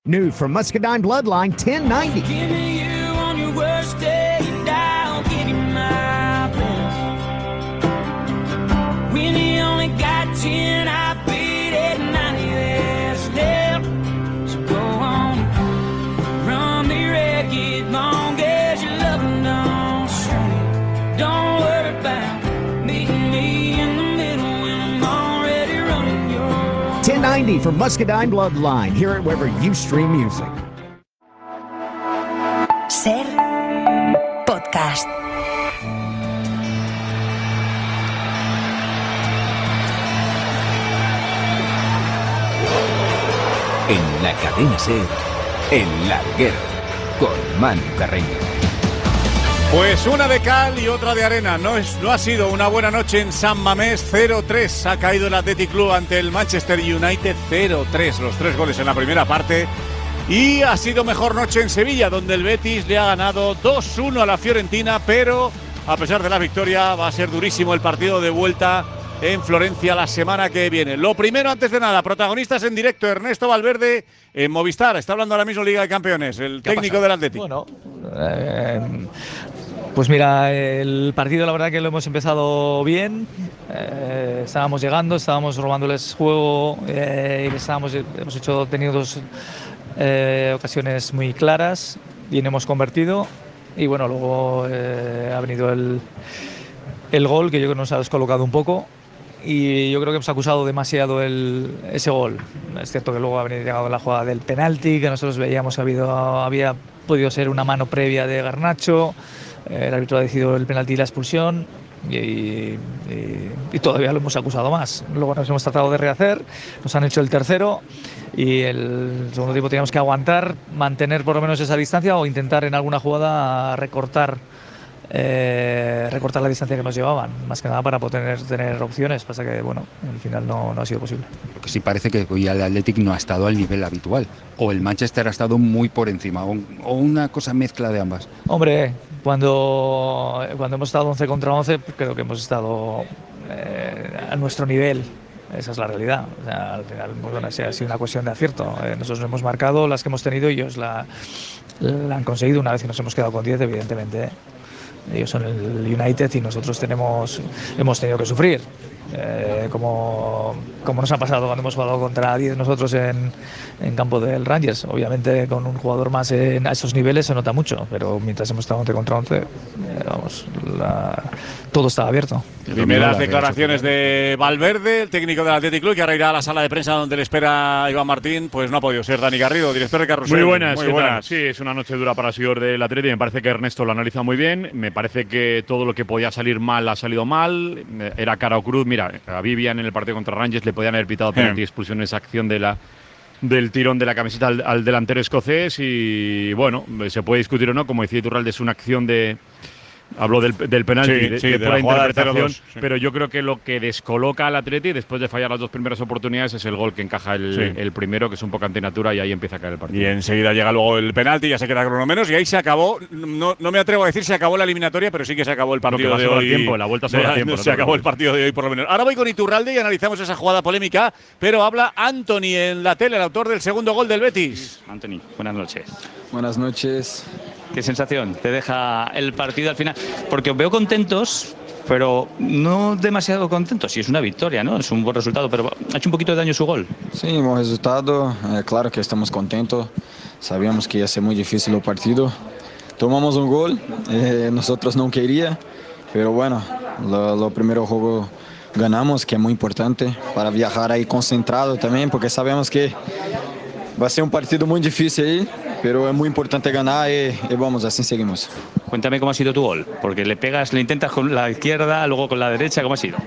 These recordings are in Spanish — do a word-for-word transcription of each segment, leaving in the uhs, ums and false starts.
New from Muscadine Bloodline ten ninety. Give me you on your worst day, I'll give you my best. When you only got ten, I beat it ninety there still. So go on, run me red, get long as your loving don't shrink. Don't worry about meeting me in the middle when I'm already running your ten ninety from Muscadine Bloodline. Hear it wherever you stream music. Ser podcast. En la cadena Ser, El Larguero, con Manu Carreño. Pues una de cal y otra de arena. No, es, no ha sido una buena noche en San Mamés. cero tres ha caído el Athletic Club ante el Manchester United. cero tres, los tres goles en la primera parte. Y ha sido mejor noche en Sevilla, donde el Betis le ha ganado dos uno a la Fiorentina. Pero a pesar de la victoria, va a ser durísimo el partido de vuelta en Florencia la semana que viene. Lo primero, antes de nada, protagonistas en directo, Ernesto Valverde en Movistar. Está hablando ahora mismo Liga de Campeones, el técnico del Athletic. Bueno, eh, pues mira, el partido la verdad que lo hemos empezado bien. Eh, estábamos llegando, estábamos robándoles juego eh, y estábamos, hemos hecho, tenido dos eh, ocasiones muy claras y no hemos convertido. Y bueno, luego eh, ha venido el, el gol que yo creo que nos ha descolocado un poco. Y yo creo que hemos acusado demasiado el, ese gol. Es cierto que luego ha venido llegado la jugada del penalti, que nosotros veíamos que ha habido, había podido ser una mano previa de Garnacho. El árbitro ha decidido el penalti y la expulsión y, y, y todavía lo hemos acusado más. Luego nos hemos tratado de rehacer, nos han hecho el tercero y el segundo tiempo teníamos que aguantar, mantener por lo menos esa distancia o intentar en alguna jugada recortar Eh, recortar la distancia que nos llevaban, más que nada para poder tener, tener opciones. Pasa que, bueno, al final no, no ha sido posible. Lo que sí parece que hoy el Athletic no ha estado al nivel habitual, o el Manchester ha estado muy por encima, o, o una cosa mezcla de ambas. Hombre, cuando, cuando hemos estado once contra once, creo que hemos estado eh, a nuestro nivel. Esa es la realidad. O sea, al final, bueno, ha sido una cuestión de acierto. Eh, nosotros no hemos marcado las que hemos tenido y ellos la, la han conseguido una vez que nos hemos quedado con diez, evidentemente. Ellos son el United y nosotros tenemos, hemos tenido que sufrir. Eh, como, como nos ha pasado cuando hemos jugado contra diez nosotros en, en campo del Rangers. Obviamente con un jugador más en, a esos niveles se nota mucho, pero mientras hemos estado once contra once, eh, vamos, la, todo estaba abierto. Primeras declaraciones de Valverde, el técnico del Athletic Club, que ahora irá a la sala de prensa donde le espera Iván Martín. Pues no ha podido ser. Dani Garrido, director de Carrusel. Muy buenas, muy ¿qué buenas. tal? Sí, es una noche dura para el seguidor del Athletic. Me parece que Ernesto lo analiza muy bien. Me parece que todo lo que podía salir mal ha salido mal. Era cara o cruz. Mira, a Vivian en el partido contra Rangers le podían haber pitado penalti y expulsión en esa acción de la, del tirón de la camiseta al, al delantero escocés. Y bueno, se puede discutir o no. Como decía Iturralde, es una acción de... Habló del, del penalti, sí, de, sí, de de pura la jugada interpretación, de cero dos, sí. Pero yo creo que lo que descoloca al Atleti después de fallar las dos primeras oportunidades es el gol que encaja el, sí. el primero, que es un poco antinatura, y ahí empieza a caer el partido. Y enseguida llega luego el penalti, ya se queda con uno menos y ahí se acabó. No, no me atrevo a decir se acabó la eliminatoria, pero sí que se acabó el partido de hoy. Tiempo, la vuelta sobre de, tiempo. Se acabó el partido de hoy por lo menos. Ahora voy con Iturralde y analizamos esa jugada polémica, pero habla Anthony en la tele, el autor del segundo gol del Betis. Anthony, buenas noches. Buenas noches. ¿Qué sensación te deja el partido al final? Porque os veo contentos, pero no demasiado contentos. Sí, es una victoria, ¿no? Es un buen resultado, pero ha hecho un poquito de daño su gol. Sí, buen resultado. Eh, claro que estamos contentos. Sabíamos que iba a ser muy difícil el partido. Tomamos un gol, eh, nosotros no queríamos, pero bueno, lo, lo primero juego ganamos, que es muy importante para viajar ahí concentrado también, porque sabemos que va a ser un partido muy difícil ahí. Pero es muy importante ganar y, y vamos, así seguimos. Cuéntame cómo ha sido tu gol, porque le pegas, le intentas con la izquierda, luego con la derecha, ¿cómo ha sido?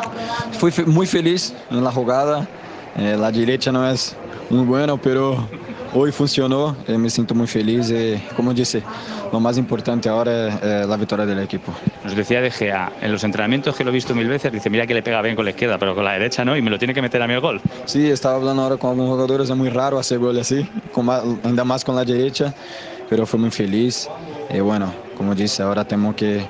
Fui fe muy feliz en la jugada, eh, la derecha no es muy bueno, pero hoy funcionó, eh, me siento muy feliz y, como dice, lo más importante ahora es eh, la victoria del equipo. Nos decía De Gea, en los entrenamientos que lo he visto mil veces, dice, mira que le pega bien con la izquierda, pero con la derecha no, y me lo tiene que meter a mí el gol. Sí, estaba hablando ahora con algunos jugadores, es muy raro hacer gol así, con más, ainda más con la derecha, pero fui muy feliz. Y bueno, como dice, ahora tenemos que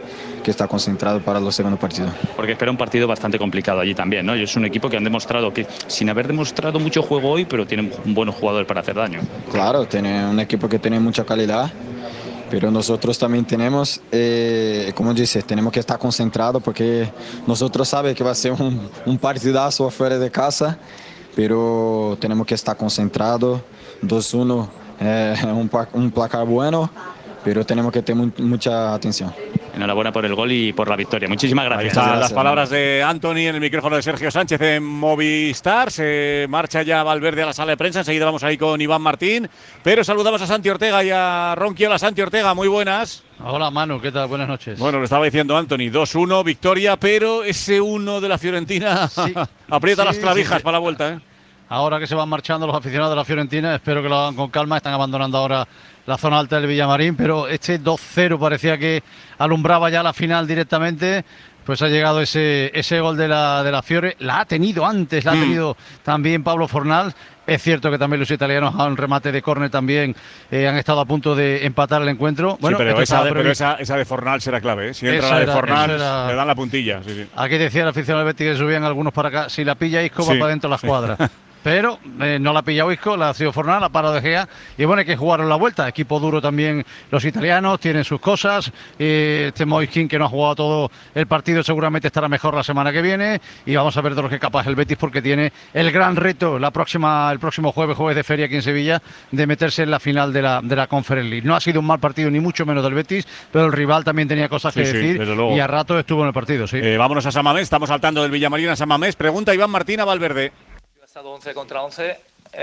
que estar concentrado para el segundo partido. Porque espera un partido bastante complicado allí también, ¿no? Y es un equipo que han demostrado que, sin haber demostrado mucho juego hoy, pero tienen buenos jugadores para hacer daño. Claro, tiene un equipo que tiene mucha calidad, pero nosotros también tenemos, eh, como dices, tenemos que estar concentrados porque nosotros sabemos que va a ser un, un partidazo afuera de casa, pero tenemos que estar concentrados. dos uno, eh, un, un placar bueno, pero tenemos que tener mucha atención. Enhorabuena por el gol y por la victoria. Muchísimas gracias. Ahí están gracias. las palabras de Anthony en el micrófono de Sergio Sánchez en Movistar. Se marcha ya Valverde a la sala de prensa. Enseguida vamos ahí con Iván Martín. Pero saludamos a Santi Ortega y a Ronqui. Hola, Santi Ortega, muy buenas. Hola, Manu, ¿qué tal? Buenas noches. Bueno, lo estaba diciendo Anthony, dos uno, victoria, pero ese uno de la Fiorentina sí. aprieta sí, las clavijas sí, sí. para la vuelta, ¿eh? Ahora que se van marchando los aficionados de la Fiorentina, espero que lo hagan con calma. Están abandonando ahora la zona alta del Villamarín, pero este dos cero parecía que alumbraba ya la final directamente. Pues ha llegado ese, ese gol de la, de la Fiore. La ha tenido antes, la ha tenido mm. también Pablo Fornals. Es cierto que también los italianos a un remate de córner también eh, han estado a punto de empatar el encuentro. Bueno, sí, pero, esa de, pero esa, esa de Fornals será clave, ¿eh? Si entra esa la de era, Fornals, era... le dan la puntilla. Sí, sí. Aquí decía el aficionado del Betis que subían algunos para acá. Si la pilla Isco, sí, va para adentro la escuadra. Sí. Pero eh, no la ha pillado Isco, la ha sido Fornals, la ha parado De Gea. Y bueno, hay que jugar en la vuelta. Equipo duro también los italianos, tienen sus cosas. Eh, este Moiskin, que no ha jugado todo el partido, seguramente estará mejor la semana que viene. Y vamos a ver de lo que es capaz el Betis, porque tiene el gran reto la próxima, el próximo jueves, jueves de feria aquí en Sevilla, de meterse en la final de la, de la Conference League. No ha sido un mal partido, ni mucho menos del Betis, pero el rival también tenía cosas que sí, decir. Sí, y a rato estuvo en el partido, sí. Eh, vámonos a San Mamés, estamos saltando del Villamarín a San Mamés. Pregunta Iván Martín a Valverde. Ha estado once contra once.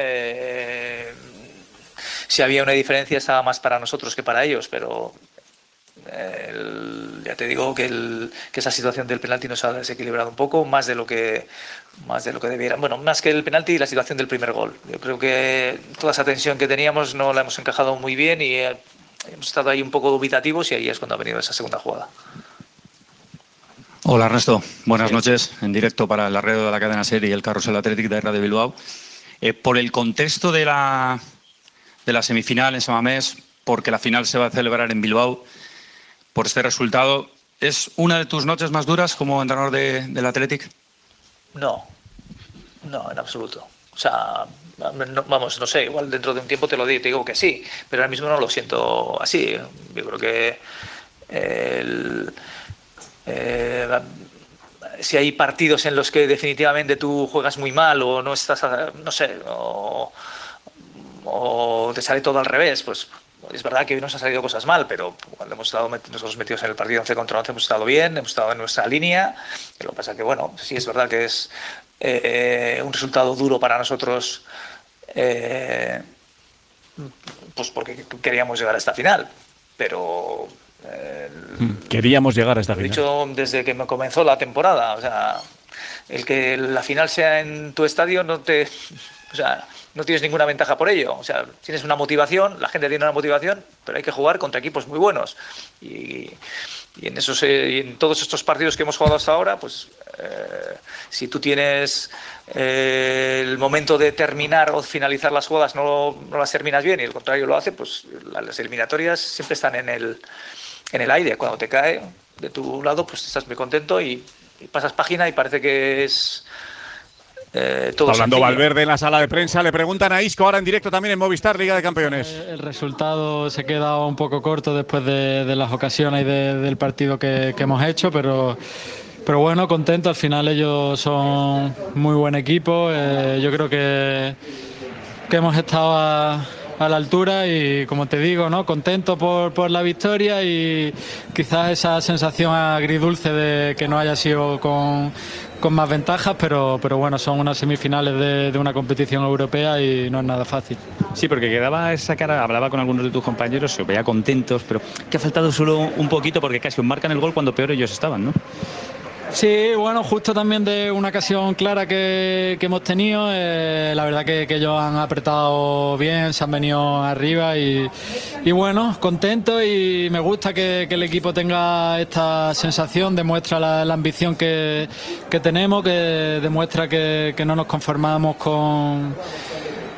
Eh, si había una diferencia estaba más para nosotros que para ellos, pero eh, el, ya te digo que, el, que esa situación del penalti nos ha desequilibrado un poco, más de lo que más de lo que debiera. Bueno, más que el penalti y la situación del primer gol. Yo creo que toda esa tensión que teníamos no la hemos encajado muy bien y eh, hemos estado ahí un poco dubitativos y ahí es cuando ha venido esa segunda jugada. Hola Ernesto, buenas sí. noches, en directo para la red de la cadena SER y el Carrusel Athletic de Radio Bilbao. Eh, por el contexto de la, de la semifinal en San Mamés, porque la final se va a celebrar en Bilbao, por este resultado, ¿es una de tus noches más duras como entrenador de, del Athletic? No, no, en absoluto. O sea, no, vamos, no sé, igual dentro de un tiempo te lo digo, te digo que sí, pero ahora mismo no lo siento así. Yo creo que el... Eh, si hay partidos en los que definitivamente tú juegas muy mal o no estás, no sé, o, o te sale todo al revés, pues es verdad que hoy nos han salido cosas mal, pero cuando hemos estado nosotros metidos en el partido once contra once hemos estado bien, hemos estado en nuestra línea. Lo que pasa que, bueno, sí es verdad que es eh, un resultado duro para nosotros, eh, pues porque queríamos llegar a esta final, pero... Queríamos llegar a esta final. He dicho desde que me comenzó la temporada, o sea, el que la final sea en tu estadio no te, o sea, no tienes ninguna ventaja por ello. O sea, tienes una motivación, la gente tiene una motivación, pero hay que jugar contra equipos muy buenos. Y, y en esos, y en todos estos partidos que hemos jugado hasta ahora, pues eh, si tú tienes eh, el momento de terminar o finalizar las jugadas, no, no las terminas bien y el contrario lo hace, pues las eliminatorias siempre están en el en el aire. Cuando te cae de tu lado, pues estás muy contento y, y pasas página y parece que es eh, todo Hablando sencillo. Valverde en la sala de prensa, le preguntan a Isco ahora en directo también en Movistar, Liga de Campeones. El resultado se queda un poco corto después de, de las ocasiones y de, del partido que, que hemos hecho, pero... Pero bueno, contento, al final ellos son muy buen equipo, eh, yo creo que, que hemos estado a, a la altura y como te digo, ¿no? Contento por, por la victoria y quizás esa sensación agridulce de que no haya sido con, con más ventajas, pero, pero bueno, son unas semifinales de, de una competición europea y no es nada fácil. Sí, porque quedaba esa cara, hablaba con algunos de tus compañeros, se veía contentos, pero que ha faltado solo un poquito porque casi os marcan el gol cuando peor ellos estaban, ¿no? Sí, bueno, justo también de una ocasión clara que, que hemos tenido, eh, la verdad que, que ellos han apretado bien, se han venido arriba y, y bueno, contento y me gusta que, que el equipo tenga esta sensación, demuestra la, la ambición que, que tenemos, que demuestra que, que no nos conformamos con...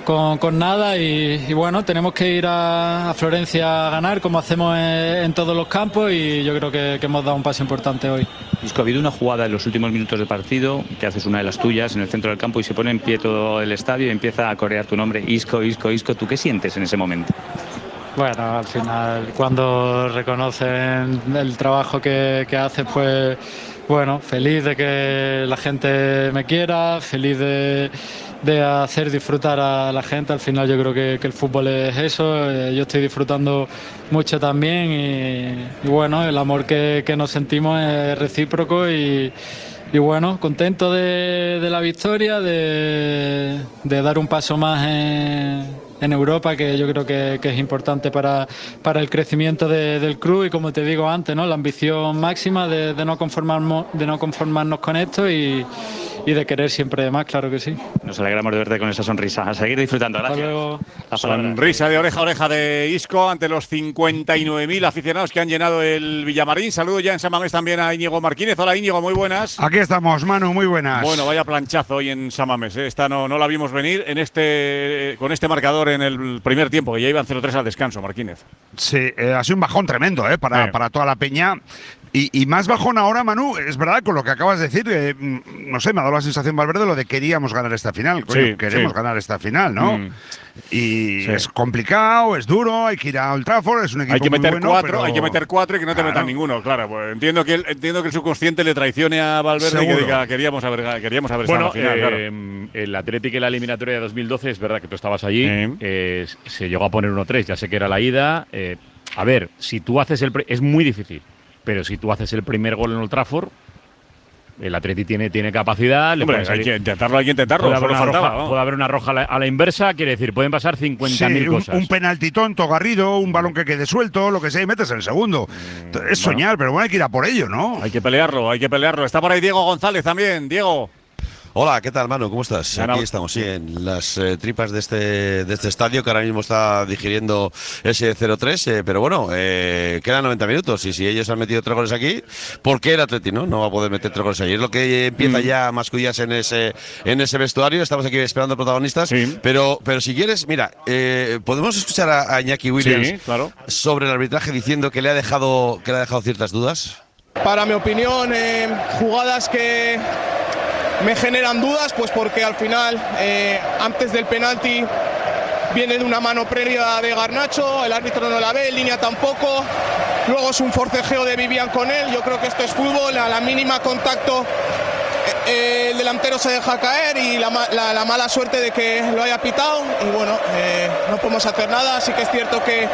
con, con nada y, y bueno, tenemos que ir a, a Florencia a ganar como hacemos en, en todos los campos y yo creo que, que hemos dado un paso importante hoy. Isco, ha habido una jugada en los últimos minutos del partido que haces una de las tuyas en el centro del campo y se pone en pie todo el estadio y empieza a corear tu nombre, Isco, Isco, Isco. ¿Tú qué sientes en ese momento? Bueno, al final cuando reconocen el trabajo que, que haces, pues bueno, feliz de que la gente me quiera, feliz de, de hacer disfrutar a la gente. Al final yo creo que, que el fútbol es eso, eh, yo estoy disfrutando mucho también y, y bueno, el amor que, que nos sentimos es recíproco y, y bueno, contento de, de la victoria, de, de dar un paso más en... en Europa, que yo creo que, que es importante para, para el crecimiento de, del club y como te digo antes, ¿no? La ambición máxima de, de, no conformarnos, de no conformarnos con esto y, y de querer siempre más, claro que sí. Nos alegramos de verte con esa sonrisa. A seguir disfrutando. Gracias. Hasta luego. Sonrisa de oreja a oreja de Isco ante los cincuenta y nueve mil aficionados que han llenado el Villamarín. Saludo ya en San Mamés también a Íñigo Marquínez. Hola Íñigo, muy buenas. Aquí estamos, Manu, muy buenas. Bueno, vaya planchazo hoy en San Mamés, ¿eh? Esta no, no la vimos venir en este, con este marcador en el primer tiempo, que ya iban cero tres al descanso, Marquínez. Sí, eh, ha sido un bajón tremendo ¿eh? para, sí. para toda la peña. Y, y más bajón ahora, Manu, es verdad, con lo que acabas de decir, eh, no sé, me ha dado la sensación, Valverde, lo de queríamos ganar esta final. Coño, sí, queremos sí. ganar esta final, ¿no? Mm. Y sí. es complicado, es duro, hay que ir a Old Trafford, es un equipo hay que muy meter bueno, cuatro, pero... hay que meter cuatro y que no te claro. metan ninguno, claro. Pues entiendo que el, entiendo que el subconsciente le traicione a Valverde Seguro. y que diga queríamos haber, queríamos haber bueno, estado en la final, eh, claro. El Atlético en la eliminatoria de dos mil doce, es verdad que tú estabas allí, Sí. eh, se llegó a poner uno tres, ya sé que era la ida. Eh, a ver, si tú haces el… Pre- es muy difícil. Pero si tú haces el primer gol en Old Trafford, el Atleti tiene, tiene capacidad. Le Hombre, pueden salir- hay que intentarlo, hay que intentarlo. Puede haber, Solo una faltaba, roja, ¿no? puede haber una roja a la, a la inversa, quiere decir, pueden pasar cincuenta mil Sí, un, cosas. un penalti tonto, Garrido, un balón que quede suelto, lo que sea, y metes el segundo. Mm, es soñar, pero bueno, hay que ir a por ello, ¿no? Hay que pelearlo, hay que pelearlo. Está por ahí Diego González también. Diego. Hola, ¿qué tal, Manu? ¿Cómo estás? Ganado. Aquí estamos, sí, en las eh, tripas de este, de este estadio que ahora mismo está digiriendo ese cero tres, eh, pero bueno, eh, quedan noventa minutos y si ellos han metido tres goles aquí, ¿por qué el Atleti no, no va a poder meter tres goles allí? Es lo que empieza Mm. ya a mascullarse en ese, en ese vestuario. Estamos aquí esperando protagonistas, Sí. pero, pero si quieres, mira, eh, podemos escuchar a, a Iñaki Williams Sí, claro. sobre el arbitraje diciendo que le ha dejado, que le ha dejado ciertas dudas. Para mi opinión, eh, jugadas que me generan dudas, pues porque al final, eh, antes del penalti, viene de una mano previa de Garnacho, el árbitro no la ve, en línea tampoco. Luego es un forcejeo de Vivian con él. Yo creo que esto es fútbol, a la mínima contacto eh, el delantero se deja caer y la, la, la mala suerte de que lo haya pitado. Y bueno, eh, no podemos hacer nada, así que es cierto que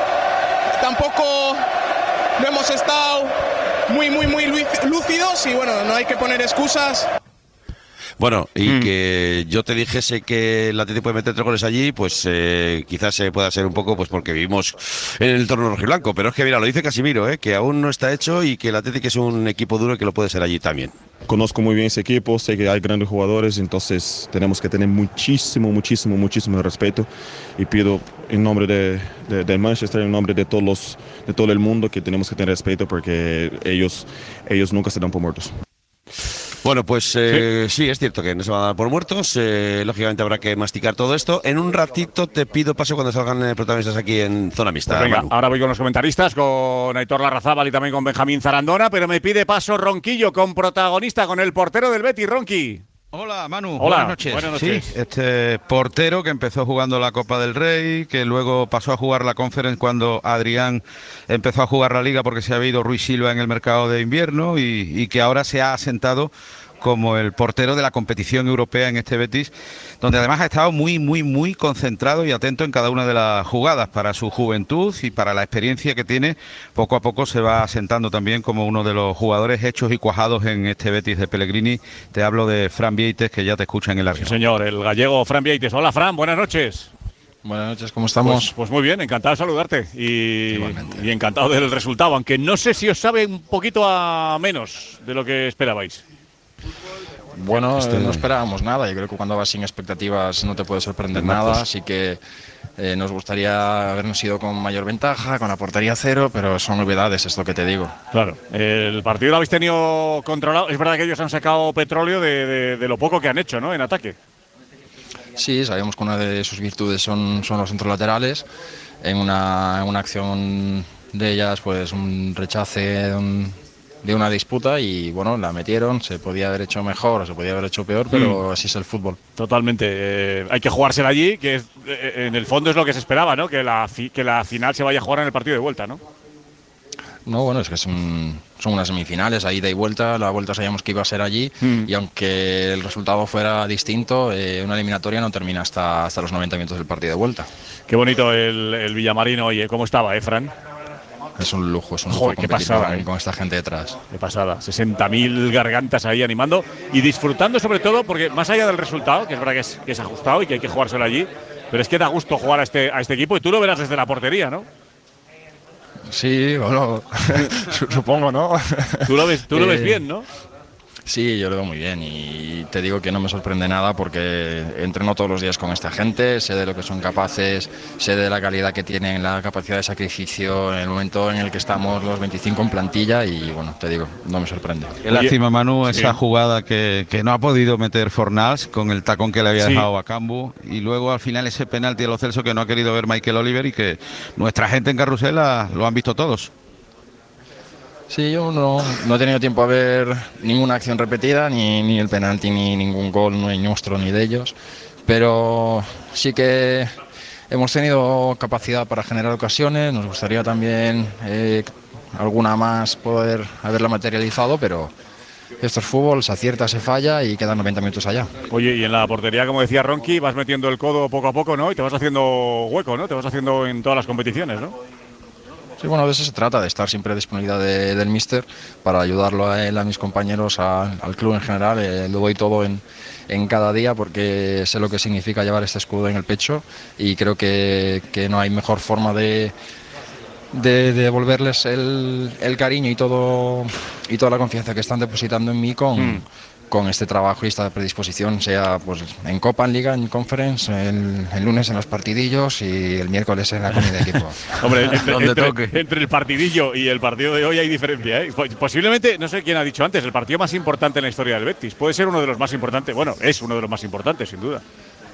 tampoco no hemos estado muy, muy, muy lúcidos y bueno, no hay que poner excusas. Bueno, y Mm. que yo te dijese que el Atlético puede meter tres goles allí, pues eh, quizás se pueda ser un poco pues porque vivimos en el entorno rojiblanco. Pero es que, mira, lo dice Casimiro, ¿eh? Que aún no está hecho y que el Atlético es un equipo duro y que lo puede ser allí también. Conozco muy bien ese equipo, sé que hay grandes jugadores, entonces tenemos que tener muchísimo, muchísimo, muchísimo respeto y pido en nombre de, de, de Manchester, en nombre de todos los, de todo el mundo que tenemos que tener respeto porque ellos, ellos nunca se dan por muertos. Bueno, pues eh, sí. sí, es cierto que no se van a dar por muertos. Eh, lógicamente habrá que masticar todo esto. En un ratito te pido paso cuando salgan eh, protagonistas aquí en Zona Mixta. Pues venga, Manu. ahora voy con los comentaristas, con Aitor Larrazábal y también con Benjamín Zarandona, pero me pide paso Ronquillo con protagonista, con el portero del Betis, Ronqui. Hola, Manu. Hola, buenas noches. buenas noches. Sí, este portero que empezó jugando la Copa del Rey, que luego pasó a jugar la Conference cuando Adrián empezó a jugar la Liga porque se había ido Ruiz Silva en el mercado de invierno y, y que ahora se ha asentado como el portero de la competición europea en este Betis, donde además ha estado muy, muy, muy concentrado y atento en cada una de las jugadas. Para su juventud y para la experiencia que tiene, poco a poco se va asentando también como uno de los jugadores hechos y cuajados en este Betis de Pellegrini. Te hablo de Fran Vieites, que ya te escucha en el área. Sí, señor, el gallego Fran Vieites. Hola, Fran, buenas noches. Buenas noches, ¿cómo estamos? Pues, pues muy bien, encantado de saludarte y, y encantado del resultado, aunque no sé si os sabe un poquito a menos de lo que esperabais. Bueno, Este- eh, no esperábamos nada. Yo creo que cuando vas sin expectativas no te puede sorprender nada. Así que eh, nos gustaría habernos ido con mayor ventaja, con la portería cero, pero son novedades, es lo que te digo. Claro, el partido lo habéis tenido controlado. Es verdad que ellos han sacado petróleo de, de- de lo poco que han hecho, ¿no? En ataque. Sí, sabemos que una de sus virtudes son, son los centros laterales. En una, en una acción de ellas, pues un rechace de, un, de una disputa y bueno, la metieron. Se podía haber hecho mejor o se podía haber hecho peor, pero mm. así es el fútbol. Totalmente. Eh, hay que jugársela allí, que es, eh, en el fondo es lo que se esperaba, ¿no? Que la, que la final se vaya a jugar en el partido de vuelta, ¿no? No, bueno, es que son, son unas semifinales, a ida y vuelta. La vuelta sabíamos que iba a ser allí mm. y aunque el resultado fuera distinto, eh, una eliminatoria no termina hasta, hasta los noventa minutos del partido de vuelta. Qué bonito el, el Villamarín, oye, ¿cómo estaba, eh, Fran? Es un lujo, es un lujo. Joder, qué pasada, con, con esta gente detrás. Qué pasada, sesenta mil gargantas ahí animando y disfrutando sobre todo, porque más allá del resultado, que es verdad que es, que es ajustado y que hay que jugárselo allí, pero es que da gusto jugar a este, a este equipo y tú lo verás desde la portería, ¿no? Sí, bueno, supongo, ¿no? Tú lo ves, tú lo ves bien, ¿no? Sí, yo lo veo muy bien y te digo que no me sorprende nada porque entreno todos los días con esta gente, sé de lo que son capaces, sé de la calidad que tienen, la capacidad de sacrificio en el momento en el que estamos los veinticinco en plantilla y bueno, te digo, no me sorprende. Qué lástima, Manu, esa sí. jugada que, que no ha podido meter Fornals con el tacón que le había dejado sí. a Cambu y luego al final ese penalti de Lo Celso que no ha querido ver Michael Oliver y que nuestra gente en Carrusel lo han visto todos. Sí, yo no, no he tenido tiempo a ver ninguna acción repetida, ni, ni el penalti, ni ningún gol, ni nuestro, ni de ellos. Pero sí que hemos tenido capacidad para generar ocasiones. Nos gustaría también eh, alguna más poder haberla materializado, pero esto es fútbol, se acierta, se falla y quedan noventa minutos allá. Oye, y en la portería, como decía Ronqui, vas metiendo el codo poco a poco, ¿no? Y te vas haciendo hueco, ¿no? Te vas haciendo en todas las competiciones, ¿no? Sí, bueno, de eso se trata, de estar siempre a disponibilidad de, del míster para ayudarlo a él, a mis compañeros, a, al club en general. Eh, lo doy todo en, en cada día porque sé lo que significa llevar este escudo en el pecho y creo que, que no hay mejor forma de, de, de devolverles el, el cariño y todo y toda la confianza que están depositando en mí con, mm. con este trabajo y esta predisposición, sea pues en Copa, en Liga, en Conference, el, el lunes en los partidillos y el miércoles en la comida de equipo. Hombre, entre, entre, entre el partidillo y el partido de hoy hay diferencia, ¿eh? Posiblemente, no sé quién ha dicho antes, el partido más importante en la historia del Betis. Puede ser uno de los más importantes, bueno, es uno de los más importantes, sin duda.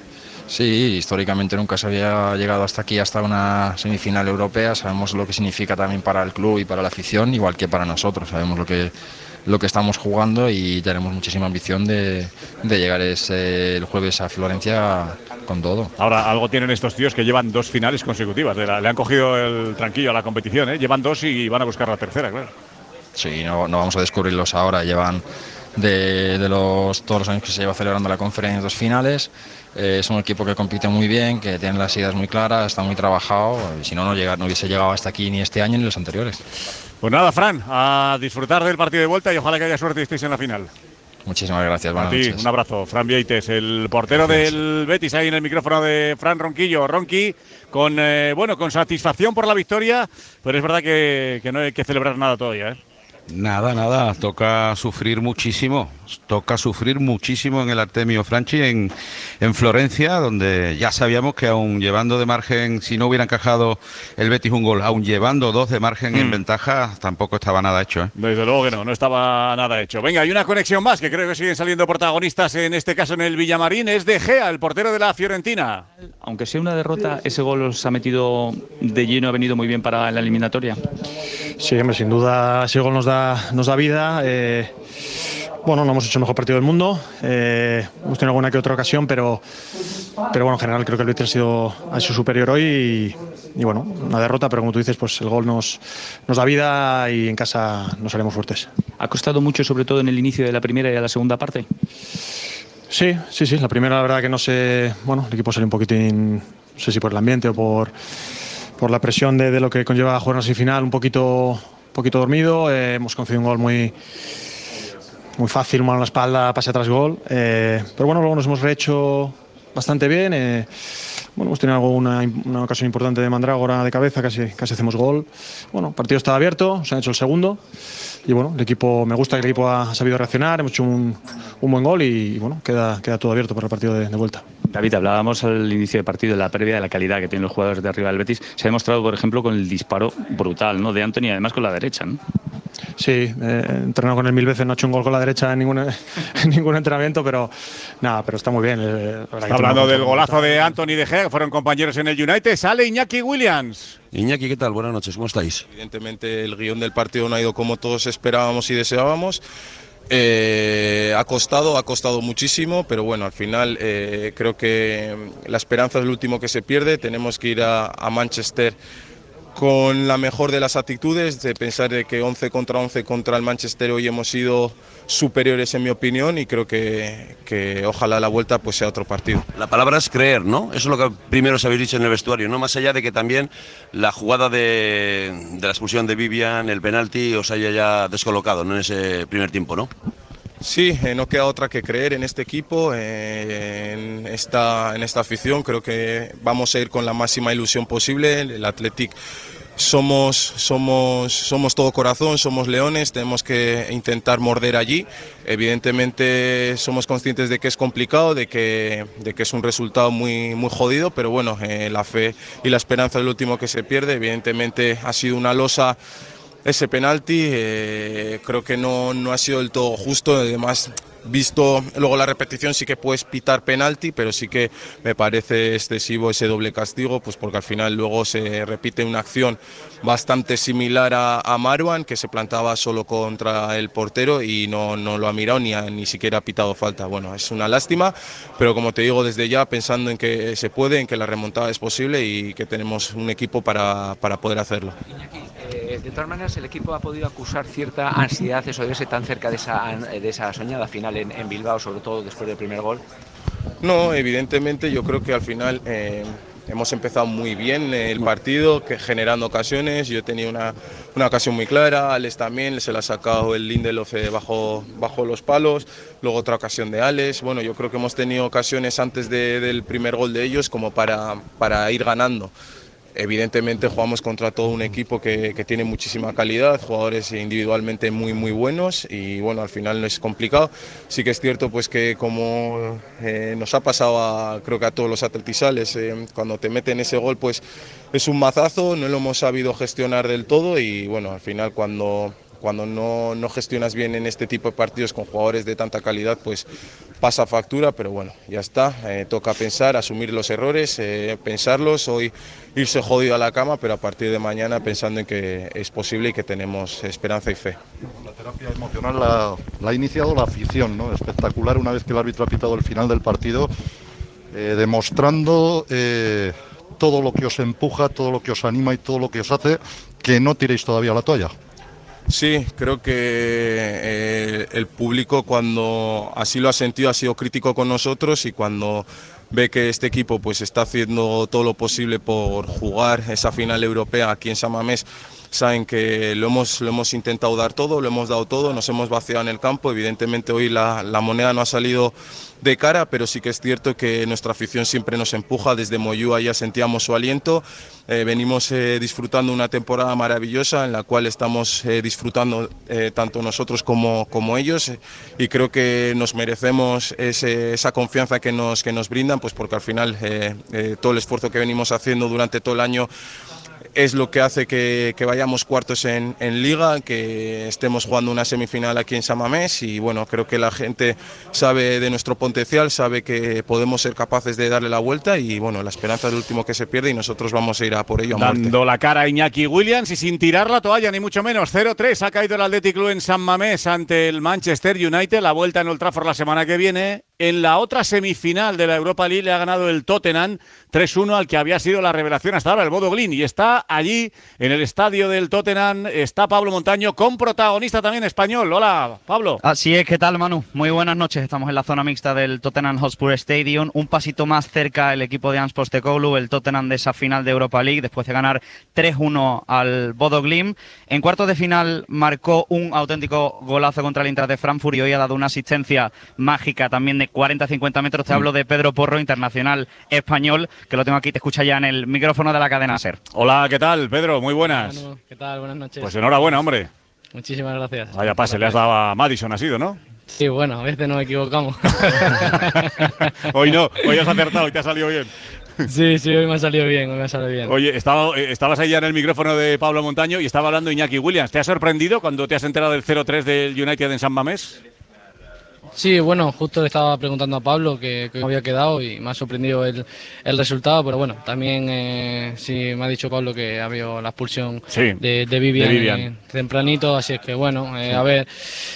Sí, históricamente nunca se había llegado hasta aquí, hasta una semifinal europea. Sabemos lo que significa también para el club y para la afición, igual que para nosotros. Sabemos lo que lo que estamos jugando y tenemos muchísima ambición de, de llegar ese, el jueves a Florencia con todo. Ahora, algo tienen estos tíos que llevan dos finales consecutivas, de la, le han cogido el tranquillo a la competición, ¿eh? Llevan dos y van a buscar la tercera, claro. Sí, no, no vamos a descubrirlos ahora, llevan de, de los, todos los años que se lleva celebrando la conferencia dos finales. Eh, es un equipo que compite muy bien, que tiene las ideas muy claras, está muy trabajado, y si no, no, llega, no hubiese llegado hasta aquí ni este año ni los anteriores. Pues nada, Fran, a disfrutar del partido de vuelta y ojalá que haya suerte y estéis en la final. Muchísimas gracias, buenas a ti, noches. Un abrazo, Fran Vieites, el portero gracias. del Betis, ahí en el micrófono de Fran Ronquillo. Ronqui, con, eh, bueno, con satisfacción por la victoria, pero es verdad que, que no hay que celebrar nada todavía, ¿eh? Nada, nada, toca sufrir muchísimo, toca sufrir muchísimo en el Artemio Franchi, en, en Florencia, donde ya sabíamos que aún llevando de margen, si no hubiera encajado el Betis un gol, aún llevando dos de margen mm. en ventaja, tampoco estaba nada hecho, ¿eh? Desde luego que no, no estaba nada hecho. Venga, hay una conexión más, que creo que siguen saliendo protagonistas, en este caso en el Villamarín, es De Gea, el portero de la Fiorentina. Aunque sea una derrota, ese gol os ha metido de lleno, ha venido muy bien para la eliminatoria. Sí, hombre, sin duda ese gol nos da, nos da vida. Eh, bueno, no hemos hecho el mejor partido del mundo. Eh, hemos tenido alguna que otra ocasión, pero, pero bueno, en general creo que el Betis ha sido, ha sido superior hoy y, y bueno, una derrota, pero como tú dices, pues el gol nos, nos da vida y en casa nos haremos fuertes. ¿Ha costado mucho, sobre todo en el inicio de la primera y de la segunda parte? Sí, sí, sí. La primera, la verdad que no sé, bueno, el equipo salió un poquitín, no sé si por el ambiente o por... por la presión de, de lo que conlleva jugar una semifinal, un poquito, un poquito dormido. Eh, hemos conseguido un gol muy, muy fácil, mano a la espalda, pase atrás, gol. Eh, pero bueno, luego nos hemos rehecho bastante bien. Eh, bueno, hemos tenido alguna, una ocasión importante de Mandrágora de cabeza, casi, casi hacemos gol. Bueno, el partido estaba abierto, se han hecho el segundo. Y bueno, el equipo, me gusta que el equipo ha sabido reaccionar, hemos hecho un, un buen gol y, y bueno, queda, queda todo abierto para el partido de, de vuelta. David, hablábamos al inicio del partido de la previa de la calidad que tienen los jugadores de arriba del Betis. Se ha demostrado, por ejemplo, con el disparo brutal, ¿no?, de Anthony, además con la derecha, ¿no? Sí, eh, he entrenado con él mil veces, no ha hecho un gol con la derecha en ningún, en ningún entrenamiento, pero nada, pero está muy bien. Eh, está hablando del golazo de Anthony De Gea, que fueron compañeros en el United. Sale Iñaki Williams. Iñaki, ¿qué tal? Buenas noches, ¿cómo estáis? Evidentemente el guión del partido no ha ido como todos esperábamos y deseábamos. Eh, ha costado, ha costado muchísimo, pero bueno, al final eh, creo que la esperanza es lo último que se pierde. Tenemos que ir a, a Manchester con la mejor de las actitudes, de pensar de que once contra once contra el Manchester hoy hemos sido superiores en mi opinión, y creo que, que ojalá la vuelta pues sea otro partido. La palabra es creer, ¿no? Eso es lo que primero os habéis dicho en el vestuario, ¿no? Más allá de que también la jugada de, de la expulsión de Vivian, el penalti, os haya ya descolocado, ¿no? En ese primer tiempo, ¿no? Sí, eh, no queda otra que creer en este equipo, eh, en, esta, en esta afición. Creo que vamos a ir con la máxima ilusión posible. El Athletic somos, somos, somos todo corazón, somos leones, tenemos que intentar morder allí. Evidentemente somos conscientes de que es complicado, de que, de que es un resultado muy, muy jodido, pero bueno, eh, la fe y la esperanza es lo último que se pierde. Evidentemente ha sido una losa ese penalti, eh, creo que no, no ha sido del todo justo. Además, visto luego la repetición, sí que puedes pitar penalti, pero sí que me parece excesivo ese doble castigo, pues porque al final luego se repite una acción bastante similar a, a Marwan, que se plantaba solo contra el portero y no, no lo ha mirado ni, a, ni siquiera ha pitado falta. Bueno, es una lástima, pero como te digo, desde ya pensando en que se puede, en que la remontada es posible y que tenemos un equipo para, para poder hacerlo. Iñaki, eh, de todas maneras, el equipo ha podido acusar cierta ansiedad, eso de verse tan cerca de esa, de esa soñada final en, en Bilbao, sobre todo después del primer gol. No, evidentemente yo creo que al final eh, hemos empezado muy bien el partido, que generando ocasiones. Yo tenía una, una ocasión muy clara, Alex también, se la ha sacado el Lindelof bajo, bajo los palos, luego otra ocasión de Alex. Bueno, yo creo que hemos tenido ocasiones antes de, del primer gol de ellos como para, para ir ganando. Evidentemente jugamos contra todo un equipo que, que tiene muchísima calidad, jugadores individualmente muy muy buenos, y bueno, al final no es complicado. Sí que es cierto pues que como eh, nos ha pasado a, creo que a todos los atletisales, eh, cuando te meten ese gol pues es un mazazo, no lo hemos sabido gestionar del todo, y bueno, al final cuando... Cuando no, no gestionas bien en este tipo de partidos con jugadores de tanta calidad, pues pasa factura, pero bueno, ya está, eh, toca pensar, asumir los errores, eh, pensarlos, hoy irse jodido a la cama, pero a partir de mañana pensando en que es posible y que tenemos esperanza y fe. La terapia emocional la, la ha iniciado la afición, ¿no? Espectacular una vez que el árbitro ha pitado el final del partido, eh, demostrando eh, todo lo que os empuja, todo lo que os anima y todo lo que os hace que no tiréis todavía la toalla. Sí, creo que eh, el público cuando así lo ha sentido ha sido crítico con nosotros, y cuando ve que este equipo pues está haciendo todo lo posible por jugar esa final europea aquí en San Mamés, saben que lo hemos, lo hemos intentado dar todo, lo hemos dado todo, nos hemos vaciado en el campo. Evidentemente hoy la, la moneda no ha salido de cara, pero sí que es cierto que nuestra afición siempre nos empuja. Desde Moyúa ya sentíamos su aliento. Eh, venimos eh, disfrutando una temporada maravillosa en la cual estamos eh, disfrutando eh, tanto nosotros como, como ellos, eh, y creo que nos merecemos ese, esa confianza que nos, que nos brindan, pues porque al final eh, eh, todo el esfuerzo que venimos haciendo durante todo el año es lo que hace que, que vayamos cuartos en, en Liga, que estemos jugando una semifinal aquí en San Mamés, y bueno, creo que la gente sabe de nuestro potencial, sabe que podemos ser capaces de darle la vuelta, y bueno, la esperanza es lo último que se pierde y nosotros vamos a ir a por ello a muerte. Dando la cara a Iñaki Williams y sin tirar la toalla, ni mucho menos. cero tres ha caído el Athletic Club en San Mamés ante el Manchester United. La vuelta en Old Trafford la semana que viene. En la otra semifinal de la Europa League le ha ganado el Tottenham tres uno al que había sido la revelación hasta ahora, el Bodo Glimt, y está allí en el estadio del Tottenham, está Pablo Montaño, con protagonista también español. Hola, Pablo. Así es, ¿qué tal, Manu? Muy buenas noches, estamos en la zona mixta del Tottenham Hotspur Stadium, un pasito más cerca el equipo de Ange Postecoglou, el Tottenham de esa final de Europa League, después de ganar tres uno al Bodo Glimt. En cuartos de final marcó un auténtico golazo contra el Eintracht de Frankfurt y hoy ha dado una asistencia mágica también de cuarenta a cincuenta metros. Te hablo de Pedro Porro, internacional español, que lo tengo aquí, te escucha ya en el micrófono de la cadena SER. Hola, ¿qué tal, Pedro? Muy buenas. Bueno, ¿qué tal? Buenas noches. Pues enhorabuena, hombre. Muchísimas gracias. Vaya pase, le has dado a Madison, ha sido, ¿no? Sí, bueno, a veces nos equivocamos. Hoy no, hoy has acertado y te ha salido bien. Sí, sí, hoy me ha salido bien, hoy me ha salido bien. Oye, estaba, estabas ahí ya en el micrófono de Pablo Montaño y estaba hablando Iñaki Williams. ¿Te ha sorprendido cuando te has enterado del cero tres del United en San Mamés? Sí, bueno, justo le estaba preguntando a Pablo que, que había quedado y me ha sorprendido el, el resultado, pero bueno, también eh, sí me ha dicho Pablo que ha habido la expulsión sí, de, de Vivian, de Vivian. Eh, tempranito, así es que bueno, eh, Sí. a ver,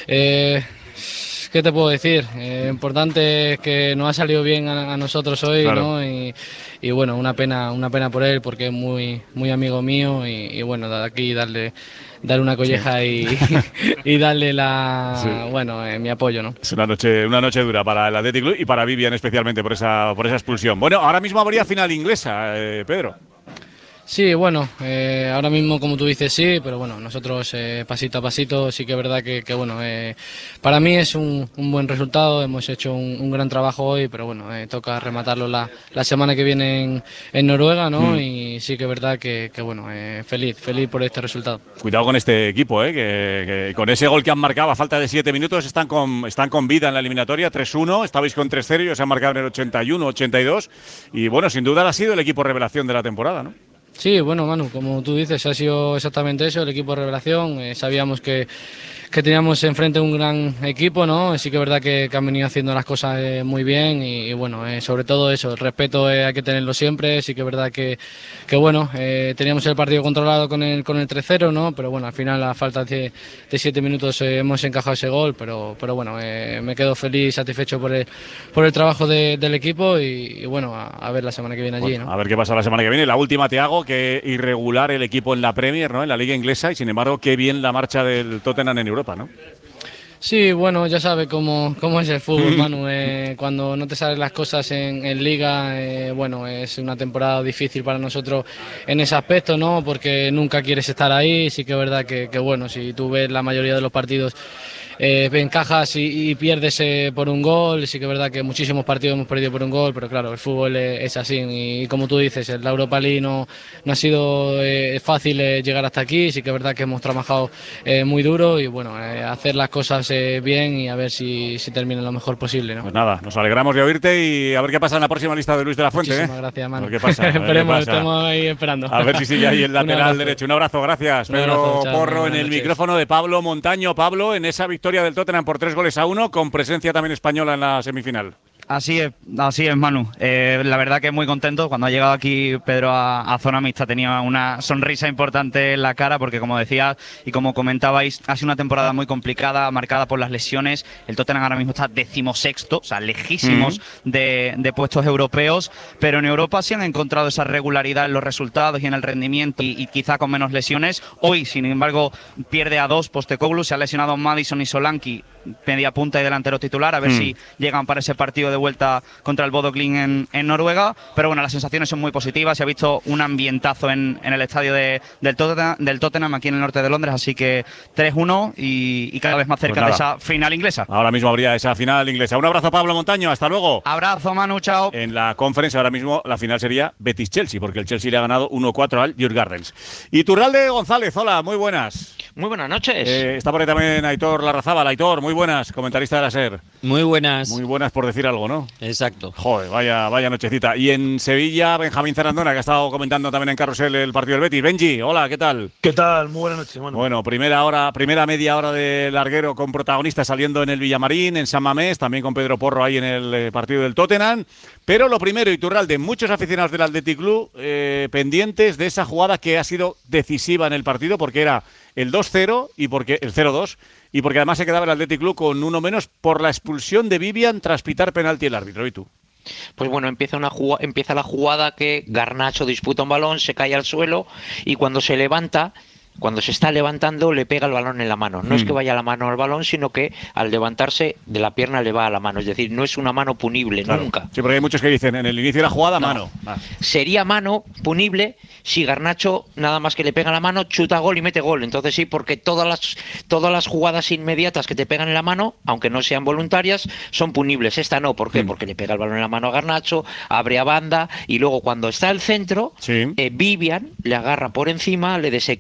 eh, ¿qué te puedo decir? Eh, importante es que nos ha salido bien a, a nosotros hoy, Claro. ¿no? Y, y bueno, una pena, una pena por él porque es muy, muy amigo mío y, y bueno, de aquí darle, darle una colleja y, y darle la, Sí. bueno, eh, mi apoyo, ¿no? Es una noche, una noche dura para el Athletic Club y para Vivian especialmente por esa, por esa expulsión. Bueno, ahora mismo habría final inglesa, eh, Pedro. Sí, bueno, eh, ahora mismo como tú dices sí, pero bueno, nosotros eh, pasito a pasito sí que es verdad que, que bueno, eh, para mí es un, un buen resultado, hemos hecho un, un gran trabajo hoy, pero bueno, eh, toca rematarlo la, la semana que viene en, en Noruega, ¿no? Mm. Y sí que es verdad que, que bueno, eh, feliz, feliz por este resultado. Cuidado con este equipo, eh, que, que con ese gol que han marcado a falta de siete minutos están con, están con vida en la eliminatoria, tres uno, estabais con tres cero y os han marcado en el ochenta y uno, ochenta y dos y bueno, sin duda ha sido el equipo revelación de la temporada, ¿no? Sí, bueno, Manu, como tú dices, ha sido exactamente eso, el equipo de revelación. Eh, sabíamos que, que teníamos enfrente un gran equipo, ¿no? Sí que es verdad que, que han venido haciendo las cosas eh, muy bien y, y bueno, eh, sobre todo eso, el respeto eh, hay que tenerlo siempre. Sí que es verdad que, que bueno, eh, teníamos el partido controlado con el, con el tres cero, ¿no? Pero bueno, al final a falta de, de siete minutos eh, hemos encajado ese gol, pero, pero bueno, eh, me quedo feliz, satisfecho por el, por el trabajo de, del equipo y, y bueno, a, a ver la semana que viene allí, Bueno, ¿no? a ver qué pasa la semana que viene. La última te hago, que irregular el equipo en la Premier, ¿no? En la liga inglesa y sin embargo qué bien la marcha del Tottenham en Europa, ¿no? Sí, bueno, ya sabe cómo, cómo es el fútbol, Manu. Eh, cuando no te salen las cosas en, en Liga, eh, bueno, es una temporada difícil para nosotros en ese aspecto, ¿no? Porque nunca quieres estar ahí. Sí que es verdad que, que bueno, si tú ves la mayoría de los partidos, eh, encajas y, y pierdes eh, por un gol. Sí que es verdad que muchísimos partidos hemos perdido por un gol, pero claro, el fútbol es, es así. Y, como tú dices, en la Europa League no, no ha sido eh, fácil eh, llegar hasta aquí. Sí que es verdad que hemos trabajado eh, muy duro y bueno, eh, hacer las cosas eh, bien y a ver si, si termina lo mejor posible, ¿no? Pues nada, nos alegramos de oírte y a ver qué pasa en la próxima lista de Luis de la Fuente. Muchísimas ¿eh? gracias, Manu. A ver qué pasa. A ver qué Esperemos, pasa. estamos ahí esperando. A ver si sigue ahí el Un lateral abrazo. derecho. Un abrazo, gracias. Un Pedro abrazo, chao, Porro muy en buenas el noches. micrófono de Pablo Montaño. Pablo, en esa victoria del Tottenham por tres goles a uno, con presencia también española en la semifinal. Así es, así es, Manu. Eh, la verdad que muy contento. Cuando ha llegado aquí Pedro a, a zona mixta tenía una sonrisa importante en la cara porque, como decía y como comentabais, ha sido una temporada muy complicada, marcada por las lesiones. El Tottenham ahora mismo está decimosexto, o sea, lejísimos Mm. de, de puestos europeos, pero en Europa sí han encontrado esa regularidad en los resultados y en el rendimiento y, y quizá con menos lesiones. Hoy, sin embargo, pierde a dos Postecoglou, se ha lesionado Maddison y Solanke, media punta y delantero titular, a ver Mm. si llegan para ese partido de vuelta contra el Bodo Glimt en, en Noruega, pero bueno, las sensaciones son muy positivas, se ha visto un ambientazo en, en el estadio de, del, Tottenham, del Tottenham aquí en el norte de Londres, así que tres uno y, y cada vez más cerca Pues de nada. esa final inglesa. Ahora mismo habría esa final inglesa. Un abrazo, Pablo Montaño. Hasta luego. Abrazo, Manu, chao. En la conferencia ahora mismo la final sería Betis-Chelsea, porque el Chelsea le ha ganado uno cuatro al Djurgårdens. Y Turralde González, hola, muy buenas. Muy buenas noches. Eh, está por ahí también Aitor Larrazábal. Aitor, muy buenas, comentarista de la SER. Muy buenas. Muy buenas por decir algo, ¿no? Exacto. Joder, vaya, vaya nochecita. Y en Sevilla, Benjamín Zarandona, que ha estado comentando también en Carrusel el partido del Betis. Benji, hola, ¿qué tal? ¿Qué tal? Muy buenas noches, Manu. Bueno, primera hora, primera media hora de larguero con protagonistas saliendo en el Villamarín, en San Mamés, también con Pedro Porro ahí en el eh, partido del Tottenham. Pero lo primero, Iturralde, muchos aficionados del Athletic Club eh, pendientes de esa jugada que ha sido decisiva en el partido, porque era el dos cero y porque el cero dos y porque además se quedaba el Athletic Club con uno menos por la expulsión de Vivian tras pitar penalti el árbitro. ¿Y tú? Pues bueno, empieza, una jugada, empieza la jugada que Garnacho disputa un balón, se cae al suelo y cuando se levanta, cuando se está levantando le pega el balón en la mano. No Mm. es que vaya la mano al balón, sino que al levantarse de la pierna le va a la mano. Es decir, no es una mano punible, Claro. nunca. Sí, porque hay muchos que dicen en el inicio de la jugada, No. mano. Ah. Sería mano punible si Garnacho nada más que le pega la mano, chuta gol y mete gol. Entonces sí, porque todas las todas las jugadas inmediatas que te pegan en la mano, aunque no sean voluntarias, son punibles. Esta no, ¿por qué? Porque le pega el balón en la mano a Garnacho, abre a banda y luego cuando está el centro, Sí. eh, Vivian le agarra por encima, le desequilibra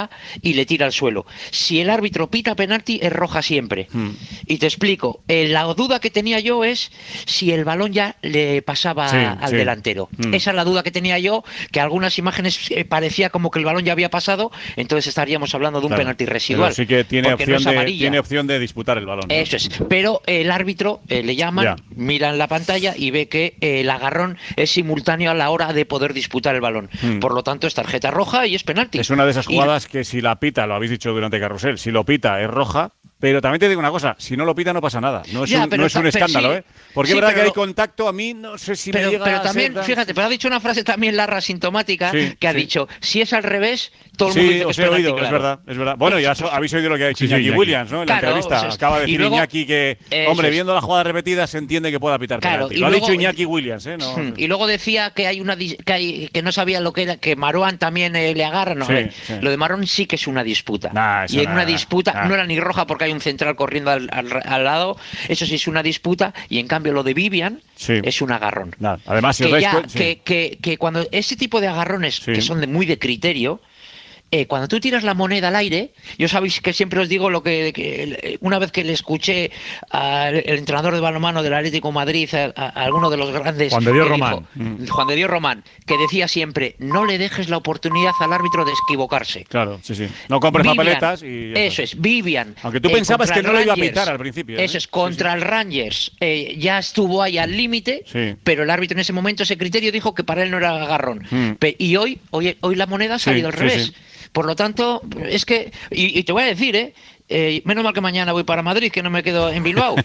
toca y le tira al suelo. Si el árbitro pita penalti, es roja siempre. Mm. Y te explico, eh, la duda que tenía yo es si el balón ya le pasaba sí, al sí. delantero. Mm. Esa es la duda que tenía yo, que algunas imágenes eh, parecía como que el balón ya había pasado, entonces estaríamos hablando de un claro. penalti residual. Pero sí que tiene opción, no de, tiene opción de disputar el balón, ¿no? Eso es, pero el árbitro eh, le llaman, ya. mira en la pantalla y ve que eh, el agarrón es simultáneo a la hora de poder disputar el balón. Mm. Por lo tanto, es tarjeta roja y es penalti. Es una de esas jugadas y... que si la pita, lo habéis dicho durante Carrusel, si lo pita es roja. Pero también te digo una cosa, si no lo pita no pasa nada, no es, ya, un, no es un escándalo, sí, ¿eh? Porque sí, es verdad que hay contacto, a mí no sé si pero, me llega pero a también, ser... fíjate, pero ha dicho una frase también Larra sintomática, sí, que ha sí. dicho, si es al revés, todo el sí, mundo dice que os es he oído, claro. es verdad, es verdad. Bueno, ya so, habéis oído lo que ha dicho sí, Iñaki, Iñaki Williams, ¿no? En claro, la entrevista, o sea, acaba de decir luego, Iñaki que, hombre, viendo la jugada repetida se entiende que pueda pitar claro, penalti. Lo luego, ha dicho Iñaki Williams, ¿eh? No, y luego decía que hay una que, hay, que no sabía lo que era, que Marouane también eh, le agarra, no, sí, a ver, sí. lo de Marouane sí que es una disputa. Nah, y en nah, una disputa nah. no era ni roja porque hay un central corriendo al, al, al lado, eso sí es una disputa, y en cambio lo de Vivian sí. es un agarrón. Nah, además, si que, os ya, dais sí. que, que, que cuando ese tipo de agarrones sí. que son de muy de criterio, Eh, cuando tú tiras la moneda al aire, yo sabéis que siempre os digo lo que, que una vez que le escuché al entrenador de balonmano del Atlético de Madrid, a, a, a alguno de los grandes, Juan de Dios Román, dijo, mm. Juan de Dios Román, que decía siempre, no le dejes la oportunidad al árbitro de equivocarse. Claro, sí, sí. No compres Vivian, papeletas y ya eso está. es, Vivian. Aunque tú eh, pensabas que no lo iba a pitar al principio. Eso ¿eh? es, contra sí, sí. el Rangers eh, ya estuvo ahí al límite, sí. pero el árbitro en ese momento, ese criterio dijo que para él no era agarrón. Mm. Pe y hoy, hoy, hoy la moneda ha salido sí, al revés. Sí, sí. Por lo tanto, es que, y, y te voy a decir, ¿eh? eh, menos mal que mañana voy para Madrid, que no me quedo en Bilbao.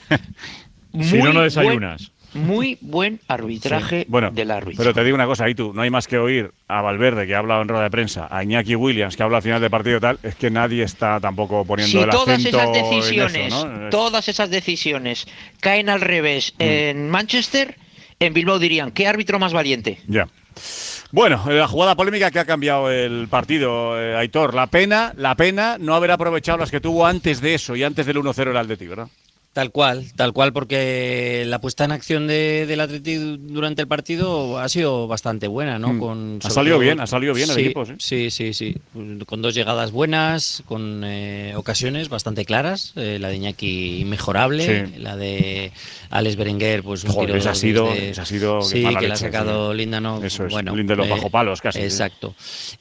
Si no, no desayunas. Buen, muy buen arbitraje sí. bueno, del árbitro. Pero te digo una cosa, ahí tú, no hay más que oír a Valverde, que ha hablado en rueda de prensa, a Iñaki Williams, que habla al final del partido y tal, es que nadie está tampoco poniendo si el todas acento esas decisiones, en eso, ¿no? todas esas decisiones caen al revés mm. en Manchester, en Bilbao dirían, ¿qué árbitro más valiente? Ya. Bueno, la jugada polémica que ha cambiado el partido, eh, Aitor. La pena, la pena no haber aprovechado las que tuvo antes de eso y antes del uno cero el Atleti, ¿verdad? Tal cual, tal cual, porque la puesta en acción de, del Atleti durante el partido ha sido bastante buena, ¿no? Mm. Con, ha salido todo, bien, ha salido bien sí, el equipo, ¿sí? Sí, sí, sí. Con dos llegadas buenas, con eh, ocasiones bastante claras. Eh, la de Iñaki mejorable, sí. la de Alex Berenguer, pues un Joder, tiro. Esa ha sido, desde, esa ha sido sí, que leche, la ha sacado sí. Lindano. Eso es, bueno, Lindelof eh, bajo palos casi. Exacto.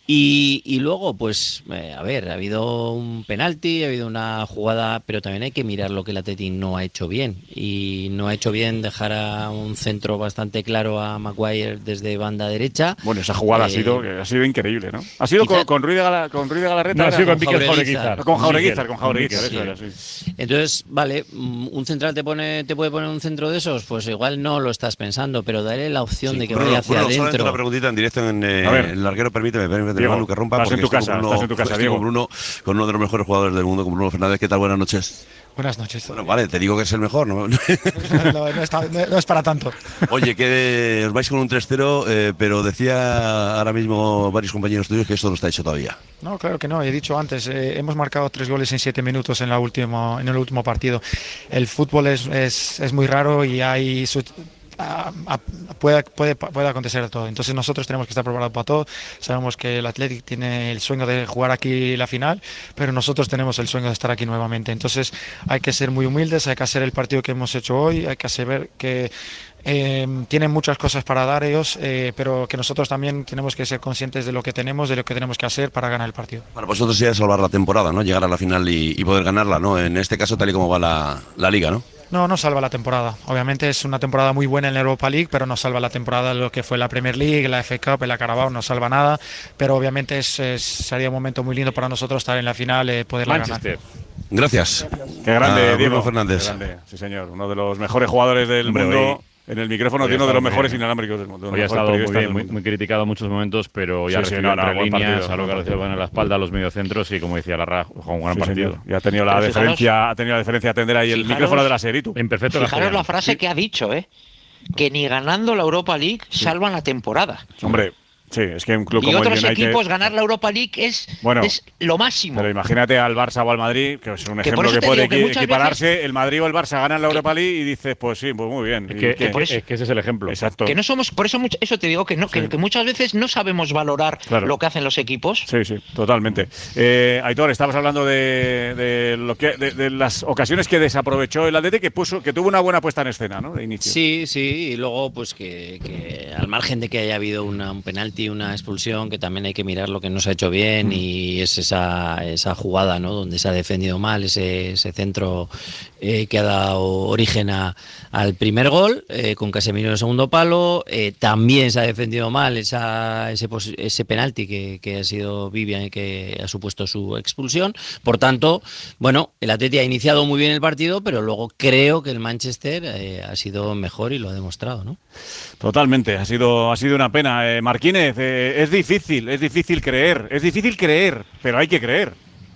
Y, y luego, pues, eh, a ver, ha habido un penalti, ha habido una jugada, pero también hay que mirar lo que el Atleti no ha hecho bien. Y no ha hecho bien dejar a un centro bastante claro a Maguire desde banda derecha. Bueno, esa jugada eh, ha sido ha sido increíble, ¿no? Ha sido quizá, con, con Ruiz de Gala, con Ruiz de Galarreta. No, ha sido con Mikel Jaureguizar. Con Jaureguizar, con Jaureguizar, sí. eso era, sí. Entonces, vale, un central te pone te puede poner un centro de esos, pues igual no lo estás pensando, pero dale la opción sí, de que Bruno, vaya hacia Bruno, adentro. Solamente una preguntita en directo en eh, el larguero, permíteme, permíteme Diego, Manu, que rompa. Estás porque en tu casa, Bruno, estás en tu casa, Diego. Con Bruno, con uno de los mejores jugadores del mundo, con Bruno Fernández. ¿Qué tal? Buenas noches. Buenas noches. Bueno, vale, te digo que es el mejor, ¿no? no, no, está, no es para tanto. Oye, que os vais con un tres cero, eh, pero decía ahora mismo varios compañeros tuyos que esto no está hecho todavía. No, claro que no. He dicho antes, eh, hemos marcado tres goles en siete minutos en, la última, en el último partido. El fútbol es, es, es muy raro y hay... Su, A, a, puede, puede, puede acontecer todo. Entonces nosotros tenemos que estar preparados para todo. Sabemos que el Athletic tiene el sueño de jugar aquí la final, pero nosotros tenemos el sueño de estar aquí nuevamente. Entonces hay que ser muy humildes, hay que hacer el partido que hemos hecho hoy, hay que saber que eh, tienen muchas cosas para dar ellos, eh, pero que nosotros también tenemos que ser conscientes de lo que tenemos, de lo que tenemos que hacer para ganar el partido. Para vosotros sería salvar la temporada, ¿no? Llegar a la final y, y poder ganarla, ¿no? En este caso, tal y como va la, la liga, ¿no? No, no salva la temporada. Obviamente es una temporada muy buena en la Europa League, pero no salva la temporada de lo que fue la Premier League, la F A Cup, la Carabao, no salva nada. Pero obviamente es, es, sería un momento muy lindo para nosotros estar en la final y eh, poderla Manchester. ganar. Gracias. Qué grande, ah, Diego Fernández. Qué grande. Sí, señor. Uno de los mejores jugadores del Hombre, mundo. Hoy, en el micrófono tiene uno de los mejores inalámbricos del mundo. Hoy ha estado muy bien, muy, muy criticado en muchos momentos, pero ya sí, ha sí, recibido no, no, entre líneas, partido, a lo que ha recibido en la espalda a los mediocentros y, como decía Larra, jugó un gran sí, partido. Señor. Y ha tenido la deferencia, ha tenido la deferencia a atender ahí el fijaros, micrófono de la serie. ¿Tú? En perfecto. Fijaros la frase sí. que ha dicho, ¿eh? Que ni ganando la Europa League sí. salvan la temporada. Hombre. Sí, es que un club Y como otros el United, equipos ganar la Europa League es, bueno, es lo máximo. Pero imagínate al Barça o al Madrid, que es un Que por ejemplo eso que te puede digo que equi- muchas equipararse. veces- El Madrid o el Barça ganan la Europa League y dices, pues sí, pues muy bien. Es ¿Y que, qué? es que- es que ese es el ejemplo. Exacto. Que no somos, por eso mucho- eso te digo que no, que, que muchas veces no sabemos valorar Claro. lo que hacen los equipos. Sí, sí, totalmente. Eh, Aitor, estabas hablando de, de lo que de, de las ocasiones que desaprovechó el Atleti, que puso, que tuvo una buena puesta en escena, ¿no? De inicio. Sí, sí, y luego pues que, que al margen de que haya habido una, un penalti, una expulsión, que también hay que mirar lo que no se ha hecho bien Mm. y es esa, esa jugada, ¿no? Donde se ha defendido mal, ese, ese centro eh, que ha dado origen a, al primer gol, eh, con Casemiro en el segundo palo, eh, también se ha defendido mal esa, ese, pos- ese penalti que, que ha sido Vivian y que ha supuesto su expulsión. Por tanto, bueno, el Atleti ha iniciado muy bien el partido, pero luego creo que el Manchester eh, ha sido mejor y lo ha demostrado, ¿no? Totalmente, ha sido, ha sido una pena. Eh, Marquínez, eh, es difícil, es difícil creer, es difícil creer, pero hay que creer.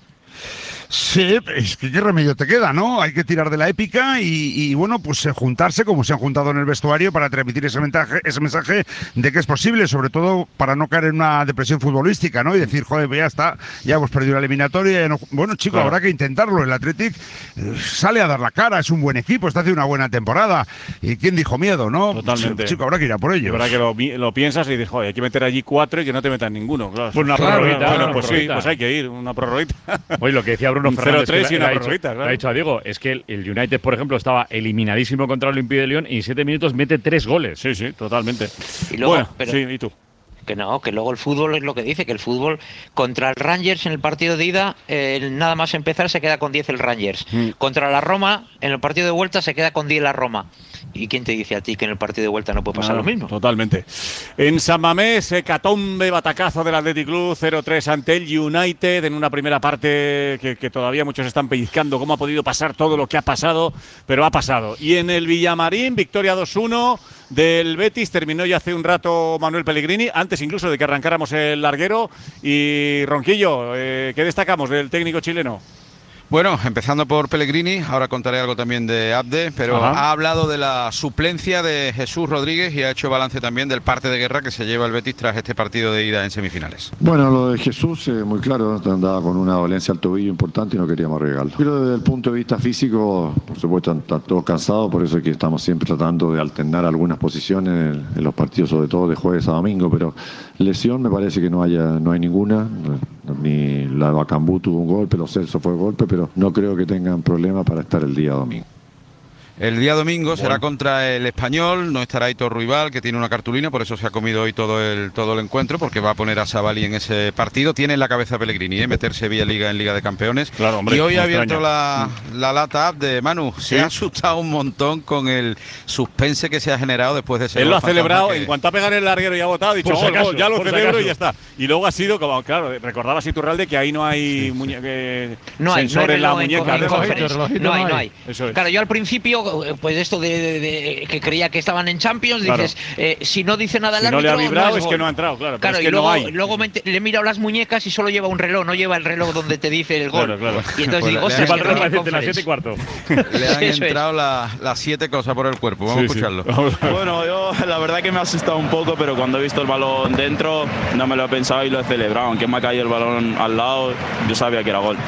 Sí, es que qué remedio te queda, ¿no? Hay que tirar de la épica y, y, bueno, pues eh, juntarse como se han juntado en el vestuario para transmitir ese mensaje, ese mensaje de que es posible, sobre todo para no caer en una depresión futbolística, ¿no? Y decir, joder, ya está, ya hemos perdido la eliminatoria. Ya no... Bueno, chicos, Claro. habrá que intentarlo. El Athletic eh, sale a dar la cara, es un buen equipo, está haciendo una buena temporada. ¿Y quién dijo miedo, no? Totalmente. Chico, habrá que ir a por ellos. Es verdad que lo, vi- lo piensas y dices, joder, hay que meter allí cuatro y que no te metan ninguno. Claro. Pues una Claro, prorroguita, bueno, una pues sí, prorroguita. pues hay que ir, una prorroguita. Oye, lo que decía Bruno Un Fernández, cero tres que y le- una le ha dicho- prorroguita, claro. le ha dicho a Diego, es que el, el United, por ejemplo, estaba eliminadísimo contra el Olympique de Lyon y en siete minutos mete tres goles. Sí, sí, totalmente. Y luego, bueno, pero- sí, ¿y tú? Que no, que luego el fútbol es lo que dice, que el fútbol contra el Rangers en el partido de ida, eh, nada más empezar se queda con diez el Rangers. Mm. Contra la Roma, en el partido de vuelta se queda con diez la Roma. ¿Y quién te dice a ti que en el partido de vuelta no puede pasar Ah, lo mismo? Totalmente. En San Mamés, hecatombe, batacazo del Athletic Club, cero tres ante el United en una primera parte que, que todavía muchos están pellizcando cómo ha podido pasar todo lo que ha pasado, pero ha pasado. Y en el Villamarín, victoria dos uno del Betis, terminó ya hace un rato Manuel Pellegrini, antes incluso de que arrancáramos el larguero. Y Ronquillo, eh, ¿qué destacamos del técnico chileno? Bueno, empezando por Pellegrini, ahora contaré algo también de Abde, pero Ajá. ha hablado de la suplencia de Jesús Rodríguez y ha hecho balance también del parte de guerra que se lleva el Betis tras este partido de ida en semifinales. Bueno, lo de Jesús, eh, muy claro, andaba con una dolencia al tobillo importante y no queríamos arriesgarlo. Pero desde el punto de vista físico, por supuesto, están todos cansados, por eso es que estamos siempre tratando de alternar algunas posiciones en, en los partidos, sobre todo de jueves a domingo, pero lesión me parece que no haya, no hay ninguna, ni la de Bacambú tuvo un golpe, los Celso fue golpe, pero no creo que tengan problema para estar el día domingo. El día domingo será contra el Español, no estará Aitor Ruibal, que tiene una cartulina, por eso se ha comido hoy todo el todo el encuentro, porque va a poner a Sabali en ese partido. Tiene en la cabeza Pellegrini, ¿eh? Meterse vía Liga en Liga de Campeones. Claro, hombre, y hoy no ha abierto extraña. la, la lata app de Manu. Se Sí. ha asustado un montón con el suspense que se ha generado después de ese Él gol lo ha fantasma celebrado, que- en cuanto ha pegado en el larguero y ha votado, ha dicho, Por si gol, acaso, gol, ya lo por si celebro acaso. y ya está. Y luego ha sido como, claro, recordaba Iturralde que ahí no hay muñe- que- No hay, no sensor hay en la reloj en muñeca. con- ¿no? conferencia. No hay, no hay. Eso es. Claro, yo al principio, eh, pues esto de, de- de- que creía que estaban en Champions, Claro. dices, eh, si no dice nada el Si no le árbitro, ha vibrado es gol. que no ha entrado, claro, pero Claro, es y que no luego, hay. luego me ent- le he mirado las muñecas y solo lleva un reloj, no lleva el reloj donde te dice el gol. Claro, claro. Y entonces Pues digo, le- ostras, le- que no hay de las conference. siete y cuarto. Le han Eso es. entrado la- las siete cosas por el cuerpo. Vamos Sí, a sí. escucharlo. Vamos a ver. Bueno, yo la verdad que me ha asustado un poco, pero cuando he visto el balón dentro no me lo he pensado y lo he celebrado. Aunque me ha caído el balón al lado, yo sabía que era gol.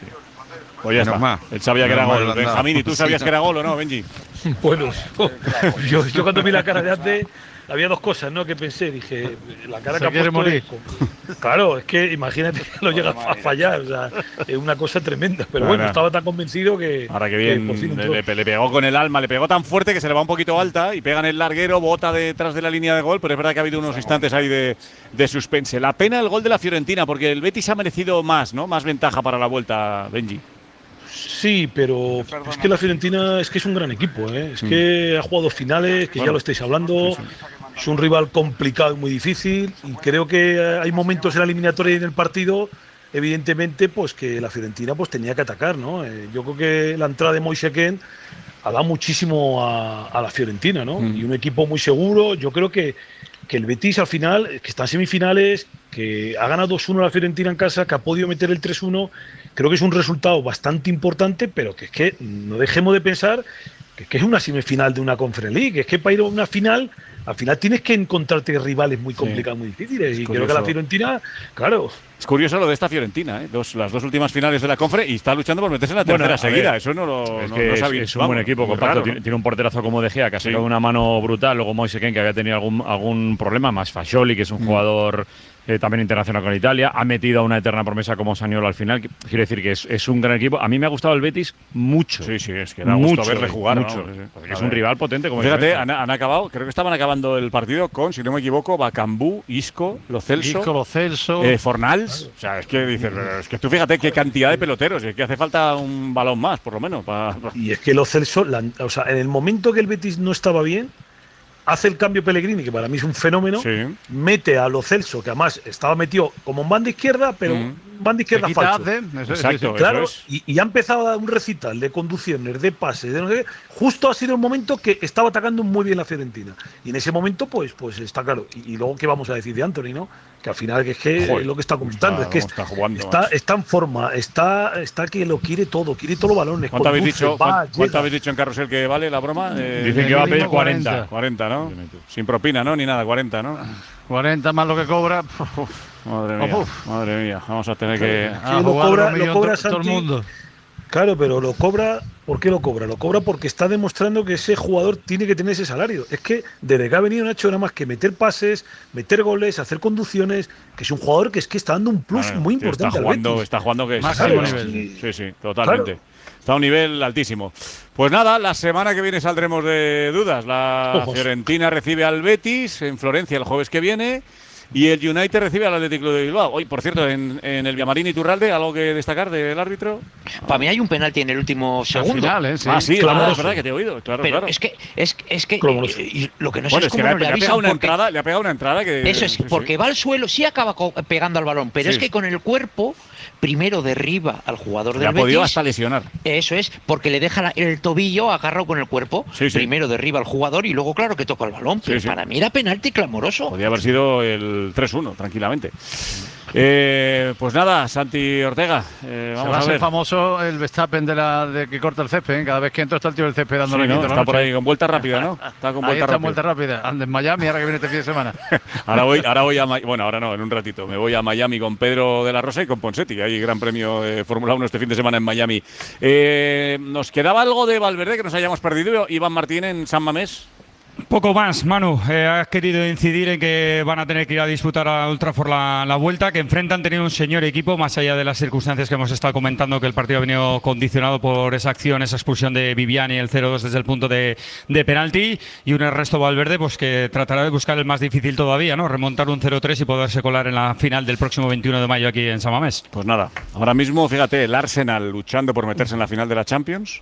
Pues ya Menos está. mal. Él sabía que era Menos mal gol. lo han dado. Benjamín, ¿y tú sabías Sí. que era gol o no, Benji? Bueno, yo, yo cuando vi la cara de Abde, había dos cosas, ¿no? Que pensé, dije, la cara Se que ha quiere puesto morir. es- Claro, es que imagínate que lo llega a fallar, o sea, es una cosa tremenda. Pero bueno, Ahora- estaba tan convencido que, Ahora que que bien, por fin le, entró. le- le pegó con el alma, le pegó tan fuerte que se le va un poquito alta y pega en el larguero, bota detrás de la línea de gol, pero es verdad que ha habido unos instantes ahí de, de suspense. La pena el gol de la Fiorentina, porque el Betis ha merecido más, ¿no? Más ventaja para la vuelta, Benji. Sí, pero es que la Fiorentina es que es un gran equipo, ¿eh? Es Mm. que ha jugado finales, que Bueno, ya lo estáis hablando. Es un rival complicado y muy difícil. Y creo que eh, hay momentos en la eliminatoria y en el partido, evidentemente, pues que la Fiorentina pues tenía que atacar, ¿no? Eh, yo creo que la entrada de Moise Kean ha dado muchísimo a, a la Fiorentina, ¿no? Mm. Y un equipo muy seguro. Yo creo que, que el Betis al final, que está en semifinales, que ha ganado dos uno a la Fiorentina en casa, que ha podido meter el tres uno, creo que es un resultado bastante importante, pero que es que no dejemos de pensar que, que es una semifinal de una Conference League, es que para ir a una final al final tienes que encontrarte rivales muy complicados, sí. muy difíciles. Y creo que la Fiorentina, claro. Es curioso lo de esta Fiorentina, ¿eh? Dos, las dos últimas finales de la Conference y está luchando por meterse en la tercera bueno, seguida. Ver, Eso no lo es no, que no es, sabía. es un buen equipo compacto. Raro, tiene, ¿no? tiene un porterazo como De Gea, que ha sacado sí. una mano brutal. Luego Moise Kean, que había tenido algún, algún problema. Más Fascioli, que es un mm. jugador eh, también internacional con Italia. Ha metido a una eterna promesa como Saniolo al final. Quiero decir que es, es un gran equipo. A mí me ha gustado el Betis mucho. Sí, sí, es que da gusto verle jugar. Mucho. ¿No? Sí, sí. Es un rival potente. Como Fíjate, han, han acabado, creo que estaban acabando el partido con, si no me equivoco, Bacambú, Isco, Lo Celso. Isco, Lo Celso. Eh, Fornals. O sea, es que dices, es que tú fíjate qué cantidad de peloteros. Es que hace falta un balón más, por lo menos. Pa, pa. Y es que Lo Celso, la, o sea, en el momento que el Betis no estaba bien, hace el cambio Pellegrini, que para mí es un fenómeno, sí. mete a Lo Celso, que además estaba metido como en banda izquierda, pero mm. banda izquierda falso. Eso, Exacto, eso, claro, eso es. y, y ha empezado a dar un recital de conducciones, de pases, de no sé qué. Justo ha sido el momento que estaba atacando muy bien la Fiorentina. Y en ese momento, pues, pues está claro. Y, y luego, ¿qué vamos a decir de Anthony, no? Que al final es que Joder, es lo que está comentando, está, es que está, jugando, está, está en forma, está, está que lo quiere todo, quiere todos los balones. ¿Cuánto habéis dicho, va, ¿cuánto habéis dicho en Carrusel que vale la broma? Eh, Dicen que va a pedir cuarenta. cuarenta, ¿no? Sin propina, ¿no? Ni nada, cuarenta, ¿no? cuarenta más lo que cobra. Uf, madre mía, Uf. madre mía. Vamos a tener que... Ah, lo cobra, lo cobra todo el mundo. Claro, pero lo cobra, ¿por qué lo cobra? Lo cobra porque está demostrando que ese jugador tiene que tener ese salario. Es que desde que ha venido no ha hecho nada más que meter pases, meter goles, hacer conducciones, que es un jugador que es que está dando un plus claro, muy importante está jugando, al Betis. Está jugando que más es alto nivel. Sí, sí, totalmente. Claro. Está a un nivel altísimo. Pues nada, la semana que viene saldremos de dudas. La Ojos. Fiorentina recibe al Betis en Florencia el jueves que viene. Y el United recibe al Athletic Club de Bilbao. Hoy, por cierto, en, en el Villamarín Iturralde, ¿algo que destacar del árbitro? Para mí hay un penalti en el último segundo. Final, ¿eh? Sí. Ah, sí, claro, es verdad que te he oído. Claro, Pero claro. es que, es, es que eh, lo que no sé bueno, es cómo es que no le, le ha pegado una porque... entrada, le ha pegado una entrada que... Eso es, sí, porque sí. va al suelo, sí acaba pegando al balón, pero sí. es que con el cuerpo primero derriba al jugador del le ha Betis. podido hasta lesionar. Eso es, porque le deja la, el tobillo agarrado con el cuerpo. Sí, sí. Primero derriba al jugador y luego, claro, que toca el balón. Pero sí, sí. para mí era penalti clamoroso. Podría haber sido el tres uno, tranquilamente. Eh, pues nada, Santi Ortega, eh, vamos Se va a, a ser ver. famoso el Verstappen de la de que corta el césped, ¿eh? Cada vez que entra está el tío del césped dándole sí, ¿no? quinto Está la por ahí con vuelta rápida, ¿no? Está con ahí vuelta está rápida. vuelta rápida. Anda en Miami ahora que viene este fin de semana. ahora voy, ahora voy a bueno, ahora no, en un ratito. Me voy a Miami con Pedro de la Rosa y con Ponseti. Hay gran premio de Fórmula uno este fin de semana en Miami. Eh, nos quedaba algo de Valverde que nos hayamos perdido. Iván Martín en San Mamés. Poco más, Manu. Eh, has querido incidir en que van a tener que ir a disputar a Old Trafford la, la vuelta, que enfrentan han tenido un señor equipo, más allá de las circunstancias que hemos estado comentando, que el partido ha venido condicionado por esa acción, esa expulsión de Viviani, el cero dos desde el punto de, de penalti, y un Ernesto Valverde pues que tratará de buscar el más difícil todavía, ¿no? Remontar un cero tres y poderse colar en la final del próximo veintiuno de mayo aquí en San Mamés. Pues nada, ahora mismo, fíjate, el Arsenal luchando por meterse en la final de la Champions,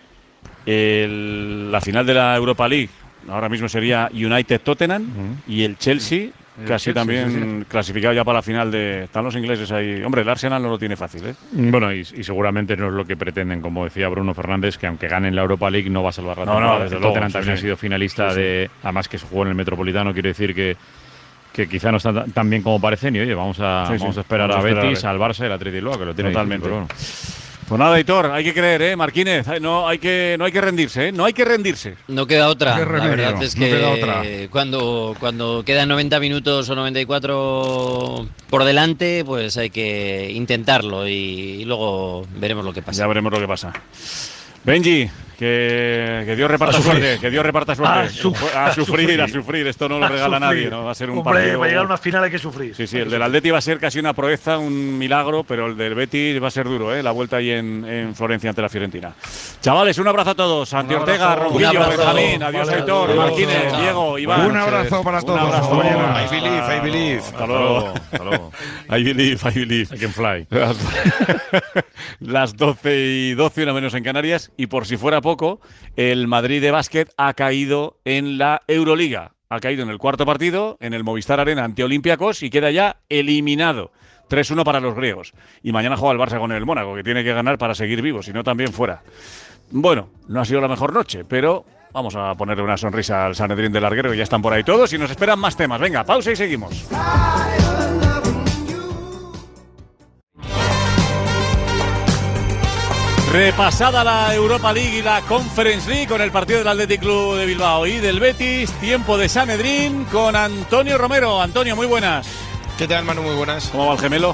el, la final de la Europa League. Ahora mismo sería United-Tottenham uh-huh. y el Chelsea, el casi Chelsea, también sí, sí. clasificado ya para la final de... Están los ingleses ahí. Hombre, el Arsenal no lo tiene fácil, ¿eh? Bueno, y, y seguramente no es lo que pretenden, como decía Bruno Fernández, que aunque ganen la Europa League no va a salvar la temporada. No, no, desde el Tottenham sí, también sí. ha sido finalista sí, sí. de... Además que se jugó en el Metropolitano, quiere decir que que quizá no está tan bien como parecen. Y oye, vamos a, sí, vamos sí. a esperar vamos a, a Betis, a al Barça y al Athletic Club, que lo tiene totalmente. Difícil, bueno. Pues nada, Aitor, hay que creer, ¿eh? Marquínez, no hay que, no hay que rendirse, ¿eh? No hay que rendirse. No queda otra. La verdad es que no cuando, cuando quedan noventa minutos o noventa y cuatro por delante, pues hay que intentarlo y, y luego veremos lo que pasa. Ya veremos lo que pasa. Benji, que, que Dios reparta suerte, que Dios reparta suerte. A, su, a, a sufrir, sufrir, a sufrir. Esto no lo regala nadie, ¿no? Va a ser un Hombre, partido. Va a llegar a una final, hay que sufrir. Sí, sí, el del Atleti va a ser casi una proeza, un milagro, pero el del Betis va a ser duro, ¿eh? La vuelta ahí en, en Florencia ante la Fiorentina. Chavales, un abrazo a todos. Santi Ortega, Ronquillo, Benjamín, adiós vale, Aitor, adiós, Marquínez, adiós, Diego, Iván. Un abrazo para todos. Un abrazo. I believe, I believe. Hasta luego. Hasta luego. I believe, I believe. I can fly. Las doce y doce, una menos en Canarias, y por si fuera poco, el Madrid de básquet ha caído en la Euroliga. Ha caído en el cuarto partido, en el Movistar Arena ante Olympiacos y queda ya eliminado. tres uno para los griegos. Y mañana juega el Barça con el Mónaco, que tiene que ganar para seguir vivo, si no también fuera. Bueno, no ha sido la mejor noche, pero vamos a ponerle una sonrisa al Sanedrín del Larguero, que ya están por ahí todos y nos esperan más temas. Venga, pausa y seguimos. Repasada la Europa League y la Conference League con el partido del Athletic Club de Bilbao y del Betis, tiempo de Sanedrín con Antonio Romero. Antonio, muy buenas. ¿Qué tal, Manu? Muy buenas. ¿Cómo va el gemelo?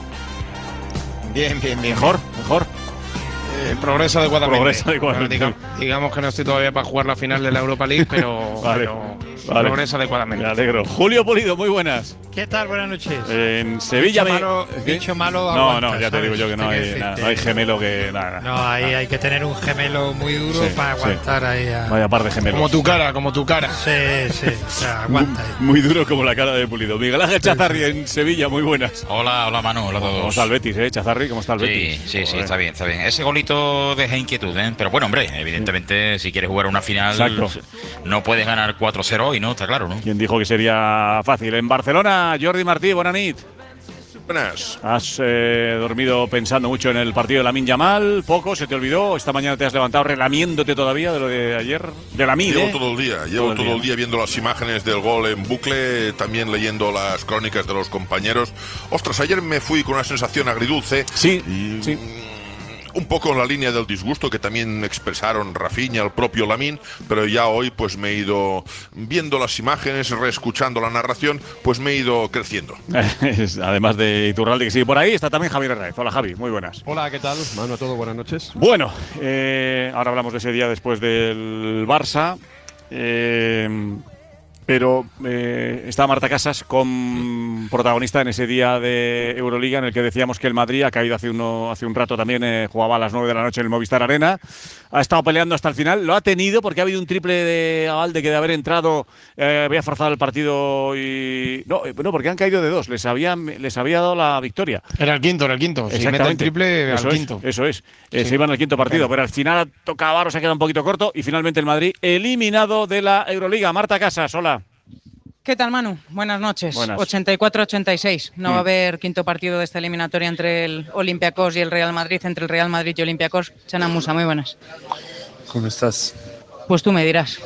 Bien, bien, bien. Mejor, mejor. Eh, progresa adecuadamente. Progresa adecuadamente. Bueno, digamos, digamos que no estoy todavía para jugar la final de la Europa League, pero, vale, pero vale. progresa adecuadamente. Me alegro. Julio Pulido, muy buenas. ¿Qué tal? Buenas noches. En Sevilla bicho me... malo, bicho malo No, aguanta, no, ya te ¿sabes? digo yo que no hay, Decirte, nada, no hay gemelo que nada. No, ahí hay que tener un gemelo muy duro Sí, para aguantar sí. ahí. A... Vaya par de gemelos. Como tu cara, como tu cara. Sí, sí, o sea, aguanta ahí. Muy, muy duro como la cara de Pulido. Miguel Ángel Chazarri en Sevilla, muy buenas. Hola, hola Manu, hola a todos. ¿Cómo está el Betis, eh? Chazarri, ¿cómo está el Betis? Sí, sí, sí, Joder. está bien, está bien. Ese golito deja inquietud, ¿eh? Pero bueno, hombre, evidentemente si quieres jugar una final Exacto. no puedes ganar cuatro cero hoy, ¿no? Está claro, ¿no? ¿Quién dijo que sería fácil? En Barcelona, Jordi Martí, buena nit. Buenas. ¿Has eh, dormido pensando mucho en el partido de Lamine Yamal? ¿Poco? ¿Se te olvidó? ¿Esta mañana te has levantado relamiéndote todavía de lo de ayer? ¿De Lamine? Llevo ¿eh? todo el día, llevo todo el día viendo las imágenes del gol en bucle, también leyendo las crónicas de los compañeros. Ostras, ayer me fui con una sensación agridulce. Sí, y, sí. Un poco en la línea del disgusto que también expresaron Rafinha, el propio Lamine, pero ya hoy pues me he ido viendo las imágenes, reescuchando la narración, pues me he ido creciendo. Además de Iturralde, que sigue por ahí, está también Javier Hernández. Hola Javi, muy buenas. Hola, ¿qué tal? Manu, a todos, buenas noches. Bueno, eh, ahora hablamos de ese día después del Barça. Eh, Pero eh, está Marta Casas con protagonista en ese día de Euroliga en el que decíamos que el Madrid ha caído hace, uno, hace un rato también, eh, jugaba a las nueve de la noche en el Movistar Arena, ha estado peleando hasta el final, lo ha tenido porque ha habido un triple de Abalde que de haber entrado eh, había forzado el partido y... No, eh, no, porque han caído de dos, les, habían, les había dado la victoria. Era el quinto, era el quinto. Si mete el triple, eso al es, quinto. Eso es, eh, Sí. se iban al quinto partido, Bueno. pero al final toca Varo, se ha quedado un poquito corto y finalmente el Madrid eliminado de la Euroliga. Marta Casas, hola. ¿Qué tal, Manu? Buenas noches. Buenas. ochenta y cuatro a ochenta y seis. No Mm. va a haber quinto partido de esta eliminatoria entre el Olympiacos y el Real Madrid, entre el Real Madrid y Olympiacos. Chana Musa, muy buenas. ¿Cómo estás? Pues tú me dirás.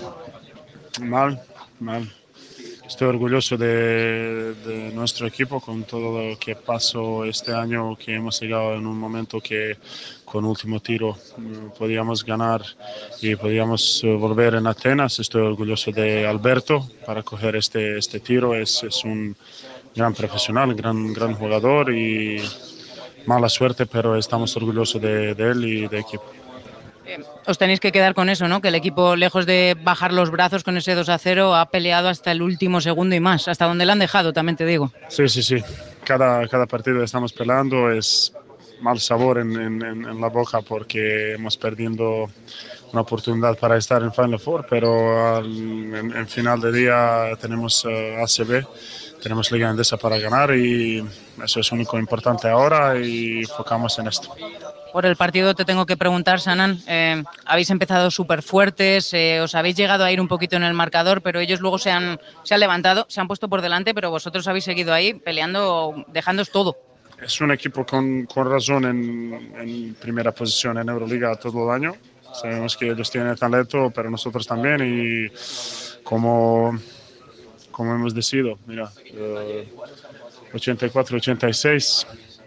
Mal, mal. Estoy orgulloso de, de nuestro equipo con todo lo que pasó este año, que hemos llegado en un momento que con último tiro mm, podíamos ganar y podíamos eh, volver en Atenas. Estoy orgulloso de Alberto para coger este, este tiro. Es, es un gran profesional, gran, gran jugador y mala suerte, pero estamos orgullosos de, de él y del equipo. Os tenéis que quedar con eso, ¿no? Que el equipo, lejos de bajar los brazos con ese dos a cero, ha peleado hasta el último segundo y más, hasta donde le han dejado, también te digo. Sí, sí, sí. Cada, cada partido estamos peleando, es mal sabor en, en, en la boca porque hemos perdiendo una oportunidad para estar en Final Four, pero al, en, en final de día tenemos uh, A C B, tenemos Liga Endesa para ganar y eso es único importante ahora y enfocamos en esto. Por el partido te tengo que preguntar, Sanan, eh, habéis empezado súper fuertes, eh, os habéis llegado a ir un poquito en el marcador, pero ellos luego se han, se han levantado, se han puesto por delante, pero vosotros habéis seguido ahí peleando, dejándoos todo. Es un equipo con, con razón en, en primera posición en Euroliga todo el año. Sabemos que ellos tienen talento, pero nosotros también y como, como hemos decidido, mira, eh, ochenta y cuatro a ochenta y seis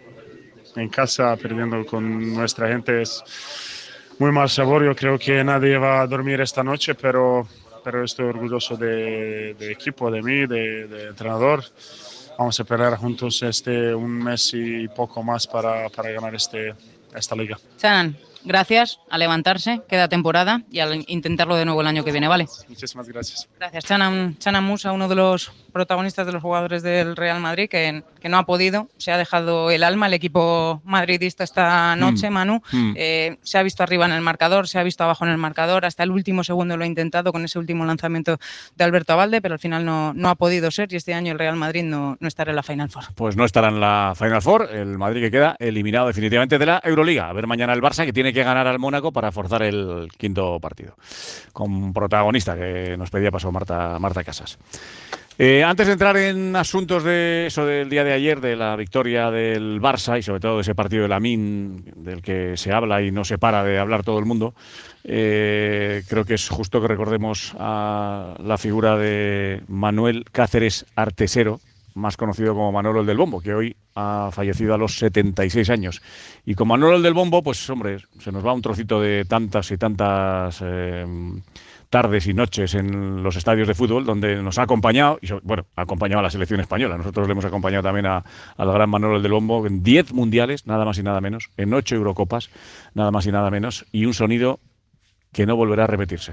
en casa, perdiendo con nuestra gente es muy mal sabor. Yo creo que nadie va a dormir esta noche, pero, pero estoy orgulloso de, de equipo, de mí, de, de entrenador. Vamos a pelear juntos este un mes y poco más para, para ganar este, esta liga. Sanan, gracias, a levantarse, queda temporada y a intentarlo de nuevo el año que viene, ¿vale? Muchísimas gracias. Gracias, Chanan, Chanan Musa, uno de los protagonistas de los jugadores del Real Madrid, que, que no ha podido, se ha dejado el alma el equipo madridista esta noche, Mm. Manu. Mm. Eh, se ha visto arriba en el marcador, se ha visto abajo en el marcador, hasta el último segundo lo ha intentado con ese último lanzamiento de Alberto Abalde, pero al final no, no ha podido ser y este año el Real Madrid no, no estará en la Final Four. Pues no estará en la Final Four, el Madrid que queda eliminado definitivamente de la Euroliga. A ver mañana el Barça, que tiene que ganar al Mónaco para forzar el quinto partido. Con protagonista que nos pedía paso Marta, Marta Casas. Eh, antes de entrar en asuntos de eso del día de ayer, de la victoria del Barça y sobre todo de ese partido de Lamine del que se habla y no se para de hablar todo el mundo, eh, creo que es justo que recordemos a la figura de Manuel Cáceres Artesero, más conocido como Manolo el del Bombo, que hoy ha fallecido a los setenta y seis años. Y con Manolo el del Bombo, pues hombre, se nos va un trocito de tantas y tantas eh, tardes y noches en los estadios de fútbol, donde nos ha acompañado, y bueno, ha acompañado a la selección española. Nosotros le hemos acompañado también a, al gran Manolo el del Bombo en diez mundiales, nada más y nada menos, en ocho Eurocopas, nada más y nada menos, y un sonido que no volverá a repetirse.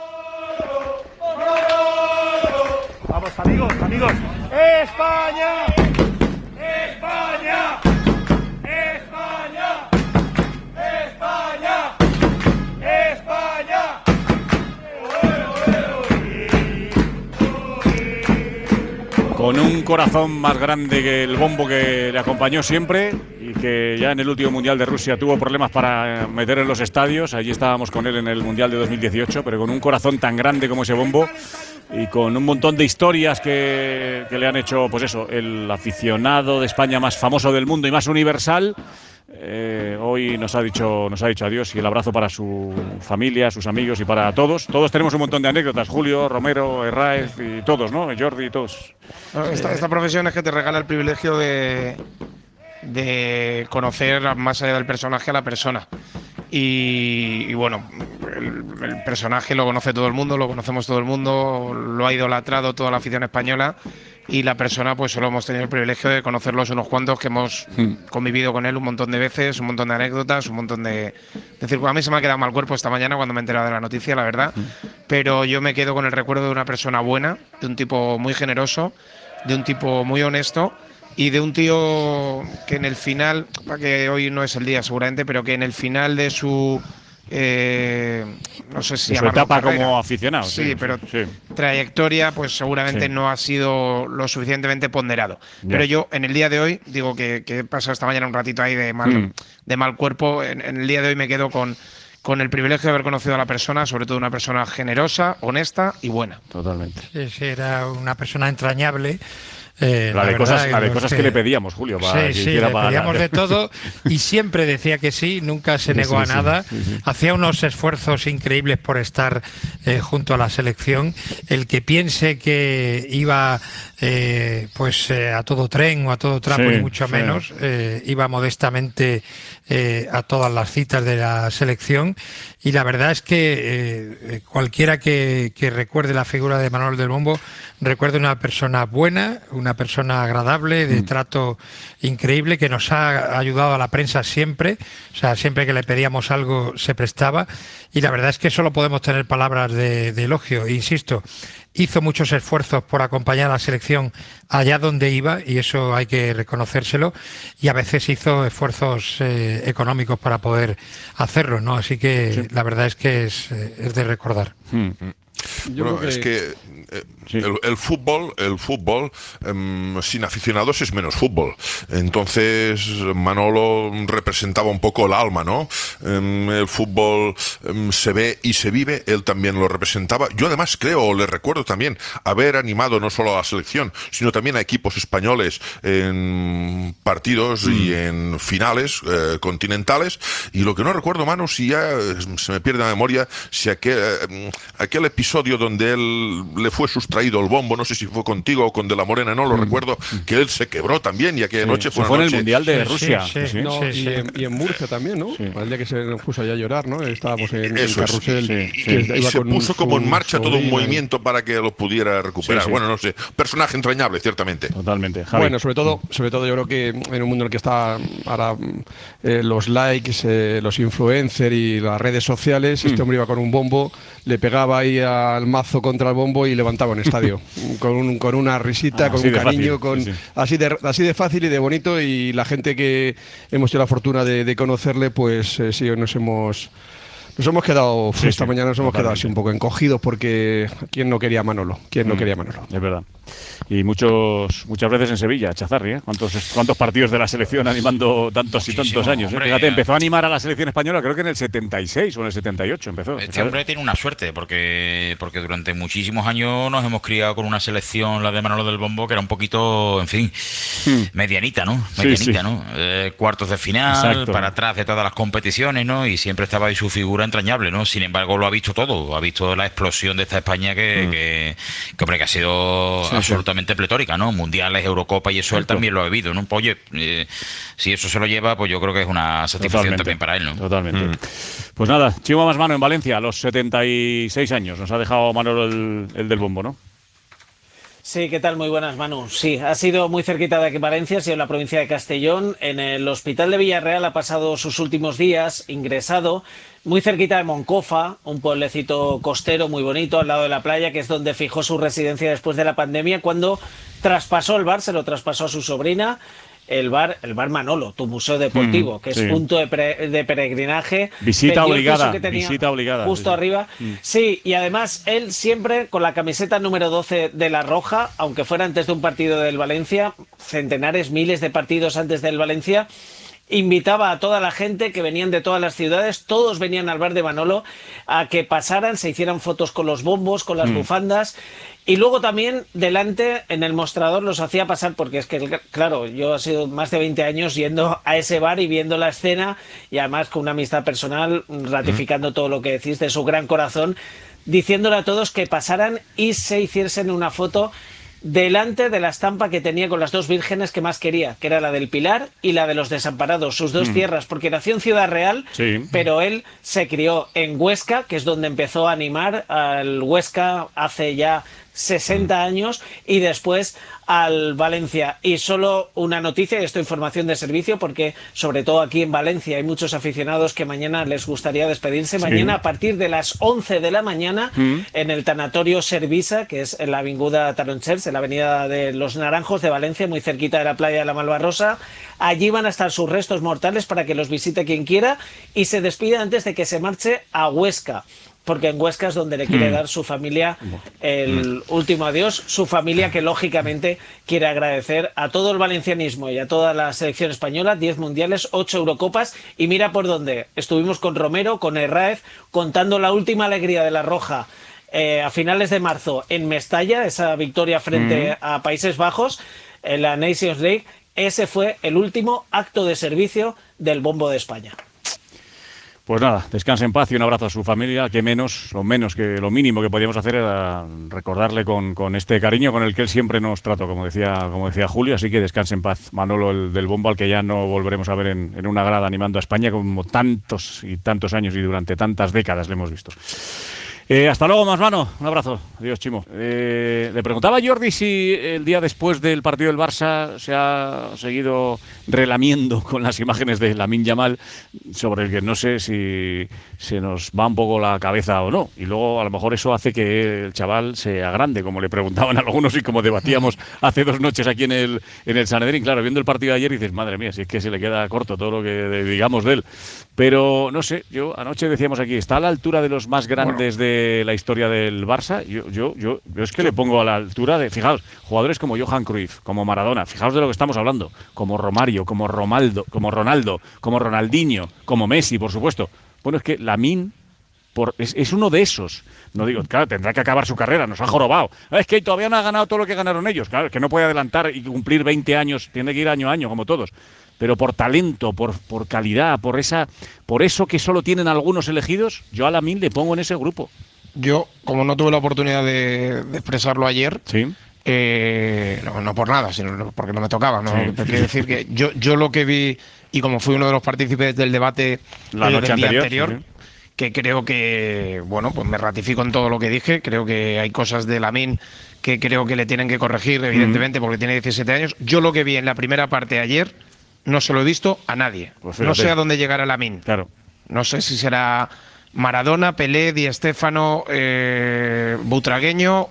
Vamos, amigos, amigos. ¡España! ¡España! ¡España! ¡España! ¡España! Con un corazón más grande que el Bombo, que le acompañó siempre y que ya en el último Mundial de Rusia tuvo problemas para meter en los estadios. Allí estábamos con él en el Mundial de dos mil dieciocho, pero con un corazón tan grande como ese Bombo y con un montón de historias que, que le han hecho, pues eso, el aficionado de España más famoso del mundo y más universal. Eh, hoy nos ha dicho nos ha dicho adiós, y el abrazo para su familia, sus amigos y para todos. Todos tenemos un montón de anécdotas, Julio, Romero, Herráez y todos, ¿no? Jordi y todos. Esta, esta profesión es que te regala el privilegio de, de conocer más allá del personaje a la persona. Y, y bueno, el, el personaje lo conoce todo el mundo, lo conocemos todo el mundo, lo ha idolatrado toda la afición española, y la persona pues solo hemos tenido el privilegio de conocerlos unos cuantos que hemos mm. convivido con él un montón de veces, un montón de anécdotas, un montón de, de circunstancias. A mí se me ha quedado mal cuerpo esta mañana cuando me he enterado de la noticia, la verdad, mm. pero yo me quedo con el recuerdo de una persona buena, de un tipo muy generoso, de un tipo muy honesto, y de un tío que en el final, que hoy no es el día seguramente, pero que en el final de su eh, no sé si su etapa carrera, como aficionado, sí, sí, pero sí. trayectoria, pues seguramente Sí. no ha sido lo suficientemente ponderado. Ya. Pero yo en el día de hoy, digo que, que he pasado esta mañana un ratito ahí de mal, Mm. de mal cuerpo, en, en el día de hoy me quedo con, con el privilegio de haber conocido a la persona, sobre todo una persona generosa, honesta y buena. Totalmente. Sí, sí, era una persona entrañable. Eh, La de verdad, cosas, la de los cosas que le pedíamos, Julio. Para Sí, que sí, hiciera le para- pedíamos de todo y siempre decía que sí, nunca se Sí, negó sí, a sí, nada. sí, sí. Hacía unos esfuerzos increíbles por estar eh, junto a la selección. El que piense que iba eh, pues eh, a todo tren o a todo trapo, Sí, ni mucho sí. menos, eh, iba modestamente eh, a todas las citas de la selección. Y la verdad es que eh, cualquiera que, que recuerde la figura de Manuel del Bombo, recuerde una persona buena, una persona agradable, de trato increíble, que nos ha ayudado a la prensa siempre. O sea, siempre que le pedíamos algo se prestaba. Y la verdad es que solo podemos tener palabras de, de elogio. E insisto, hizo muchos esfuerzos por acompañar a la selección allá donde iba, y eso hay que reconocérselo, y a veces hizo esfuerzos eh, económicos para poder hacerlo, ¿no? Así que sí. La verdad es que es, eh, es de recordar. Hmm. Bueno, es que eh, el, el fútbol, el fútbol eh, sin aficionados es menos fútbol. Entonces Manolo representaba un poco el alma, ¿no? Eh, el fútbol eh, se ve y se vive, él también lo representaba. Yo además creo, le recuerdo también haber animado no solo a la selección, sino también a equipos españoles en partidos mm. y en finales eh, continentales. Y lo que no recuerdo, Manu, si ya se me pierde la memoria, si aquel, eh, aquel episodio donde él le fue sustraído el bombo, no sé si fue contigo o con De la Morena, no lo mm. recuerdo, que él se quebró también y aquella sí, noche fue, fue en noche... el Mundial de sí, Rusia. Sí, sí, no, sí, y, sí. En, y en Murcia también, ¿no? Sí. El día que se nos puso allá a llorar, ¿no? Estábamos en el carrusel. Sí, sí. Y se puso como en marcha todo un movimiento para que lo pudiera recuperar. Sí, sí. Bueno, no sé, personaje entrañable, ciertamente. Totalmente. Javi. Bueno, sobre todo, sobre todo yo creo que en un mundo en el que está ahora eh, los likes, eh, los influencers y las redes sociales, mm. este hombre iba con un bombo, le pegaba ahí al mazo contra el bombo y levantaba un estadio con, un, con una risita, ah, con un cariño, fácil, con sí, sí. Así, de, así de fácil y de bonito, y la gente que hemos tenido la fortuna de, de conocerle, pues eh, sí, nos hemos nos hemos quedado, sí, esta sí, mañana nos hemos totalmente. quedado así un poco encogidos, porque ¿quién no quería a Manolo? ¿Quién no mm, quería a Manolo? Es verdad. Y muchos muchas veces en Sevilla, Chazarri, ¿eh? ¿Cuántos, cuántos partidos de la selección animando tantos Muchísimo, y tantos años? Hombre, ¿eh? Fíjate, empezó a animar a la selección española creo que en el setenta y seis o en el setenta y ocho empezó. Este hombre tiene una suerte, porque porque durante muchísimos años nos hemos criado con una selección, la de Manolo del Bombo, que era un poquito, en fin, hmm. medianita, ¿no? Medianita, sí, sí. ¿no? Eh, cuartos de final, Exacto. para atrás de todas las competiciones, ¿no? Y siempre estaba ahí su figura figura entrañable, ¿no? Sin embargo, lo ha visto todo, ha visto la explosión de esta España que, mm. que, que, hombre, que ha sido sí, absolutamente sí. pletórica, ¿no? Mundiales, Eurocopa y eso Exacto. él también lo ha vivido, ¿no? Oye, eh, si eso se lo lleva, pues yo creo que es una satisfacción Totalmente. también para él, ¿no? Totalmente. Mm. Pues nada, Chimo Más Mano en Valencia, a los setenta y seis años, nos ha dejado Manolo el, el del bombo, ¿no? Sí, ¿qué tal? Muy buenas, Manu. Sí, ha sido muy cerquita de aquí Valencia, ha sido en la provincia de Castellón. En el hospital de Villarreal ha pasado sus últimos días, ingresado, muy cerquita de Moncofa, un pueblecito costero muy bonito al lado de la playa, que es donde fijó su residencia después de la pandemia, cuando traspasó el bar, se lo traspasó a su sobrina. El bar, el bar Manolo, tu museo deportivo, mm, que es sí. punto de, pre, de peregrinaje. Visita obligada, visita obligada. Justo sí, arriba. Mm. Sí, y además él siempre con la camiseta número doce de la Roja, aunque fuera antes de un partido del Valencia, centenares, miles de partidos antes del Valencia, invitaba a toda la gente que venían de todas las ciudades, todos venían al bar de Manolo a que pasaran, se hicieran fotos con los bombos, con las mm. bufandas. Y luego también delante en el mostrador los hacía pasar, porque es que, claro, yo he sido más de veinte años yendo a ese bar y viendo la escena, y además con una amistad personal, ratificando mm. todo lo que decís de su gran corazón, diciéndole a todos que pasaran y se hiciesen una foto delante de la estampa que tenía con las dos vírgenes que más quería, que era la del Pilar y la de los Desamparados, sus dos mm. tierras, porque nació en Ciudad Real, sí. pero él se crió en Huesca, que es donde empezó a animar al Huesca hace ya sesenta años, y después al Valencia. Y solo una noticia, y esto información de servicio, porque sobre todo aquí en Valencia hay muchos aficionados que mañana les gustaría despedirse. Sí. Mañana a partir de las once de la mañana mm. en el tanatorio Servisa, que es en la avinguda Taronchers, en la avenida de los Naranjos de Valencia, muy cerquita de la playa de la Malvarrosa. Allí van a estar sus restos mortales para que los visite quien quiera y se despide antes de que se marche a Huesca, porque en Huesca es donde le quiere dar su familia el último adiós, su familia que lógicamente quiere agradecer a todo el valencianismo y a toda la selección española, diez mundiales, ocho Eurocopas, y mira por dónde. Estuvimos con Romero, con Herráez, contando la última alegría de la Roja eh, a finales de marzo en Mestalla, esa victoria frente mm. a Países Bajos en la Nations League. Ese fue el último acto de servicio del Bombo de España. Pues nada, descanse en paz y un abrazo a su familia, que menos, lo menos que lo mínimo que podíamos hacer era recordarle con, con este cariño con el que él siempre nos trató, como decía, como decía Julio, así que descanse en paz Manolo el del bombo, al que ya no volveremos a ver en, en una grada animando a España como tantos y tantos años y durante tantas décadas le hemos visto. Eh, hasta luego, Más Mano. Un abrazo. Adiós, Chimo. Eh, le preguntaba a Jordi si el día después del partido del Barça se ha seguido relamiendo con las imágenes de Lamine Yamal, sobre el que no sé si se nos va un poco la cabeza o no. Y luego a lo mejor eso hace que el chaval se agrande, como le preguntaban algunos y como debatíamos hace dos noches aquí en el, en el Sanedrín. Claro, viendo el partido de ayer dices, madre mía, si es que se le queda corto todo lo que digamos de él. Pero no sé, yo anoche decíamos aquí, está a la altura de los más grandes bueno. de la historia del Barça. Yo, yo, yo, yo es que le pongo a la altura de, fijaos, jugadores como Johan Cruyff, como Maradona, fijaos de lo que estamos hablando, como Romario, como Romaldo, como Ronaldo, como Ronaldinho, como Messi, por supuesto. Bueno, es que Lamine por, es, es uno de esos. No digo, claro, tendrá que acabar su carrera, nos ha jorobado. Es que todavía no ha ganado todo lo que ganaron ellos. Claro, es que no puede adelantar y cumplir veinte años, tiene que ir año a año, como todos. Pero por talento, por, por calidad, por esa, por eso que solo tienen algunos elegidos, yo a Lamine le pongo en ese grupo. Yo, como no tuve la oportunidad de, de expresarlo ayer, ¿sí? eh, no, no por nada, sino porque no me tocaba, ¿no? Sí. Quiero decir que yo, yo lo que vi, y como fui uno de los partícipes del debate la noche del día anterior, anterior sí. que creo que, bueno, pues me ratifico en todo lo que dije, creo que hay cosas de Lamine que creo que le tienen que corregir, evidentemente, mm. porque tiene diecisiete años. Yo lo que vi en la primera parte ayer no se lo he visto a nadie. Pues no sé a dónde llegará Lamine. Claro. No sé si será Maradona, Pelé, Di Stéfano, eh, Butragueño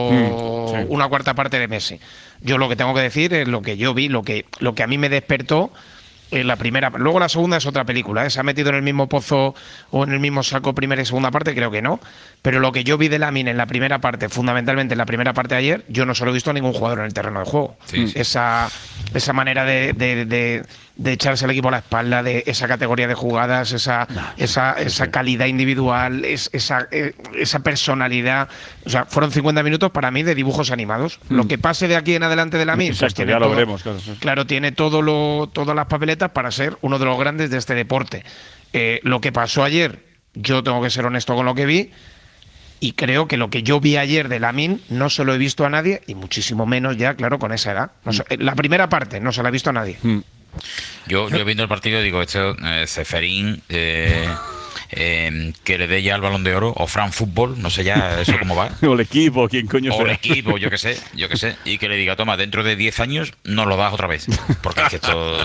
o mm, sí. una cuarta parte de Messi. Yo lo que tengo que decir es lo que yo vi, lo que, lo que a mí me despertó en la primera. Luego la segunda es otra película, ¿eh? ¿Se ha metido en el mismo pozo o en el mismo saco primera y segunda parte? Creo que no. Pero lo que yo vi de Lamine en la primera parte, fundamentalmente en la primera parte de ayer, yo no se lo he visto a ningún jugador en el terreno de juego. Sí, sí. Esa, esa manera de, de, de, de echarse al equipo a la espalda, de esa categoría de jugadas, esa, no, esa, esa calidad individual, es, esa, esa personalidad. O sea, fueron cincuenta minutos para mí de dibujos animados. Mm. Lo que pase de aquí en adelante de Lamine, pues ya lo todo, veremos. Claro, sí. claro, tiene todo lo, todas las papeletas para ser uno de los grandes de este deporte. Eh, lo que pasó ayer, Yo tengo que ser honesto con lo que vi. Y creo que lo que yo vi ayer de Lamine no se lo he visto a nadie, y muchísimo menos ya, claro, con esa edad. No se, la primera parte no se la ha visto a nadie. Mm. Yo, yo viendo el partido digo, esto, eh, Ceferín, eh, eh, que le dé ya el Balón de Oro, o Fran Fútbol, no sé ya eso cómo va. O el equipo, quien coño o sea. el equipo, yo qué sé, yo qué sé. Y que le diga, toma, dentro de diez años nos lo das otra vez. Porque es que esto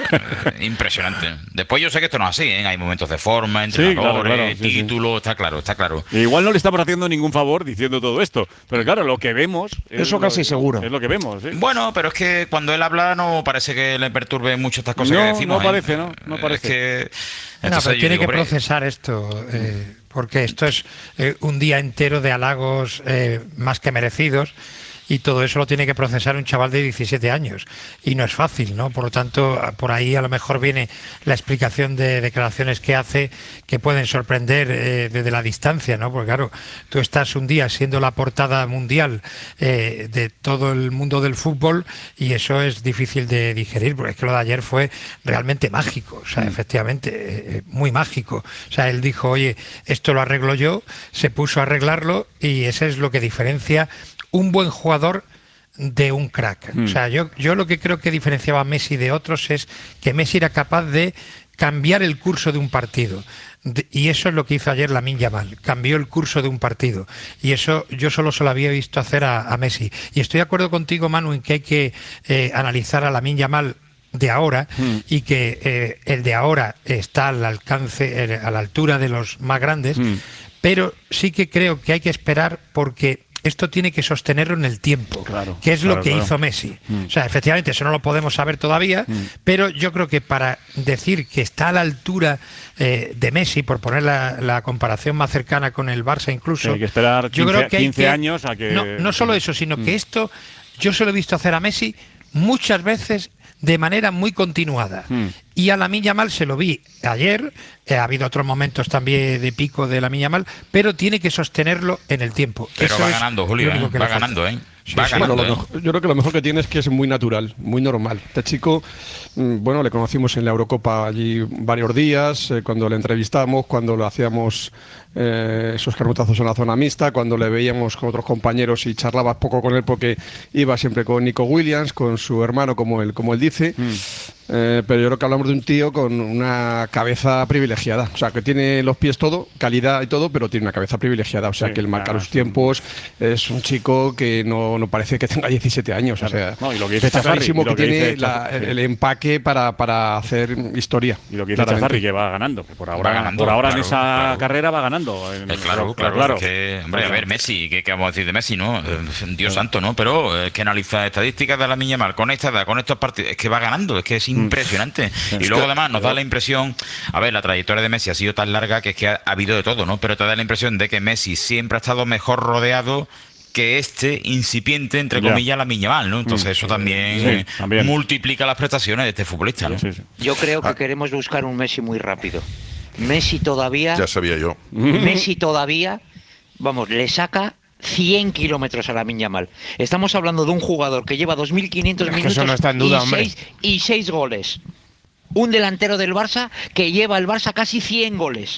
eh, impresionante. Después yo sé que esto no es así, ¿eh? Hay momentos de forma, entrenadores, Sí, claro, claro, sí, títulos, sí. Está claro, está claro. E igual no le estamos haciendo ningún favor diciendo todo esto. Pero claro, lo que vemos... Eso casi lo, seguro. Es lo que vemos, ¿sí? Bueno, pero es que cuando él habla no parece que le perturbe mucho estas cosas no, que decimos. No parece, ¿eh? ¿no? No parece. Es que... No, pero tiene digo, que procesar esto, eh, porque esto es eh, un día entero de halagos eh, más que merecidos, y todo eso lo tiene que procesar un chaval de diecisiete años, y no es fácil, ¿no? Por lo tanto, por ahí a lo mejor viene la explicación de declaraciones que hace, que pueden sorprender eh, desde la distancia, ¿no? Porque claro, tú estás un día siendo la portada mundial eh, de todo el mundo del fútbol, y eso es difícil de digerir, porque es que lo de ayer fue realmente mágico, o sea, mm. efectivamente, eh, muy mágico. O sea, él dijo, oye, esto lo arreglo yo, se puso a arreglarlo, y eso es lo que diferencia un buen jugador de un crack. Mm. O sea, yo, yo lo que creo que diferenciaba a Messi de otros es que Messi era capaz de cambiar el curso de un partido. De, y eso es lo que hizo ayer Lamine Yamal, cambió el curso de un partido. Y eso yo solo se lo había visto hacer a, a Messi. Y estoy de acuerdo contigo, Manu, en que hay que eh, analizar a Lamine Yamal de ahora, mm. y que eh, el de ahora está al alcance, eh, a la altura de los más grandes, mm. pero sí que creo que hay que esperar, porque esto tiene que sostenerlo en el tiempo, claro, que es claro, lo que claro. hizo Messi. Mm. O sea, efectivamente, eso no lo podemos saber todavía, mm. pero yo creo que para decir que está a la altura eh, de Messi, por poner la, la comparación más cercana con el Barça incluso, hay que esperar quince, yo creo que hay quince que, años a que... No, no solo eso, sino mm. que esto yo se lo he visto hacer a Messi muchas veces de manera muy continuada. Mm. Y a Lamine Yamal se lo vi ayer, eh, ha habido otros momentos también de pico de Lamine Yamal, pero tiene que sostenerlo en el tiempo. Pero Eso va ganando, Julio, ¿eh? va ganando, ¿eh? Sí, va sí, ganando, bueno, ¿eh? lo mejor, yo creo que lo mejor que tiene es que es muy natural, muy normal. Este chico, bueno, le conocimos en la Eurocopa allí varios días, eh, cuando le entrevistamos, cuando le hacíamos eh, esos carrotazos en la zona mixta, cuando le veíamos con otros compañeros y charlabas poco con él porque iba siempre con Nico Williams, con su hermano, como él, como él dice. Mm. Eh, pero yo creo que hablamos de un tío con una cabeza privilegiada, o sea, que tiene los pies todo, calidad y todo, pero tiene una cabeza privilegiada, o sea, sí, que él marca claro, los tiempos, es un chico que no, no parece que tenga diecisiete años, claro. o sea, no, y lo que dice está clarísimo que, que tiene dice la, sí. el empaque para, para hacer historia. Y lo que dice Chazarri, que va ganando, que por ahora, va ganando, por ahora claro, en esa claro. carrera va ganando. En, eh, claro, claro, claro. Que, hombre, a ver, Messi, ¿qué, qué vamos a decir de Messi, no? Dios claro. santo, ¿no? Pero es que analiza estadísticas de Lamine Yamal con esta edad, con estos partidos, es que va ganando, es que es impresionante. Mm. Y luego además nos da la impresión, a ver, la trayectoria de Messi ha sido tan larga que es que ha, ha habido de todo, ¿no? Pero te da la impresión de que Messi siempre ha estado mejor rodeado que este incipiente, entre ya. comillas, Lamine Yamal, ¿no? Entonces mm. eso también, sí, también multiplica las prestaciones de este futbolista, ¿no? Sí, sí. Yo creo que ah. queremos buscar un Messi muy rápido. Messi todavía... Ya sabía yo. Messi todavía, vamos, le saca cien kilómetros a Lamine Yamal. Estamos hablando de un jugador que lleva dos mil quinientos es minutos no está en duda, y, seis, y seis goles. Un delantero del Barça que lleva al Barça casi cien goles.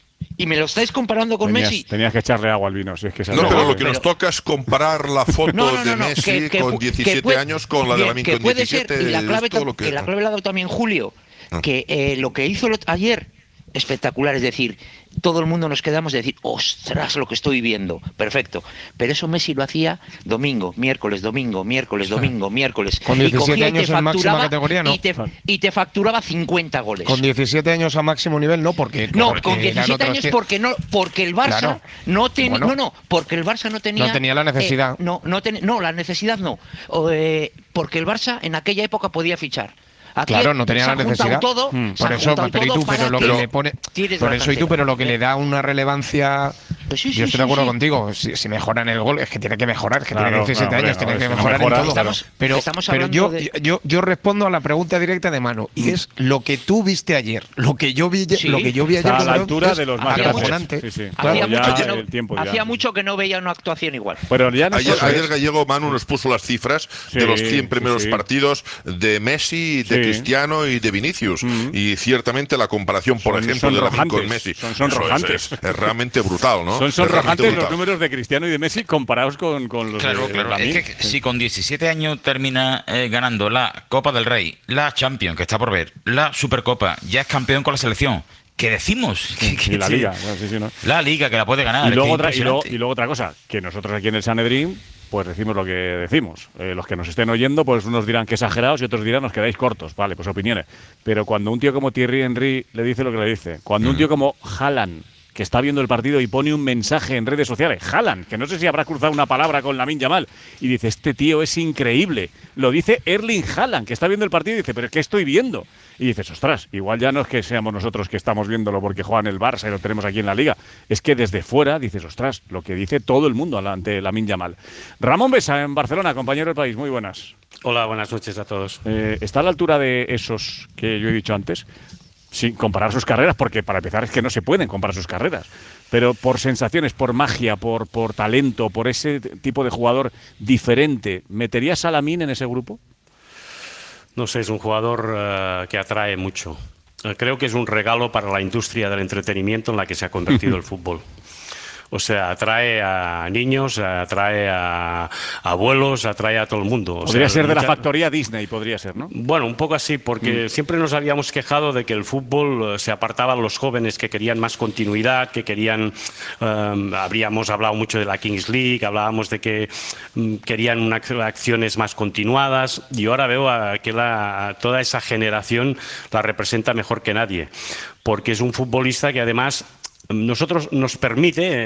Y me lo estáis comparando con tenías, Messi. Tenías que echarle agua al vino. Si es que no, pero lo que pero, nos toca es comparar la foto no, no, no, de Messi que, que, con diecisiete puede, años con la de Lamine con puede diecisiete. Ser, y la clave, lo que, que la clave la ha dado también Julio, ah. que eh, lo que hizo ayer, espectacular, es decir, todo el mundo nos quedamos de decir, ostras, lo que estoy viendo, perfecto, pero eso Messi lo hacía domingo, miércoles, domingo, miércoles, domingo, miércoles, con diecisiete años en máxima categoría, ¿no? Y te, y te facturaba cincuenta goles. Con diecisiete años a máximo nivel, no, porque no, porque con diecisiete años porque no, porque el Barça claro. no tenía, bueno, no, no, porque el Barça no tenía, no tenía la necesidad, eh, no, no, ten, no, la necesidad no, eh, porque el Barça en aquella época podía fichar. Aquí claro, no tenía la necesidad. Todo, mm. Por eso, pero, y tú, pero lo que le pone, por eso y tú, pero lo que le da una relevancia Pues sí, sí, Yo estoy sí, de acuerdo sí. contigo. Si, si mejora en el gol, es que tiene que mejorar, es que Claro, tiene diecisiete claro, años, hombre, tiene no, que si no mejorar mejora, en todo. Estamos- pero estamos pero hablando yo, de- yo, yo respondo a la pregunta directa de Manu, y es lo que tú viste ayer, lo que yo vi, Sí. lo que yo vi ayer. Está a con la Balón altura es de los más acojonante. grandes. Sí, sí. Claro. Hacía, Ya mucho que, no, el tiempo dirá. hacía mucho que no veía una actuación igual. Pero ya no Ayer, solo ayer es- Gallego Manu nos puso las cifras Sí, de los cien sí, primeros sí. partidos de Messi, de Sí. Cristiano y de Vinicius. Y ciertamente la comparación, por Son- ejemplo, de la con sonrojantes. Messi. Son Eso es, sonrojantes. es- es realmente brutal, ¿no? Son Es realmente sonrojantes los brutal. números de Cristiano y de Messi comparados con, con los Claro, de claro. Lamine. Es que si con diecisiete años termina eh, ganando la Copa del Rey, la Champions, que está por ver, la Supercopa, ya es campeón con la selección. ¿Qué decimos? Sí, ¿Qué- y la qué- liga. Sí, sí, ¿no? La liga, que la puede ganar. Y es luego, que otra, y, luego, impresionante. y luego otra cosa, que nosotros aquí en el Sanedrín pues decimos lo que decimos. Eh, los que nos estén oyendo, pues unos dirán que exagerados y otros dirán os quedáis cortos. Vale, pues opiniones. Pero cuando un tío como Thierry Henry le dice lo que le dice, cuando un tío como Haaland, que está viendo el partido y pone un mensaje en redes sociales, Haaland, que no sé si habrá cruzado una palabra con Lamine Yamal, y dice, este tío es increíble. Lo dice Erling Haaland, que está viendo el partido y dice, pero ¿qué estoy viendo? Y dices, ostras, igual ya no es que seamos nosotros que estamos viéndolo porque juegan el Barça y lo tenemos aquí en la Liga, es que desde fuera dices, ostras, lo que dice todo el mundo ante Lamine Yamal. Ramón Besa, en Barcelona, compañero del país, muy buenas. Hola, buenas noches a todos. Eh, ¿Está a la altura de esos que yo he dicho antes? Sin comparar sus carreras, porque para empezar es que no se pueden comparar sus carreras. Pero por sensaciones, por magia, por, por talento, por ese tipo de jugador diferente, ¿meterías a Lamine en ese grupo? No sé, es un jugador uh, que atrae mucho. Uh, creo que es un regalo para la industria del entretenimiento en la que se ha convertido el fútbol. O sea, atrae a niños, atrae a abuelos, atrae a todo el mundo. O Podría sea, ser de la mucha- factoría Disney, podría ser, ¿no? Bueno, un poco así, porque Mm. siempre nos habíamos quejado de que el fútbol eh, se apartaban los jóvenes que querían más continuidad, que querían, eh, habríamos hablado mucho de la Kings League, hablábamos de que mm, querían una- acciones más continuadas, y ahora veo a que la, toda esa generación la representa mejor que nadie, porque es un futbolista que además nosotros nos permite eh,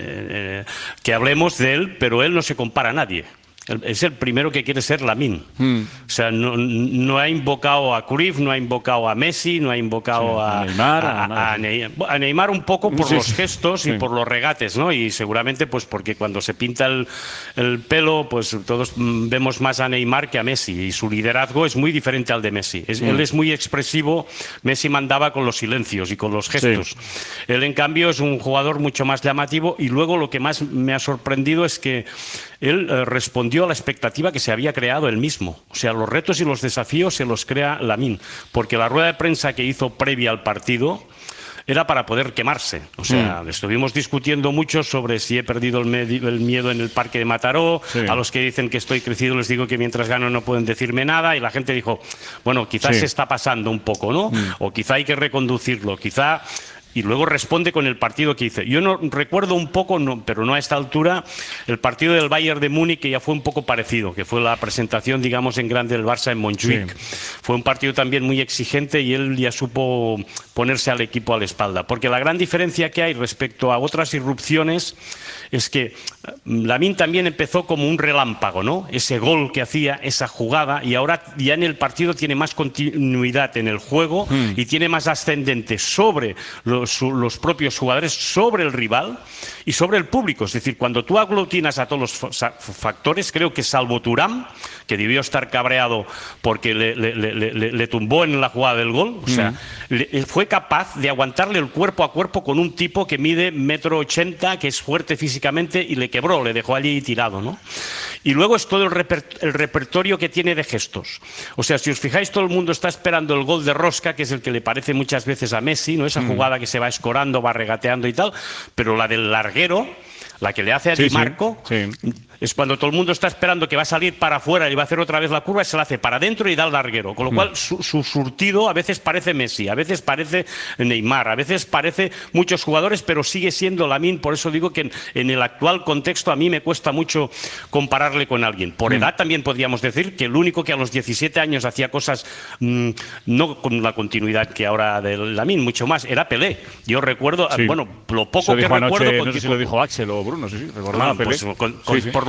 eh, que hablemos de él, pero él no se compara a nadie. Él es el primero que quiere ser Lamine. Mm. O sea, no, no ha invocado a Cruyff, no ha invocado a Messi, no ha invocado Sí, a, a Neymar, a, a nada. a Ney- a Neymar un poco por Sí, los sí. gestos y Sí. por los regates, ¿no? Y seguramente pues porque cuando se pinta el, el pelo, pues todos mm, vemos más a Neymar que a Messi, y su liderazgo es muy diferente al de Messi. Es- Mm. Él es muy expresivo, Messi mandaba con los silencios y con los gestos. Él, en cambio, es un jugador mucho más llamativo, y luego lo que más me ha sorprendido es que él eh, respondió a la expectativa que se había creado él mismo. O sea, los retos y los desafíos se los crea Lamine, porque la rueda de prensa que hizo previa al partido era para poder quemarse. O sea, Mm. estuvimos discutiendo mucho sobre si he perdido el, medi- el miedo en el parque de Mataró. Sí. A los que dicen que estoy crecido les digo que mientras gano no pueden decirme nada, y la gente dijo, bueno, quizás Sí. se está pasando un poco, ¿no? Mm. O quizá hay que reconducirlo, quizá... Y luego responde con el partido que hice. Yo no recuerdo un poco, no, pero no a esta altura, el partido del Bayern de Múnich, que ya fue un poco parecido, que fue la presentación, digamos, en grande del Barça en Montjuic. Fue un partido también muy exigente, y él ya supo ponerse al equipo a la espalda. Porque la gran diferencia que hay respecto a otras irrupciones es que Lamine también empezó como un relámpago, ¿no? Ese gol que hacía, esa jugada, y ahora ya en el partido tiene más continuidad en el juego Mm. y tiene más ascendente sobre los, su- los propios jugadores, sobre el rival y sobre el público. Es decir, cuando tú aglutinas a todos los fa- sa- factores, creo que salvo Thuram, que debió estar cabreado porque le, le- le- le- le tumbó en la jugada del gol, o sea, le- él fue capaz de aguantarle el cuerpo a cuerpo con un tipo que mide metro ochenta, que es fuerte físicamente, y le quebró, le dejó allí tirado, ¿no? Y luego es todo el, reper- el repertorio que tiene de gestos. O sea, si os fijáis, todo el mundo está esperando el gol de rosca, que es el que le parece muchas veces a Messi, ¿no? Esa Mm. jugada que se va escorando, va regateando y tal, pero la del larguero, la que le hace a Sí, Di sí, Marco, es cuando todo el mundo está esperando que va a salir para afuera y va a hacer otra vez la curva, y se la hace para adentro y da al larguero. Con lo Mm. cual su, su surtido a veces parece Messi, a veces parece Neymar, a veces parece muchos jugadores, pero sigue siendo Lamine. Por eso digo que en, en el actual contexto a mí me cuesta mucho compararle con alguien. Por Mm. edad también podríamos decir que el único que a los diecisiete años hacía cosas mm, no con la continuidad que ahora de Lamine, mucho más, era Pelé. Yo recuerdo, Sí. bueno, lo poco Eso que dijo anoche, recuerdo... no con sé si tipo- lo dijo Axel o Bruno, sí, sí, recordaba Bueno, Pelé. pues, con- Sí, con- sí. por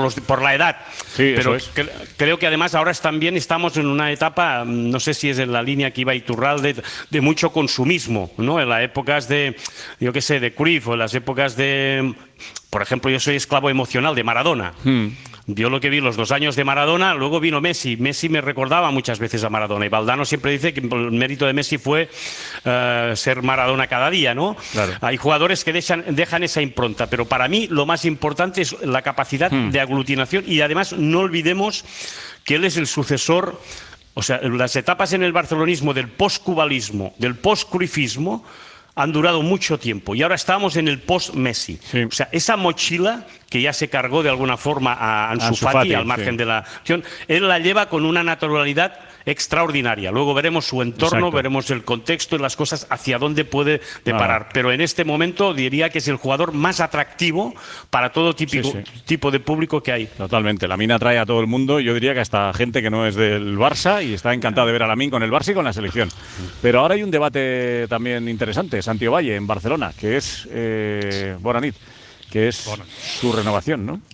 los, por la edad. Sí, pero eso es. cre- creo que además ahora también estamos en una etapa, no sé si es en la línea que iba Iturralde, de mucho consumismo, ¿no? En las épocas de, yo qué sé, de Cruyff, o en las épocas de, por ejemplo, yo soy esclavo emocional de Maradona. Hmm. Yo lo que vi los dos años de Maradona, luego vino Messi. Messi me recordaba muchas veces a Maradona. Y Valdano siempre dice que el mérito de Messi fue uh, ser Maradona cada día, ¿no? Claro. Hay jugadores que dejan, dejan esa impronta, pero para mí lo más importante es la capacidad Hmm. de aglutinación y además no olvidemos que él es el sucesor, o sea, las etapas en el barcelonismo del post-cubalismo, del post-cruifismo, han durado mucho tiempo y ahora estamos en el post-Messi. O sea, esa mochila que ya se cargó de alguna forma a Ansu, Ansu Fati, Fati, al margen sí. de la acción, él la lleva con una naturalidad extraordinaria. Luego veremos su entorno, Exacto. veremos el contexto y las cosas hacia dónde puede deparar. Ah. Pero en este momento diría que es el jugador más atractivo para todo típico, Sí, sí. tipo de público que hay. Totalmente. Lamine atrae a todo el mundo. Yo diría que hasta gente que no es del Barça y está encantado de ver a Lamine con el Barça y con la selección. Pero ahora hay un debate también interesante. Santiago Valle en Barcelona, que es eh, Boranit, que es su renovación, ¿no?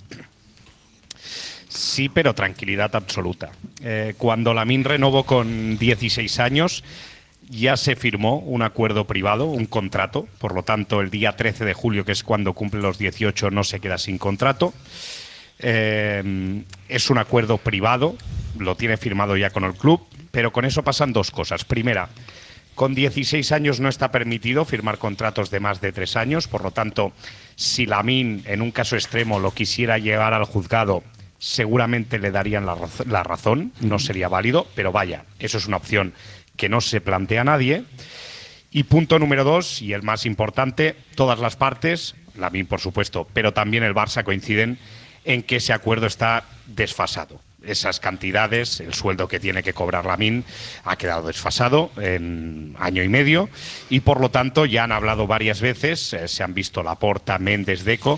Sí, pero tranquilidad absoluta. Eh, cuando Lamine renovó con dieciséis años, ya se firmó un acuerdo privado, un contrato. Por lo tanto, el día trece de julio, que es cuando cumple los dieciocho, no se queda sin contrato. Eh, es un acuerdo privado, lo tiene firmado ya con el club, pero con eso pasan dos cosas. Primera, con dieciséis años no está permitido firmar contratos de más de tres años, por lo tanto, si Lamine, en un caso extremo, lo quisiera llevar al juzgado, seguramente le darían la, raz- la razón, no sería válido, pero vaya, eso es una opción que no se plantea a nadie. Y punto número dos, y el más importante, todas las partes, Lamine por supuesto, pero también el Barça coinciden en que ese acuerdo está desfasado. Esas cantidades, el sueldo que tiene que cobrar Lamine ha quedado desfasado en año y medio y por lo tanto ya han hablado varias veces, eh, se han visto Laporta, Méndez, Deco,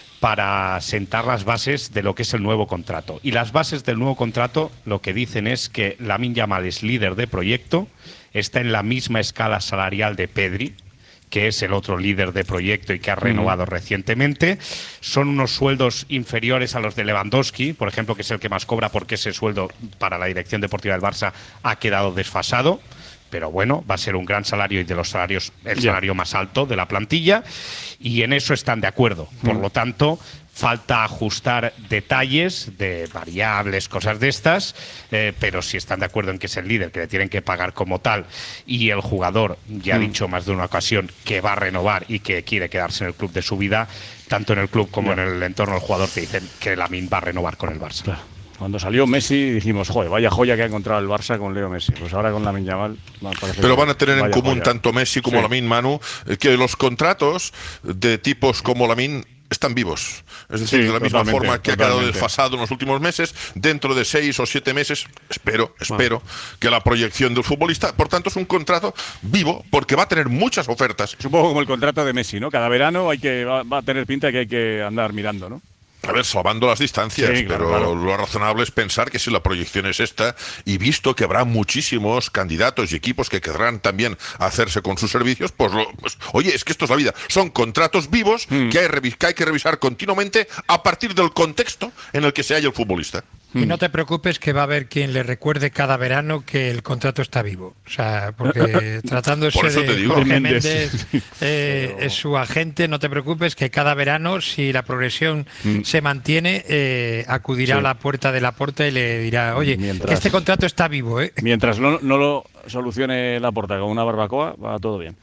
para sentar las bases de lo que es el nuevo contrato. Y las bases del nuevo contrato lo que dicen es que Lamine Yamal es líder de proyecto, está en la misma escala salarial de Pedri, que es el otro líder de proyecto y que ha renovado recientemente. Son unos sueldos inferiores a los de Lewandowski, por ejemplo, que es el que más cobra porque ese sueldo para la dirección deportiva del Barça ha quedado desfasado. Pero bueno, va a ser un gran salario y de los salarios, el Ya. salario más alto de la plantilla, y en eso están de acuerdo. Por Mm. lo tanto, falta ajustar detalles de variables, cosas de estas, eh, pero si están de acuerdo en que es el líder, que le tienen que pagar como tal, y el jugador ya ha Mm. dicho más de una ocasión que va a renovar y que quiere quedarse en el club de su vida, tanto en el club como Ya. en el entorno del jugador te dicen que Lamine va a renovar con el Barça. Cuando salió Messi dijimos, joder, vaya joya que ha encontrado el Barça con Leo Messi. Pues ahora con Lamine Yamal me parece Pero que van a tener en vaya común joya. tanto Messi como Sí. Lamine, Manu, eh, que los contratos de tipos como Lamine están vivos. Es decir, Sí, de la misma totalmente, forma que ha quedado totalmente. desfasado en los últimos meses, dentro de seis o siete meses, espero, espero, que la proyección del futbolista, por tanto, es un contrato vivo, porque va a tener muchas ofertas. Es un poco como el contrato de Messi, ¿no? Cada verano hay que va, va a tener pinta que hay que andar mirando, ¿no? A ver, salvando las distancias, Sí, claro, pero claro. lo razonable es pensar que si la proyección es esta, y visto que habrá muchísimos candidatos y equipos que querrán también hacerse con sus servicios, pues, lo, pues oye, es que esto es la vida. Son contratos vivos Mm. que, hay, revi- que hay que revisar continuamente a partir del contexto en el que se halla el futbolista. Y no te preocupes que va a haber quien le recuerde cada verano que el contrato está vivo. O sea, porque tratándose Por eso de te digo. Jorge Méndez. Méndez, eh, es su agente, no te preocupes que cada verano, si la progresión Mm. se mantiene, eh, acudirá Sí. a la puerta de la puerta y le dirá, oye, Mientras- que este contrato está vivo, ¿eh? Mientras no, no lo solucione la porta con una barbacoa, va todo bien.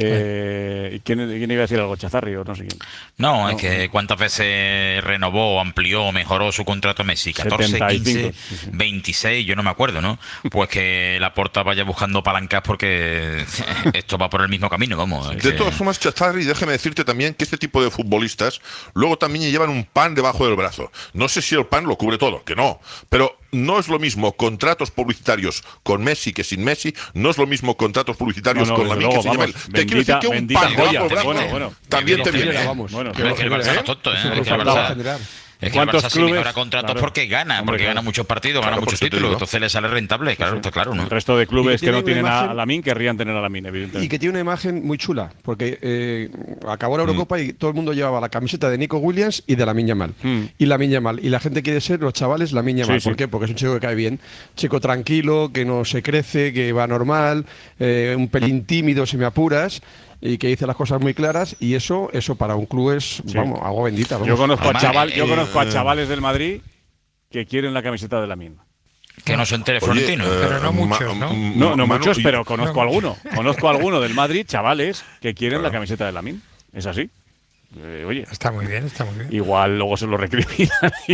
Eh, ¿quién, quién iba a decir algo? ¿Chazarri o no sé quién? No, No, es que cuántas veces renovó, amplió, mejoró su contrato Messi, catorce, setenta y cinco, quince, veintiséis, yo no me acuerdo, ¿no? Pues que Laporta vaya buscando palancas porque esto va por el mismo camino, vamos. es De que- todas formas, Chazarri, déjeme decirte también que este tipo de futbolistas luego también llevan un pan debajo del brazo. No sé si el pan lo cubre todo, que no, pero no es lo mismo contratos publicitarios con Messi que sin Messi, no es lo mismo contratos publicitarios No, no, con desde Lamine que luego, sin vamos, Yamal. Te quiero decir bendita- que un bendita pan debajo joya. del brazo Bueno, bueno. también te Bendita viene. joya, ¿eh? vamos. Bueno, Pero es que el Barça no es tonto, ¿eh? Eso Es que el faltaba Barça- generar. Es que el Barça si mejora contratos claro, porque gana, porque claro. gana muchos partidos, claro, gana muchos títulos, entonces le sale rentable, claro, sí, sí. está claro, ¿no? El resto de clubes que, que no tienen imagen, a Lamine querrían tener a Lamine, evidentemente. Y que tiene una imagen muy chula, porque eh, acabó la Eurocopa mm. y todo el mundo llevaba la camiseta de Nico Williams y de Lamine Yamal. Mm. Y Lamine Yamal. Y la gente quiere ser, los chavales, Lamine Yamal. Sí, ¿Por sí. qué? Porque es un chico que cae bien. Chico tranquilo, que no se crece, que va normal, eh, un pelín tímido si me apuras. Y que dice las cosas muy claras, y eso eso para un club es, sí. vamos, agua bendita. Vamos. Yo conozco a chaval, yo conozco a chavales del Madrid que quieren la camiseta de Lamine. Que no se entere Florentino. Eh, pero no muchos, ¿no? No, no muchos, pero conozco a alguno. Conozco a alguno del Madrid, chavales, que quieren claro. la camiseta de Lamine. Es así. Eh, oye, está muy bien, está muy bien. Igual luego se lo recriminan,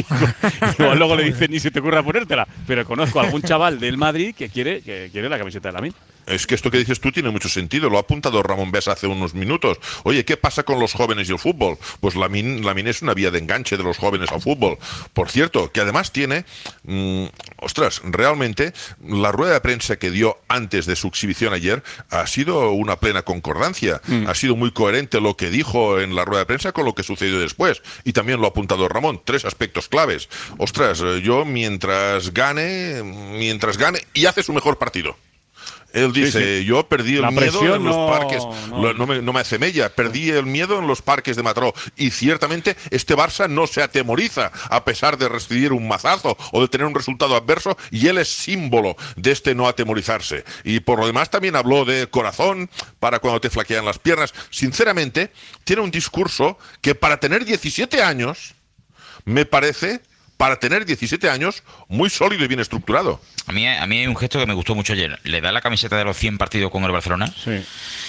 igual luego le dicen ni se te ocurra ponértela. Pero conozco a algún chaval del Madrid que quiere que quiere la camiseta de Lamine. Es que esto que dices tú tiene mucho sentido, lo ha apuntado Ramón Besa hace unos minutos. Oye, ¿qué pasa con los jóvenes y el fútbol? Pues Lamine, Lamine es una vía de enganche de los jóvenes al fútbol. Por cierto, que además tiene, mmm, ostras, realmente la rueda de prensa que dio antes de su exhibición ayer ha sido una plena concordancia. Mm. Ha sido muy coherente lo que dijo en la rueda de prensa con lo que sucedió después. Y también lo ha apuntado Ramón, tres aspectos claves. Ostras, yo mientras gane, mientras gane y hace su mejor partido. Él dice, sí, sí. yo perdí el la miedo en los no, parques, no. No, me, no me hace mella, perdí el miedo en los parques de Mataró. Y ciertamente este Barça no se atemoriza a pesar de recibir un mazazo o de tener un resultado adverso, y él es símbolo de este no atemorizarse. Y por lo demás también habló de corazón para cuando te flaquean las piernas. Sinceramente, tiene un discurso que para tener diecisiete años, me parece... para tener diecisiete años, muy sólido y bien estructurado. A mí, a mí hay un gesto que me gustó mucho ayer. Le da la camiseta de los cien partidos con el Barcelona. Sí.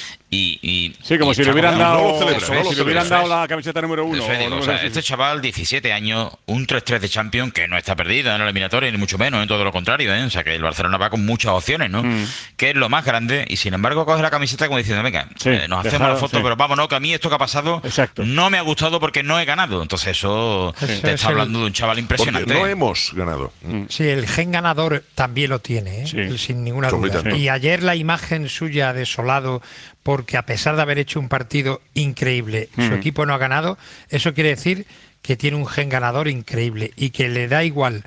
Y, y, sí, como y si le hubieran dado, no celebra, eso, no si le hubieran dado la camiseta número uno. Digo, o sea, este chaval, diecisiete años, un tres tres de Champions, que no está perdido en la eliminatoria, ni mucho menos, en todo lo contrario, ¿eh? O sea, que el Barcelona va con muchas opciones, ¿no? Mm. Que es lo más grande, y sin embargo coge la camiseta como diciendo, venga, sí, eh, nos hacemos la foto, sí. pero vámonos, que a mí esto que ha pasado Exacto. no me ha gustado porque no he ganado. Entonces eso sí. te está hablando de un chaval impresionante. Porque no hemos ganado. Sí, el gen ganador también lo tiene, ¿eh? Sí. sin ninguna duda. Sí. Y ayer la imagen suya desolado, porque a pesar de haber hecho un partido increíble, mm. su equipo no ha ganado, eso quiere decir que tiene un gen ganador increíble y que le da igual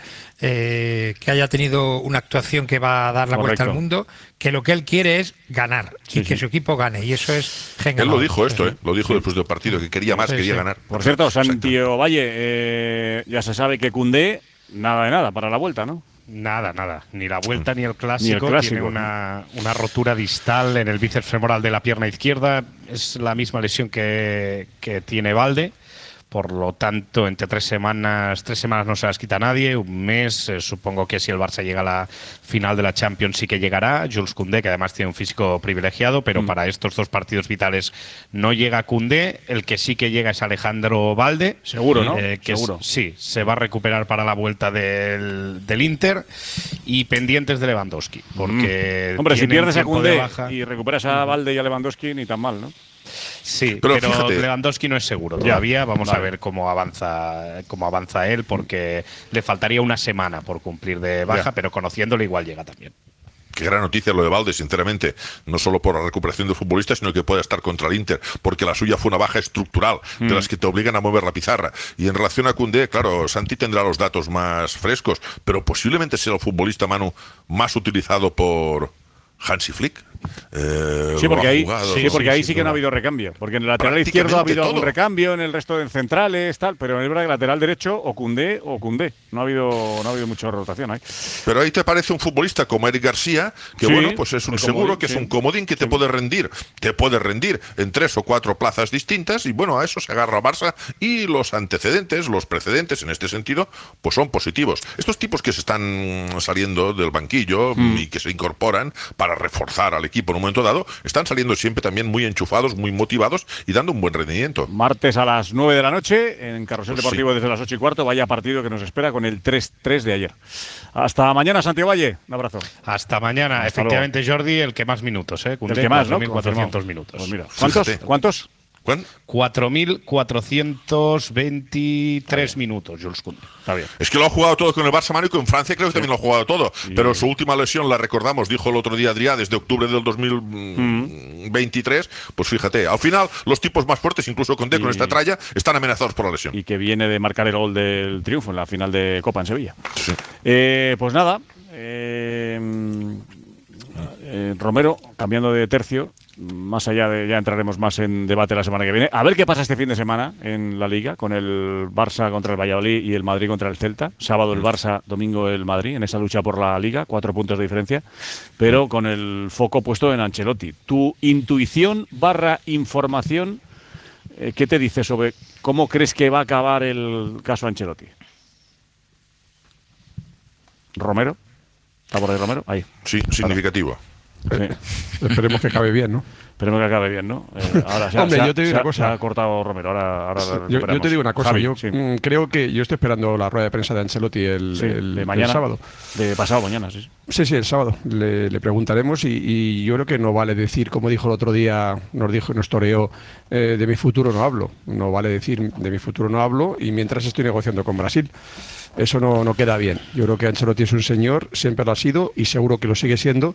eh, que haya tenido una actuación que va a dar la Correcto. vuelta al mundo, que lo que él quiere es ganar sí, y que sí. su equipo gane, y eso es gen ganador. Él lo dijo esto, ¿eh? lo dijo sí. después del partido, que quería más, sí, quería sí. ganar. Por cierto, Santiago Valle, eh, ya se sabe que Koundé, nada de nada para la vuelta, ¿no? Nada, nada. Ni la vuelta ni el clásico. Ni el clásico. Tiene una, una rotura distal en el bíceps femoral de la pierna izquierda. Es la misma lesión que, que tiene Balde. Por lo tanto, entre tres semanas, tres semanas no se las quita nadie, un mes, eh, supongo que si el Barça llega a la final de la Champions sí que llegará. Jules Koundé, que además tiene un físico privilegiado, pero mm. para estos dos partidos vitales no llega Koundé. El que sí que llega es Alejandro Balde. Seguro, ¿no? Eh, que Seguro. Es, sí, se va a recuperar para la vuelta del, del Inter, y pendientes de Lewandowski, porque mm. Hombre, si pierdes a Koundé y recuperas a Balde y a Lewandowski, ni tan mal, ¿no? Sí, pero, pero Lewandowski no es seguro todavía. Vamos vale. a ver cómo avanza cómo avanza él, porque le faltaría una semana por cumplir de baja, ya. pero conociéndole igual llega también. Qué gran noticia lo de Balde, sinceramente, no solo por la recuperación del futbolista, sino que pueda estar contra el Inter, porque la suya fue una baja estructural, mm. de las que te obligan a mover la pizarra. Y en relación a Koundé, claro, Santi tendrá los datos más frescos, pero posiblemente sea el futbolista, Manu, más utilizado por Hansi Flick. Eh, sí, porque ahí, jugado, sí, porque sí, ahí sí, sí que no ha habido recambio. Porque en el lateral izquierdo ha habido todo. algún recambio, en el resto de centrales, tal, pero en el lateral derecho o Koundé o Koundé. No ha habido, no ha habido mucha rotación ahí. Pero ahí te parece un futbolista como Eric García, que sí, bueno, pues es un seguro, comodín, que sí. es un comodín que te sí. puede rendir, te puede rendir en tres o cuatro plazas distintas, y bueno, a eso se agarra Barça, y los antecedentes, los precedentes en este sentido, pues son positivos. Estos tipos que se están saliendo del banquillo mm. y que se incorporan para reforzar al equipo en un momento dado, están saliendo siempre también muy enchufados, muy motivados y dando un buen rendimiento. Martes a las nueve de la noche en Carrusel pues Deportivo sí. desde las ocho y cuarto, vaya partido que nos espera con el tres tres de ayer. Hasta mañana, Santiago Valle, un abrazo. Hasta mañana, Hasta efectivamente luego. Jordi, el que más minutos, ¿eh? Koundé, el que más, ¿no? mil cuatrocientos minutos. Pues mira, ¿cuántos? Fíjate. ¿Cuántos? cuatro mil cuatrocientos veintitrés minutos, Jules Koundé. Está bien. Es que lo ha jugado todo con el Barça, Manu, y con Francia creo que también lo ha jugado todo. Sí. Pero su última lesión, la recordamos, dijo el otro día Adrià, desde octubre del dos mil veintitrés. Mm. Pues fíjate, al final los tipos más fuertes, incluso Koundé y... con esta tralla, están amenazados por la lesión. Y que viene de marcar el gol del triunfo en la final de Copa en Sevilla. Sí. Eh, pues nada, eh, eh, Romero, cambiando de tercio, más allá de, ya entraremos más en debate la semana que viene. A ver qué pasa este fin de semana en la Liga, con el Barça contra el Valladolid y el Madrid contra el Celta. Sábado el Barça, domingo el Madrid, en esa lucha por la Liga, cuatro puntos de diferencia, pero con el foco puesto en Ancelotti. Tu intuición barra información, eh, ¿qué te dice sobre cómo crees que va a acabar el caso Ancelotti? Romero, ¿está por ahí Romero? Ahí. Sí, significativo. Eh, esperemos que acabe bien, ¿no? Esperemos que acabe bien, ¿no? Eh, ahora se, Hombre, se, yo te digo se, una cosa. Se ha cortado Romero, ahora, ahora yo, yo te digo una cosa. Javi, yo sí. mm, creo que yo estoy esperando la rueda de prensa de Ancelotti el, sí, el, de mañana, el sábado. De pasado mañana, sí. Sí, sí, el sábado. Le, le preguntaremos y, y yo creo que no vale decir, como dijo el otro día, nos dijo, nos toreó, eh, de mi futuro no hablo. No vale decir de mi futuro no hablo y mientras estoy negociando con Brasil. Eso no, no queda bien. Yo creo que Ancelotti es un señor, siempre lo ha sido y seguro que lo sigue siendo.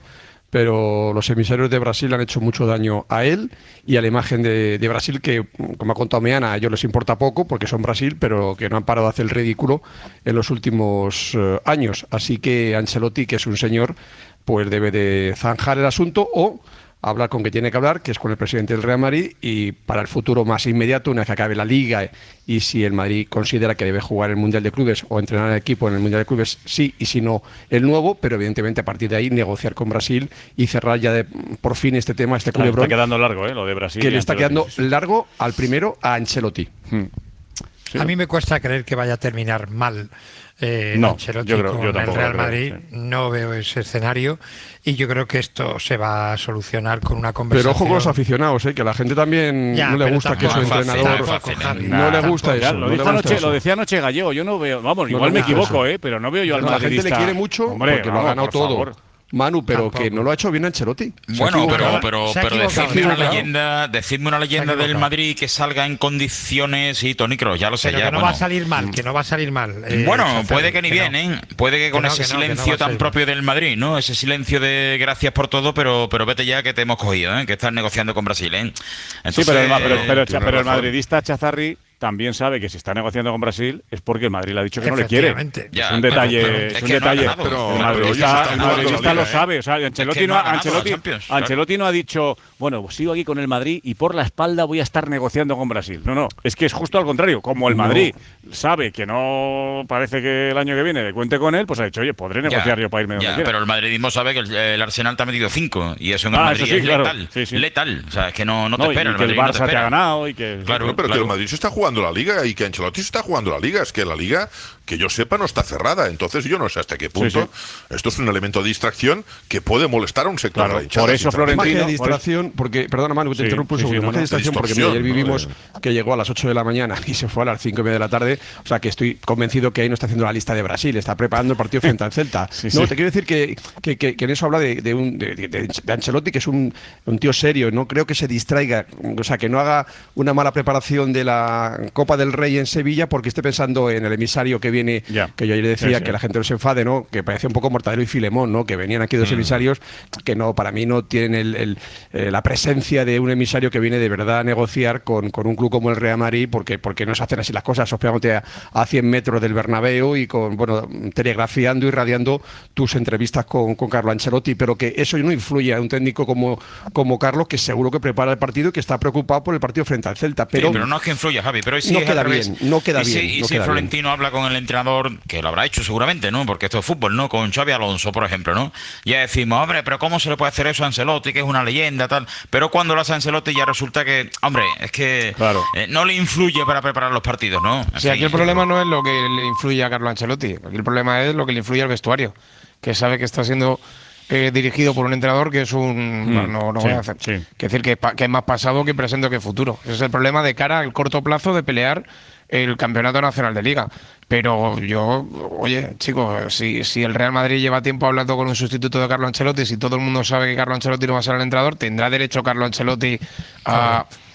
Pero los emisarios de Brasil han hecho mucho daño a él y a la imagen de, de Brasil, que, como ha contado Meana, a ellos les importa poco porque son Brasil, pero que no han parado de hacer el ridículo en los últimos uh, años. Así que Ancelotti, que es un señor, pues debe de zanjar el asunto o hablar con que tiene que hablar, que es con el presidente del Real Madrid, y para el futuro más inmediato, una vez que acabe la Liga y si el Madrid considera que debe jugar el Mundial de Clubes o entrenar al equipo en el Mundial de Clubes, sí, y si no, el nuevo, pero evidentemente a partir de ahí negociar con Brasil y cerrar ya de, por fin este tema, este claro, culebrón. Está quedando largo, ¿eh? Lo de Brasil. Que le está quedando largo al primero, a Ancelotti. Hmm. Sí. A mí me cuesta creer que vaya a terminar mal eh, no, Ancelotti yo creo, con yo el Real creo, Madrid. Sí. No veo ese escenario y yo creo que esto se va a solucionar con una conversación. Pero ojo con los aficionados, ¿eh? Que a la gente también ya, no le gusta que su entrenador fácil, fácil, no le gusta eso. Lo, no anoche, lo decía anoche Gallego, yo no veo, vamos, no igual me equivoco, eh, pero no veo yo al madridista. La gente le quiere mucho Hombre, porque vamos, lo ha ganado todo. Favor. Manu, pero Tampoco. que no lo ha hecho bien Ancelotti. Bueno, pero, pero, pero decidme una leyenda, decidme una leyenda del Madrid que salga en condiciones y Toni Kroos, ya lo sé. Pero ya, que no bueno. va a salir mal, que no va a salir mal. Eh, bueno, puede que ni que bien, no. ¿eh? Puede que con que no, ese que silencio no, no tan propio mal. Del Madrid, ¿no? Ese silencio de gracias por todo, pero, pero vete ya que te hemos cogido, ¿eh? Que estás negociando con Brasil, ¿eh? Entonces, sí, pero el, pero, pero, pero, pero el madridista Chazarri también sabe que si está negociando con Brasil es porque el Madrid le ha dicho que no le quiere. Ya, es un detalle, pero, es, es un que detalle. No pero, el madridista, el madridista lo sabe. O sea, Ancelotti, es que no, no, Ancelotti, Champions, Ancelotti claro. no ha dicho, bueno, pues sigo aquí con el Madrid y por la espalda voy a estar negociando con Brasil. No, no, es que es justo al contrario. Como el Madrid no. sabe que no parece que el año que viene cuente con él, pues ha dicho, oye, podré negociar ya, yo para irme donde ya, quiera. Pero el madridismo sabe que el, el Arsenal te ha metido cinco y eso en el ah, Madrid sí, es claro. letal. Sí, sí. Letal. O sea, es que no, no te no, espera. Y que el Barça no te, te ha ganado y que... Claro, pero claro. que el Madrid se está jugando la Liga y que Ancelotti se está jugando la Liga. Es que la Liga, que yo sepa, no está cerrada. Entonces yo no sé hasta qué punto sí, sí. esto es un elemento de distracción que puede molestar a un sector claro, de la hinchada. Por eso Florentino... Más de distracción, porque, perdona Manu, te sí, interrumpo un sí, segundo. Sí, más no, de distracción, porque mira, ayer vivimos no, que llegó a las ocho de la mañana y se fue a las cinco y media de la tarde. O sea, que estoy convencido que ahí no está haciendo la lista de Brasil, está preparando el partido frente al Celta. Sí, no, sí. te quiero decir que, que, que, que en eso habla de, de, un, de, de, de Ancelotti, que es un, un tío serio. No creo que se distraiga, o sea, que no haga una mala preparación de la Copa del Rey en Sevilla porque esté pensando en el emisario que viene, yeah. que yo ayer decía sí, sí. que la gente no se enfade, ¿no? Que parecía un poco Mortadelo y Filemón, ¿no? Que venían aquí dos mm. emisarios que no, para mí no tienen el, el, eh, la presencia de un emisario que viene de verdad a negociar con, con un club como el Real Madrid, porque, porque no se hacen así las cosas, hospedándote a, a cien metros del Bernabéu y con, bueno, telegrafiando y radiando tus entrevistas con, con Carlo Ancelotti, pero que eso no influye a un técnico como, como Carlos, que seguro que prepara el partido y que está preocupado por el partido frente al Celta. Pero, sí, pero no es que influya, Javi, pero si no es queda bien, no queda y bien. Si, y no si queda Florentino bien. habla con el entrenador, que lo habrá hecho seguramente, ¿no? Porque esto es fútbol, ¿no? Con Xabi Alonso, por ejemplo, ¿no? Ya decimos, hombre, pero ¿cómo se le puede hacer eso a Ancelotti, que es una leyenda, tal? Pero cuando lo hace Ancelotti ya resulta que, hombre, es que claro. eh, no le influye para preparar los partidos, ¿no? En sí, fin, aquí el problema no es lo que le influye a Carlo Ancelotti, aquí el problema es lo que le influye al vestuario, que sabe que está siendo eh, dirigido por un entrenador que es un... Mm, no no sí, voy a hacer. Sí. Que decir que, que es más pasado que presente que futuro. Ese es el problema de cara al corto plazo de pelear el campeonato nacional de liga. Pero yo, oye, chicos, si, si el Real Madrid lleva tiempo hablando con un sustituto de Carlo Ancelotti, si todo el mundo sabe que Carlo Ancelotti no va a ser el entrenador, ¿tendrá derecho Carlo Ancelotti a,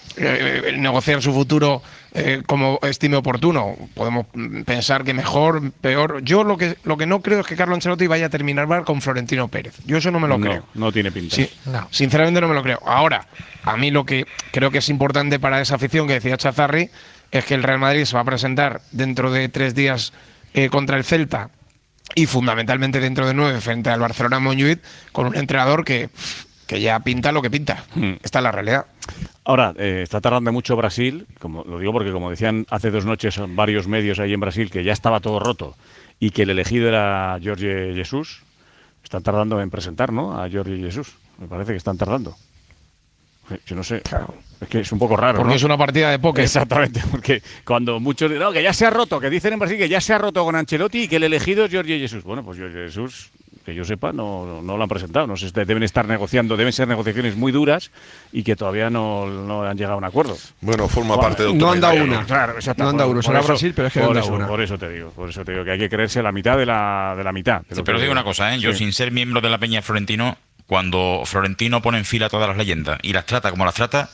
eh, negociar su futuro eh, como estime oportuno. Podemos pensar que mejor, peor. Yo lo que lo que no creo es que Carlo Ancelotti vaya a terminar mal con Florentino Pérez. Yo eso no me lo no, creo. No tiene pinta. Sí, no. Sinceramente no me lo creo. Ahora, a mí lo que creo que es importante para esa afición que decía Chazarri es que el Real Madrid se va a presentar dentro de tres días eh, contra el Celta y fundamentalmente dentro de nueve frente al Barcelona Montjuïc con un entrenador que, que ya pinta lo que pinta. Hmm. Esta es la realidad. Ahora, eh, está tardando mucho Brasil, como lo digo porque como decían hace dos noches varios medios ahí en Brasil que ya estaba todo roto y que el elegido era Jorge Jesus. Están tardando en presentar, ¿no?, a Jorge Jesus. Me parece que están tardando. Yo no sé, claro. Es que es un poco raro. Porque ¿no? es una partida de póker. Exactamente, porque cuando muchos dicen, no, que ya se ha roto, que dicen en Brasil que ya se ha roto con Ancelotti y que el elegido es Jorge Jesus. Bueno, pues Jorge Jesus, que yo sepa, no, no lo han presentado. No sé, deben estar negociando, deben ser negociaciones muy duras y que todavía no, no han llegado a un acuerdo. Bueno, forma bueno, parte de No han dado una. Claro, exacto. No han dado una. Será Brasil, pero es que no han dado eso, una. Por eso te digo, por eso te digo que hay que creerse la mitad de la, de la mitad. De sí, pero digo una cosa, ¿eh? Yo sí. sin ser miembro de la Peña Florentino, cuando Florentino pone en fila todas las leyendas y las trata como las trata,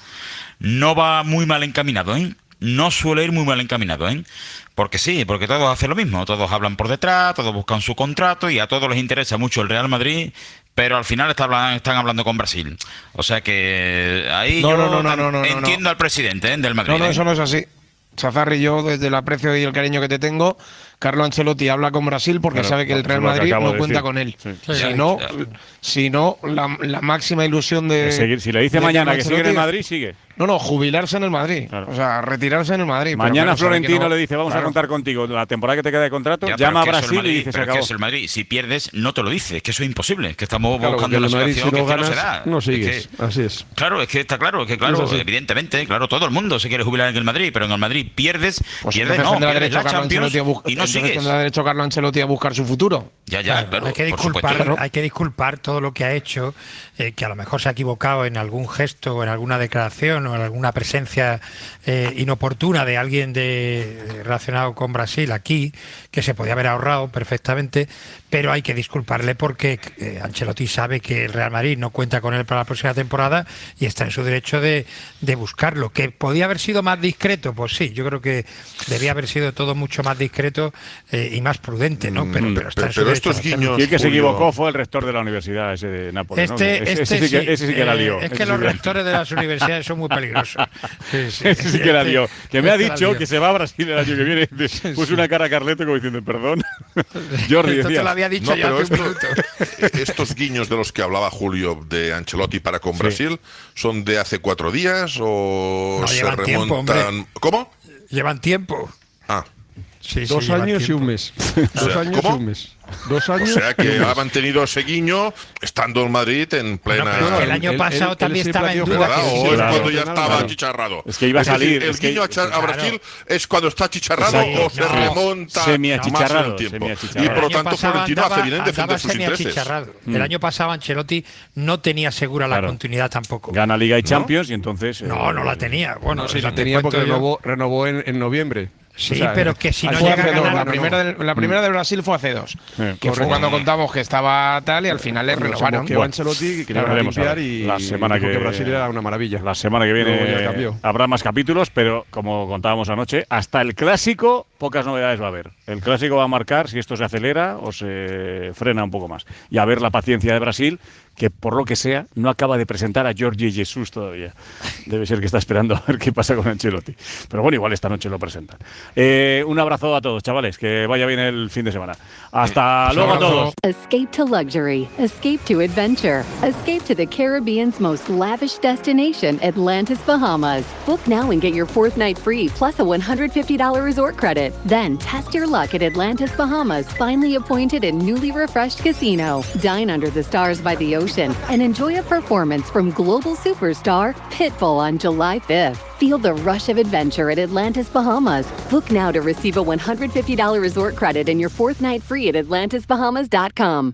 no va muy mal encaminado, ¿eh? No suele ir muy mal encaminado, ¿eh? Porque sí, porque todos hacen lo mismo, todos hablan por detrás, todos buscan su contrato y a todos les interesa mucho el Real Madrid, pero al final están, están hablando con Brasil. O sea que ahí no, yo no, no, no, no, no, entiendo no. al presidente, ¿eh?, del Madrid. No, no, ¿eh? eso no es así. Chazarri, yo desde el aprecio y el cariño que te tengo, Carlo Ancelotti habla con Brasil porque claro, sabe que el Real Madrid no de cuenta con él. Sí. Si no, si no la, la máxima ilusión de... Seguir, si le dice mañana que sigue en el Madrid, sigue. No, no, jubilarse en el Madrid. Claro. O sea, retirarse en el Madrid. Mañana Florentino no, le dice, vamos claro. a contar contigo la temporada que te queda de contrato, ya, llama a Brasil Madrid, y dice, se acabó. Es que es el Madrid. Si pierdes, no te lo dice. Es que eso es imposible. Es que estamos claro, buscando una Madrid, situación si no que, ganas, que no se da. No sigues. Es que, así es. Claro, es que está claro, es que claro, evidentemente, claro, todo el mundo se quiere jubilar en el Madrid, pero en el Madrid pierdes, pues pierdes, no, tendrá pierdes derecho la Champions a y no sigues. Tendrá derecho Carlo Ancelotti a buscar su futuro. Ya, ya, claro. Hay que disculpar, hay que disculpar todo lo que ha hecho, eh, que a lo mejor se ha equivocado en algún gesto o en alguna declaración o en alguna presencia eh, inoportuna de alguien de, de relacionado con Brasil aquí, que se podía haber ahorrado perfectamente, pero hay que disculparle porque eh, Ancelotti sabe que el Real Madrid no cuenta con él para la próxima temporada y está en su derecho de, de buscarlo. ¿Que podía haber sido más discreto? Pues sí, yo creo que debía haber sido todo mucho más discreto eh, y más prudente, ¿no? Pero, pero está en su pero derecho. Estos guiños, y el que se equivocó fue el rector de la universidad ese de Nápoles, este, ¿no? Ese, este ese, sí, sí, que, ese sí que la lió. Es que los sí rectores de las universidades son muy peligrosos. Sí, sí. Ese sí que la lió. Que me ha este dicho que se va a Brasil el año que viene. Puso una cara a Carleto como diciendo, perdón. Jordi, esto te lo había dicho no, ya hace esto, un minuto. Estos guiños de los que hablaba Julio de Ancelotti para con sí. Brasil, ¿son de hace cuatro días o no, se llevan remontan? Tiempo, ¿Cómo? Llevan tiempo. Ah. Sí, Dos sí, años y un mes. O sea, Dos años ¿cómo? y un mes. Dos años. O sea que ha mantenido ese guiño estando en Madrid en plena. No, no, el año él, pasado él, también él estaba en duda. ¿Verdad? O es claro, cuando ya claro, estaba claro. achicharrado. Es que iba a es salir. Decir, el es que, guiño a, claro. a Brasil es cuando está achicharrado sí, o se no. remonta más en el tiempo. Y por lo tanto, Florentino hace bien en defender sus intereses. El año pasado Ancelotti no tenía segura la continuidad tampoco. Gana Liga y Champions y entonces. No, no la tenía. Bueno, sí la tenía porque renovó, renovó en, en noviembre. Sí, o sea, pero que si no llega a ganar, la no, primera, no. de, la primera de Brasil fue hace dos, eh, que fue cuando contamos que estaba tal y al final le renovaron. Que Ancelotti que quería limpiar y la semana que, que Brasil era una maravilla. La semana que viene habrá más capítulos, pero como contábamos anoche, hasta el clásico pocas novedades va a haber. El clásico va a marcar si esto se acelera o se frena un poco más. Y a ver la paciencia de Brasil, que por lo que sea no acaba de presentar a Jorge Jesus todavía. Debe ser que está esperando a ver qué pasa con Ancelotti. Pero bueno, igual esta noche lo presentan. Eh, un abrazo a todos, chavales, que vaya bien el fin de semana. Hasta luego a todos. Escape to luxury, escape to adventure, escape to the Caribbean's most lavish destination, Atlantis, Bahamas. Book now and get your fourth night free, plus a one hundred fifty dollars resort credit. Then test your luck at Atlantis, Bahamas' finely appointed and newly refreshed casino. Dine under the stars by the ocean and enjoy a performance from global superstar Pitbull on July fifth. Feel the rush of adventure at Atlantis, Bahamas. Book now to receive a one hundred fifty dollars resort credit and your fourth night free at atlantis bahamas dot com.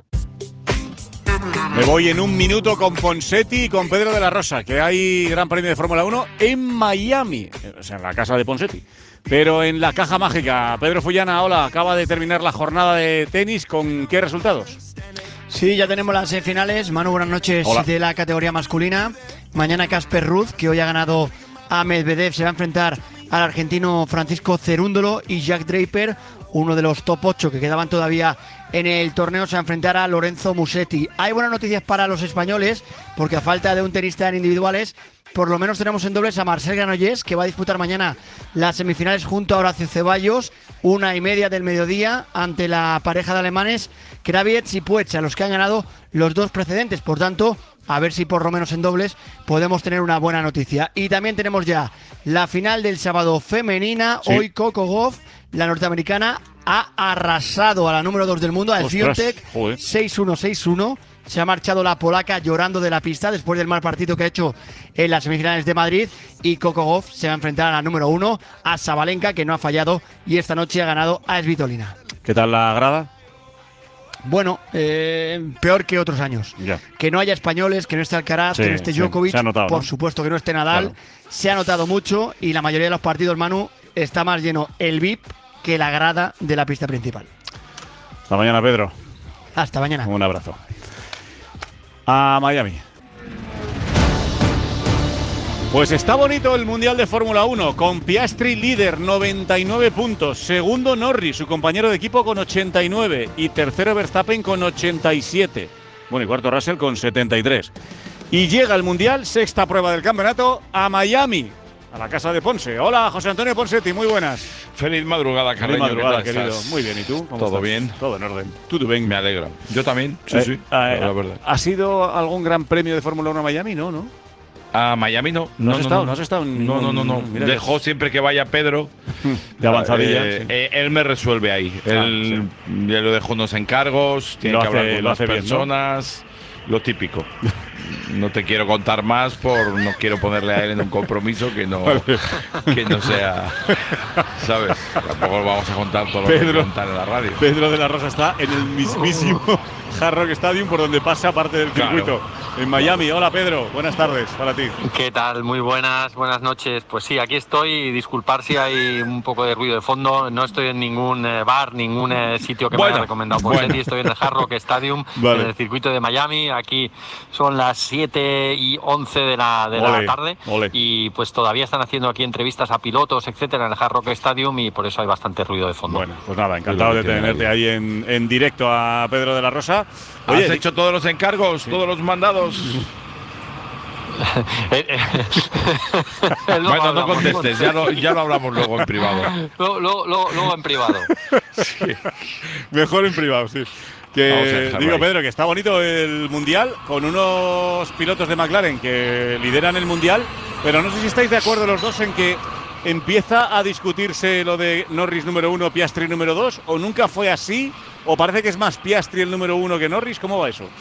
Me voy en un minuto con Ponseti y con Pedro de la Rosa, que hay Gran Premio de Fórmula uno en Miami, o sea, en la casa de Ponseti. Pero en la caja mágica, Pedro Fullana, hola, acaba de terminar la jornada de tenis, ¿con qué resultados? Sí, ya tenemos las semifinales. Manu, buenas noches. Hola. De la categoría masculina. Mañana Casper Ruud, que hoy ha ganado a Medvedev, se va a enfrentar al argentino Francisco Cerúndolo, y Jack Draper, uno de los top ocho que quedaban todavía en el torneo, se va a enfrentar a Lorenzo Musetti. Hay buenas noticias para los españoles, porque a falta de un tenista en individuales, por lo menos tenemos en dobles a Marcel Granollers, que va a disputar mañana las semifinales junto a Horacio Ceballos, una y media del mediodía, ante la pareja de alemanes Kravietz y Puech, a los que han ganado los dos precedentes. Por tanto, a ver si por lo menos en dobles podemos tener una buena noticia. Y también tenemos ya la final del sábado femenina. Sí. Hoy Coco Gauff, la norteamericana, ha arrasado a la número dos del mundo, a Swiatek, seis uno seis uno. Se ha marchado la polaca llorando de la pista después del mal partido que ha hecho en las semifinales de Madrid, y Coco Gauff se va a enfrentar a la número uno, a Sabalenka, que no ha fallado y esta noche ha ganado a Svitolina. ¿Qué tal la grada? Bueno, eh, peor que otros años. Ya. Que no haya españoles, que no esté Alcaraz, sí, que no esté Djokovic, sí, notado, por ¿no? supuesto que no esté Nadal. Claro. Se ha notado mucho, y la mayoría de los partidos, Manu, está más lleno el V I P que la grada de la pista principal. Hasta mañana, Pedro. Hasta mañana. Un abrazo. A Miami. Pues está bonito el Mundial de Fórmula uno, con Piastri líder, noventa y nueve puntos. Segundo Norris, su compañero de equipo, con ochenta y nueve. Y tercero Verstappen con ochenta y siete. Bueno, y cuarto Russell con setenta y tres. Y llega el Mundial, sexta prueba del campeonato, a Miami, a la casa de Ponce. Hola, José Antonio Ponsetti, muy buenas. Feliz madrugada, Carreño. Feliz madrugada, ¿qué tal querido. estás? Muy bien, ¿y tú? ¿Cómo ¿Todo estás? bien? Todo en orden. Todo bien. Me alegra. Yo también, sí, Eh, sí, eh, la verdad. ¿Ha sido algún gran premio de Fórmula uno a Miami? No, ¿no? A Miami no. ¿No No, has no, estado? no. ¿No has estado en No, no, no, no. Mira, Dejó siempre que vaya Pedro. De avanzadilla, eh, sí. eh, él me resuelve ahí. Ah, él ya lo dejo unos encargos, tiene Lo que hace- hablar con lo las hace bien, ¿no? personas. Lo típico. No te quiero contar más, por no quiero ponerle a él en un compromiso que no, que no sea, ¿sabes? Tampoco vamos a contar todo lo que hay que Pedro, contar en la radio. Pedro de la Rosa está en el mismísimo Hard Rock Stadium, por donde pasa parte del Claro. circuito. En Miami. Hola, Pedro. Buenas tardes para ti. ¿Qué tal? Muy buenas, buenas noches. Pues sí, aquí estoy. Disculpar si hay un poco de ruido de fondo. No estoy en ningún eh, bar, ningún eh, sitio que Bueno, me haya recomendado Ponsetti. bueno. Estoy en el Hard Rock Stadium, Vale. en el circuito de Miami. Aquí son las siete y once de la, de Ole, la tarde. ole. Y pues todavía están haciendo aquí entrevistas a pilotos, etcétera, en el Hard Rock Stadium, y por eso hay bastante ruido de fondo. Bueno, pues nada, encantado de tenerte ahí en, en directo a Pedro de la Rosa. ¿Has hecho todos los encargos, todos los mandados? Bueno, no contestes, ya lo, ya lo hablamos luego en privado. Luego, luego- luego- luego en privado. Mejor en privado, sí. Que, Vamos a dejarlo digo, ahí. Pedro, que está bonito el Mundial, con unos pilotos de McLaren que lideran el Mundial, pero no sé si estáis de acuerdo los dos en que empieza a discutirse lo de Norris número uno, Piastri número dos, o nunca fue así, o parece que es más Piastri el número uno que Norris. ¿Cómo va eso?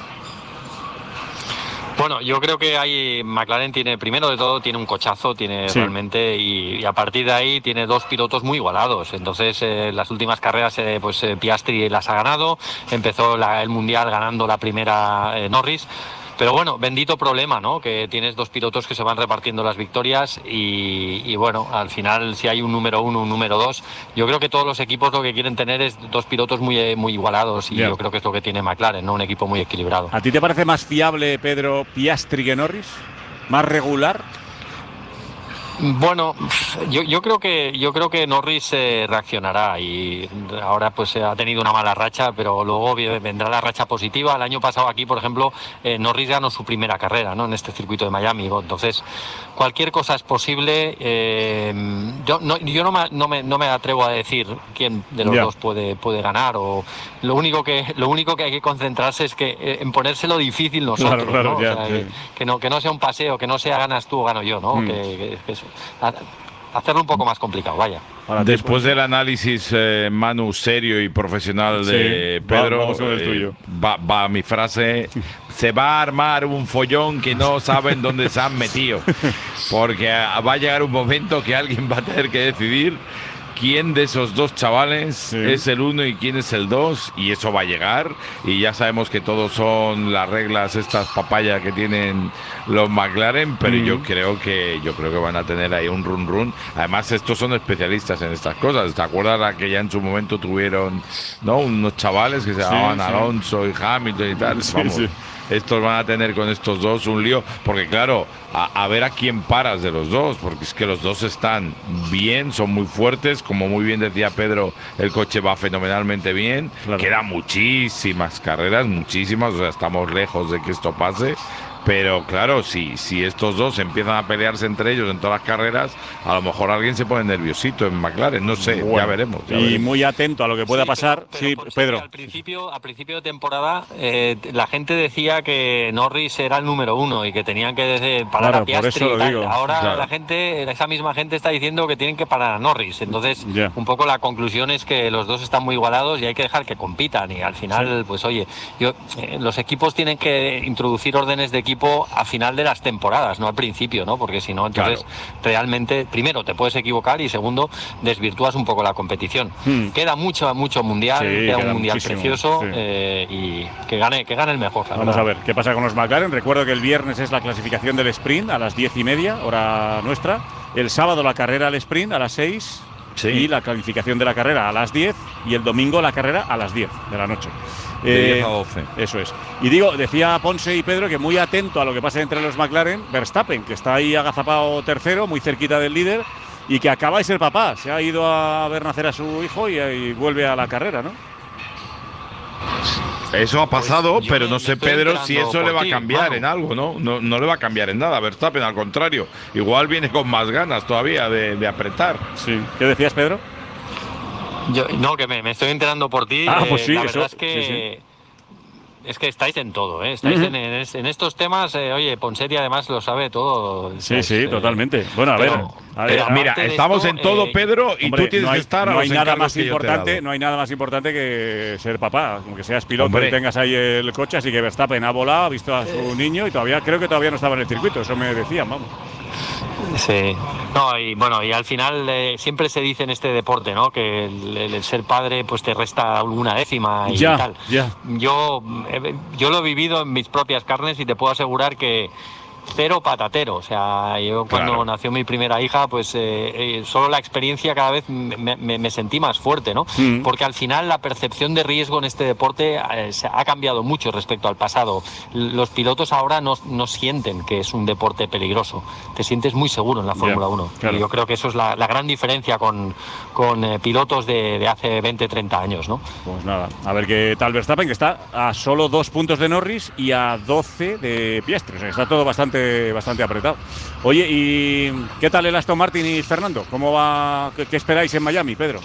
Bueno, yo creo que hay McLaren tiene, primero de todo, tiene un cochazo, tiene Sí. realmente, y, y a partir de ahí tiene dos pilotos muy igualados. Entonces, eh, las últimas carreras, eh, pues eh, Piastri las ha ganado, empezó la- el Mundial ganando la primera eh, Norris. Pero bueno, bendito problema, ¿no? Que tienes dos pilotos que se van repartiendo las victorias y, y bueno, al final si hay un número uno, un número dos, yo creo que todos los equipos lo que quieren tener es dos pilotos muy, eh, muy igualados, y Ya. yo creo que es lo que tiene McLaren, ¿no? Un equipo muy equilibrado. ¿A ti te parece más fiable, Pedro, Piastri que Norris? ¿Más regular? Bueno, yo, yo creo que yo creo que Norris eh, reaccionará, y ahora pues eh, ha tenido una mala racha, pero luego vi- vendrá la racha positiva. El año pasado aquí, por ejemplo, eh, Norris ganó su primera carrera, ¿no? En este circuito de Miami. Entonces, cualquier cosa es posible. Eh, yo no, yo no, me, no, me, no me atrevo a decir quién de los Ya. dos puede, puede ganar. O lo único que lo único que hay que concentrarse es que eh, en ponérselo difícil nosotros, Claro, claro, ¿no? O ya, sea, sí. que, que no que no sea un paseo, que no sea ganas tú o gano yo, ¿no? Mm. Que, que- que eso. A- hacerlo un poco más complicado, vaya. Después del análisis, eh, Manu, serio y profesional de Sí, Pedro, vamos con el eh, tuyo. va, va mi frase, se va a armar un follón que no saben dónde se han metido, porque ah, va a llegar un momento que alguien va a tener que decidir quién de esos dos chavales es el uno y quién es el dos, y eso va a llegar, y ya sabemos que todos son las reglas estas papaya que tienen los McLaren, pero Mm. yo creo que yo creo que van a tener ahí un run run. Además, estos son especialistas en estas cosas. ¿Te acuerdas la que ya en su momento tuvieron, no, unos chavales que se Sí, llamaban sí. Alonso y Hamilton y tal? Sí, Vamos, sí. estos van a tener con estos dos un lío, porque claro, a, a ver a quién paras de los dos, porque es que los dos están bien, son muy fuertes, como muy bien decía Pedro, el coche va fenomenalmente bien, claro. Quedan muchísimas carreras, muchísimas, o sea, estamos lejos de que esto pase. Pero claro, si, si estos dos empiezan a pelearse entre ellos en todas las carreras, a lo mejor alguien se pone nerviosito en McLaren, no sé, bueno, ya veremos. Ya y veremos. muy atento a lo que pueda sí, pasar. Pero, pero, sí, Pedro. Al principio, al principio de temporada, eh, la gente decía que Norris era el número uno y que tenían que parar claro, a Piastri por eso y lo tal. digo. Ahora Claro. la gente, esa misma gente está diciendo que tienen que parar a Norris. Entonces, Ya. un poco la conclusión es que los dos están muy igualados y hay que dejar que compitan. Y al final, sí. pues oye, yo, eh, los equipos tienen que introducir órdenes de equipo a final de las temporadas, no al principio, ¿no? Porque si no, entonces claro. realmente, primero, te puedes equivocar y segundo, desvirtúas un poco la competición. Hmm. Queda mucho, mucho mundial, sí, queda un mundial muchísimo, precioso sí. eh, y que gane, que gane el mejor. Vamos verdad. a ver qué pasa con los McLaren. Recuerdo que el viernes es la clasificación del sprint a las diez y media, hora nuestra. El sábado la carrera al sprint a las seis. Sí. Y la calificación de la carrera a las diez y el domingo la carrera a las diez de la noche. De eh, diez a doce. Eso es. Y digo, decía Ponce y Pedro que muy atento a lo que pasa entre los McLaren, Verstappen, que está ahí agazapado tercero, muy cerquita del líder, y que acaba de ser papá. Se ha ido a ver nacer a su hijo y, y vuelve a la carrera, ¿no? Eso ha pasado, pues pero me, no sé, Pedro, si eso le va ti, a cambiar Manu. en algo, ¿no? ¿no? No le va a cambiar en nada a Verstappen, al contrario. Igual viene con más ganas todavía de, de apretar. Sí. ¿Qué decías, Pedro? Yo, no, que me, me estoy enterando por ti. Ah, pues eh, sí, la eso, verdad es que... sí, sí. Es que estáis en todo, ¿eh? Estáis uh-huh. en, en, en estos temas, eh, oye, Ponseti además lo sabe todo. Sí, es, sí, eh, totalmente. Bueno, a pero, ver. A ver pero mira, estamos esto, en todo, eh, Pedro, y hombre, tú tienes no hay, que estar a no los hay nada encargos más que yo te he importante, dado. no hay nada más importante que ser papá, aunque seas piloto Hombre. y tengas ahí el coche, así que Verstappen ha volado, ha visto a su niño y todavía creo que todavía no estaba en el circuito, eso me decían, vamos. Sí, no, y bueno, y al final eh, siempre se dice en este deporte, ¿no? Que el, el, el ser padre pues te resta alguna décima y ya, tal. Ya. Yo, eh, yo lo he vivido en mis propias carnes y te puedo asegurar que cero patatero, o sea, yo cuando Claro. nació mi primera hija, pues eh, eh, solo la experiencia cada vez me, me, me sentí más fuerte, ¿no? Mm. Porque al final la percepción de riesgo en este deporte eh, se ha cambiado mucho respecto al pasado. Los pilotos ahora no, no sienten que es un deporte peligroso, te sientes muy seguro en la Fórmula Ya, uno. claro. Y yo creo que eso es la, la gran diferencia con, con eh, pilotos de, de hace veinte, treinta años, ¿no? Pues nada, a ver qué tal Verstappen, que está a solo dos puntos de Norris y a doce de Piastri, o sea, está todo bastante bastante apretado. Oye, ¿y qué tal el Aston Martin y Fernando? ¿Cómo va? ¿Qué, qué esperáis en Miami, Pedro?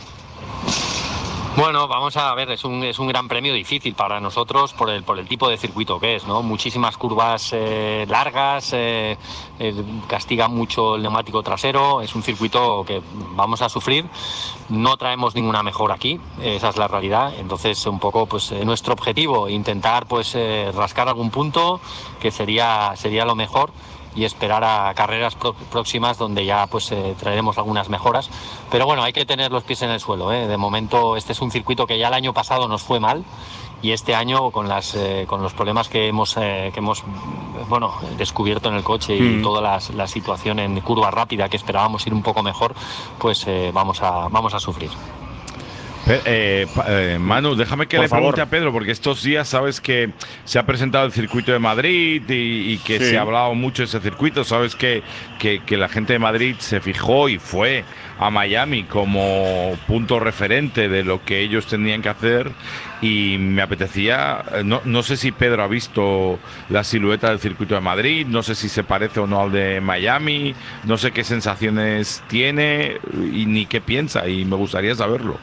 Bueno, vamos a ver, es un, es un gran premio difícil para nosotros por el, por el tipo de circuito que es, ¿no? Muchísimas curvas eh, largas, eh, eh, castiga mucho el neumático trasero, es un circuito que vamos a sufrir, no traemos ninguna mejora aquí, esa es la realidad, entonces un poco pues eh, nuestro objetivo, intentar pues eh, rascar algún punto, que sería, sería lo mejor, y esperar a carreras pro- próximas donde ya pues eh, traeremos algunas mejoras, pero bueno, hay que tener los pies en el suelo, ¿eh? De momento este es un circuito que ya el año pasado nos fue mal y este año con las eh, con los problemas que hemos eh, que hemos bueno descubierto en el coche y Mm. toda la, la situación en curva rápida que esperábamos ir un poco mejor, pues eh, vamos a vamos a sufrir. Eh, eh, pa- eh, Manu, déjame que Por le pregunte favor. a Pedro, porque estos días sabes que se ha presentado el circuito de Madrid y, y que Sí. se ha hablado mucho de ese circuito. Sabes que, que, que la gente de Madrid se fijó y fue a Miami como punto referente de lo que ellos tenían que hacer. Y me apetecía, eh, no, no sé si Pedro ha visto la silueta del circuito de Madrid, no sé si se parece o no al de Miami, no sé qué sensaciones tiene y ni qué piensa, y me gustaría saberlo.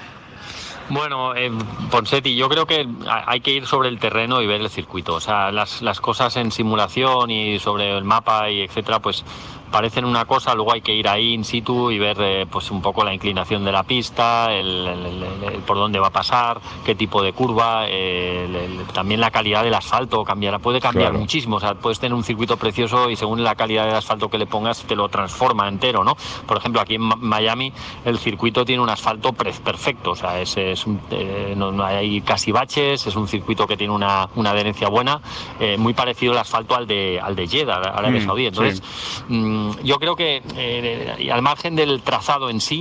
Bueno, eh, Ponseti, yo creo que hay que ir sobre el terreno y ver el circuito. O sea, las, las cosas en simulación y sobre el mapa y etcétera, pues parecen una cosa, luego hay que ir ahí in situ y ver eh, pues un poco la inclinación de la pista, el, el, el, el por dónde va a pasar, qué tipo de curva, eh, el, el, también la calidad del asfalto cambiará, puede cambiar Claro. muchísimo. O sea, puedes tener un circuito precioso y según la calidad del asfalto que le pongas te lo transforma entero, ¿no? Por ejemplo, aquí en Ma- Miami el circuito tiene un asfalto pre- perfecto, o sea, es, es un, eh, no, no hay casi baches, es un circuito que tiene una, una adherencia buena, eh, muy parecido el asfalto al de al de Jeddah, Arabia Mm, Saudí. Entonces, sí. mm, yo creo que eh, al margen del trazado en sí,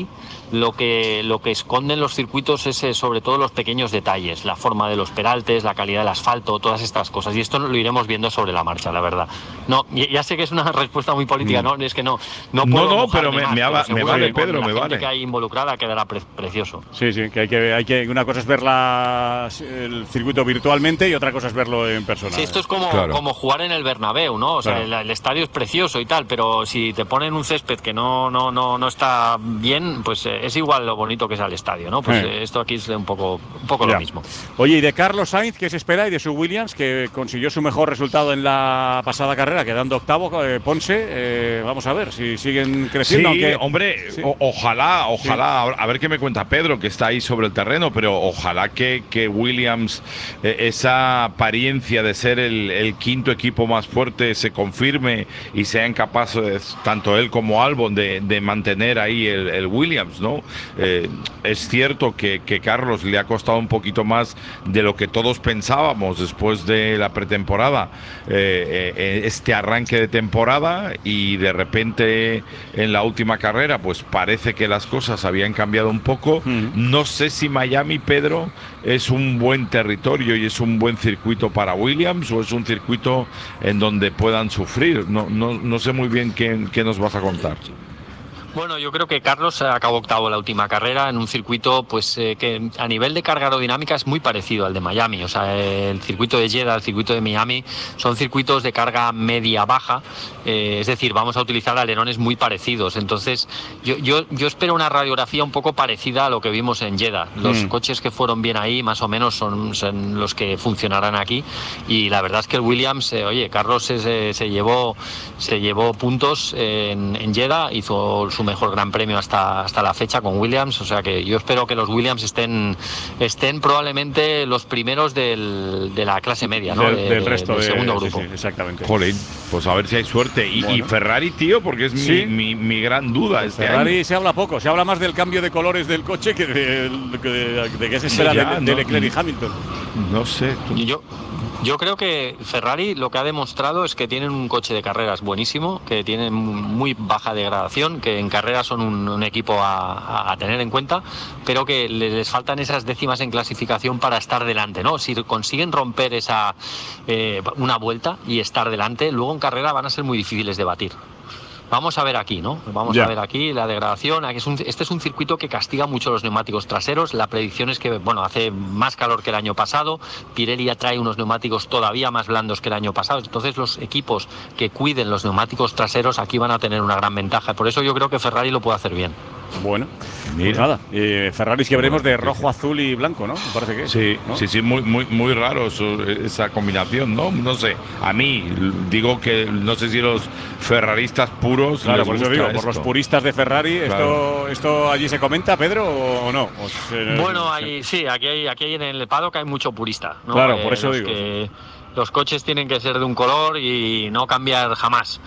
lo que, lo que esconden los circuitos es eh, sobre todo los pequeños detalles, la forma de los peraltes, la calidad del asfalto, todas estas cosas. Y esto lo iremos viendo sobre la marcha, la verdad. No, ya sé que es una respuesta muy política, no, es que no, no puedo No, no, mojarme pero me, más, me, pero ava- me seguro vale, que con Pedro, la me gente vale. que hay involucrada quedará pre- precioso. Sí, sí, que hay que, hay que una cosa es ver la- el circuito virtualmente y otra cosa es verlo en persona. Sí, esto es como, Claro. como jugar en el Bernabéu, ¿no? O sea, Claro. el, el estadio es precioso y tal, pero si te ponen un césped que no, no, no, no está bien, pues eh, es igual lo bonito que sea el estadio, ¿no? Pues Eh. eh, esto aquí es un poco, un poco Ya. lo mismo. Oye, y de Carlos Sainz, ¿qué se espera? Y de su Williams, que consiguió su mejor resultado en la pasada carrera, quedando octavo, eh, Ponce. Eh, vamos a ver si siguen creciendo. Sí, aunque, hombre, Sí. o- ojalá, ojalá, a ver qué me cuenta Pedro, que está ahí sobre el terreno, pero ojalá que, que Williams, eh, esa apariencia de ser el, el quinto equipo más fuerte se confirme y sean capaces, tanto él como Albon, de, de mantener ahí el, el Williams, ¿no? Eh, es cierto que, que Carlos le ha costado un poquito más de lo que todos pensábamos después de la pretemporada, eh, eh, este arranque de temporada, y de repente en la última carrera pues parece que las cosas habían cambiado un poco. No sé si Miami, Pedro, es un buen territorio y es un buen circuito para Williams, o es un circuito en donde puedan sufrir. No, no, no sé muy bien qué, qué nos vas a contar. Bueno, yo creo que Carlos acabó octavo en la última carrera en un circuito pues eh, que a nivel de carga aerodinámica es muy parecido al de Miami. O sea, el circuito de Jeddah, el circuito de Miami son circuitos de carga media-baja, eh, es decir, vamos a utilizar alerones muy parecidos. Entonces, yo, yo, yo espero una radiografía un poco parecida a lo que vimos en Jeddah. Los Mm. coches que fueron bien ahí, más o menos, son, son los que funcionarán aquí. Y la verdad es que el Williams, eh, oye, Carlos se, se, se llevó, se llevó puntos en, en Jeddah, hizo su mejor gran premio hasta, hasta la fecha con Williams, o sea que yo espero que los Williams estén, estén probablemente los primeros del, de la clase media, ¿no? Del, De- del de- resto del de segundo sí, grupo. sí, exactamente. Jolín, pues a ver si hay suerte. Y, y Bueno. Ferrari, tío, porque es mi, Sí. mi, mi gran duda este Ferrari año. se habla poco, se habla más del cambio de colores del coche que de, que de, de qué se espera Sí, ya, de, de no, Leclerc y Hamilton. No sé. Y yo, yo creo que Ferrari lo que ha demostrado es que tienen un coche de carreras buenísimo, que tienen muy baja degradación, que en carreras son un, un equipo a, a- a tener en cuenta, pero que les, les faltan esas décimas en clasificación para estar delante, ¿no? Si consiguen romper esa eh, una vuelta y estar delante, luego en carrera van a ser muy difíciles de batir. Vamos a ver aquí, ¿no? Vamos Ya. a ver aquí la degradación. Aquí es un- este es un circuito que castiga mucho los neumáticos traseros. La predicción es que, bueno, hace más calor que el año pasado. Pirelli ya trae unos neumáticos todavía más blandos que el año pasado. Entonces los equipos que cuiden los neumáticos traseros aquí van a tener una gran ventaja. Por eso yo creo que Ferrari lo puede hacer bien. Bueno, pues nada, eh, Ferraris que veremos de rojo, azul y blanco, ¿no? Me parece que es, Sí, ¿no? sí, sí, muy, muy, muy raro eso, esa combinación, ¿no? No sé, a mí digo que no sé si los ferraristas puros. Claro, les por eso gusta digo, por esto. los puristas de Ferrari, Claro. esto, ¿esto allí se comenta, Pedro, o no? O se- Bueno, ahí, sí, aquí, hay, aquí hay en el paddock hay mucho purista, ¿no? Claro, por eso los digo. que- los coches tienen que ser de un color y no cambiar jamás.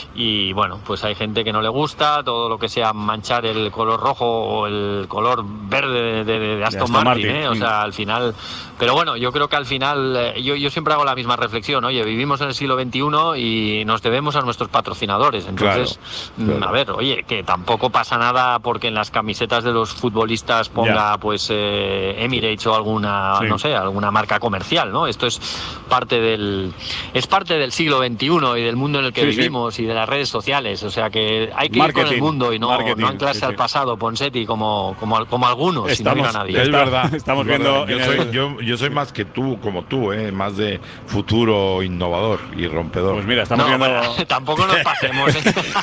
Y bueno, pues hay gente que no le gusta todo lo que sea manchar el color rojo o el color verde de, de- de Aston, Aston Martin, Martin, ¿eh? O mm. sea, al final. Pero bueno, yo creo que al final, eh, yo, yo siempre hago la misma reflexión. Oye, vivimos en el siglo veintiuno y nos debemos a nuestros patrocinadores. Entonces, Claro, mm, claro. a ver, oye, que tampoco pasa nada porque en las camisetas de los futbolistas ponga Ya. pues eh, Emirates o alguna, Sí. no sé, alguna marca comercial, ¿no? Esto es parte del es parte del siglo veintiuno y del mundo en el que Sí, sí. vivimos y de las redes sociales. O sea que hay que ir con Marketing, el mundo y no, marketing, no anclarse sí, al sí. pasado, Ponsetti, como, como, como algunos, si no diga nadie. Es verdad. estamos es verdad. viendo Yo en soy, el- yo, yo soy más que tú, como tú, ¿eh? Más de futuro innovador y rompedor. Pues mira, estamos No, viendo. bueno, tampoco nos pasemos. ¿eh?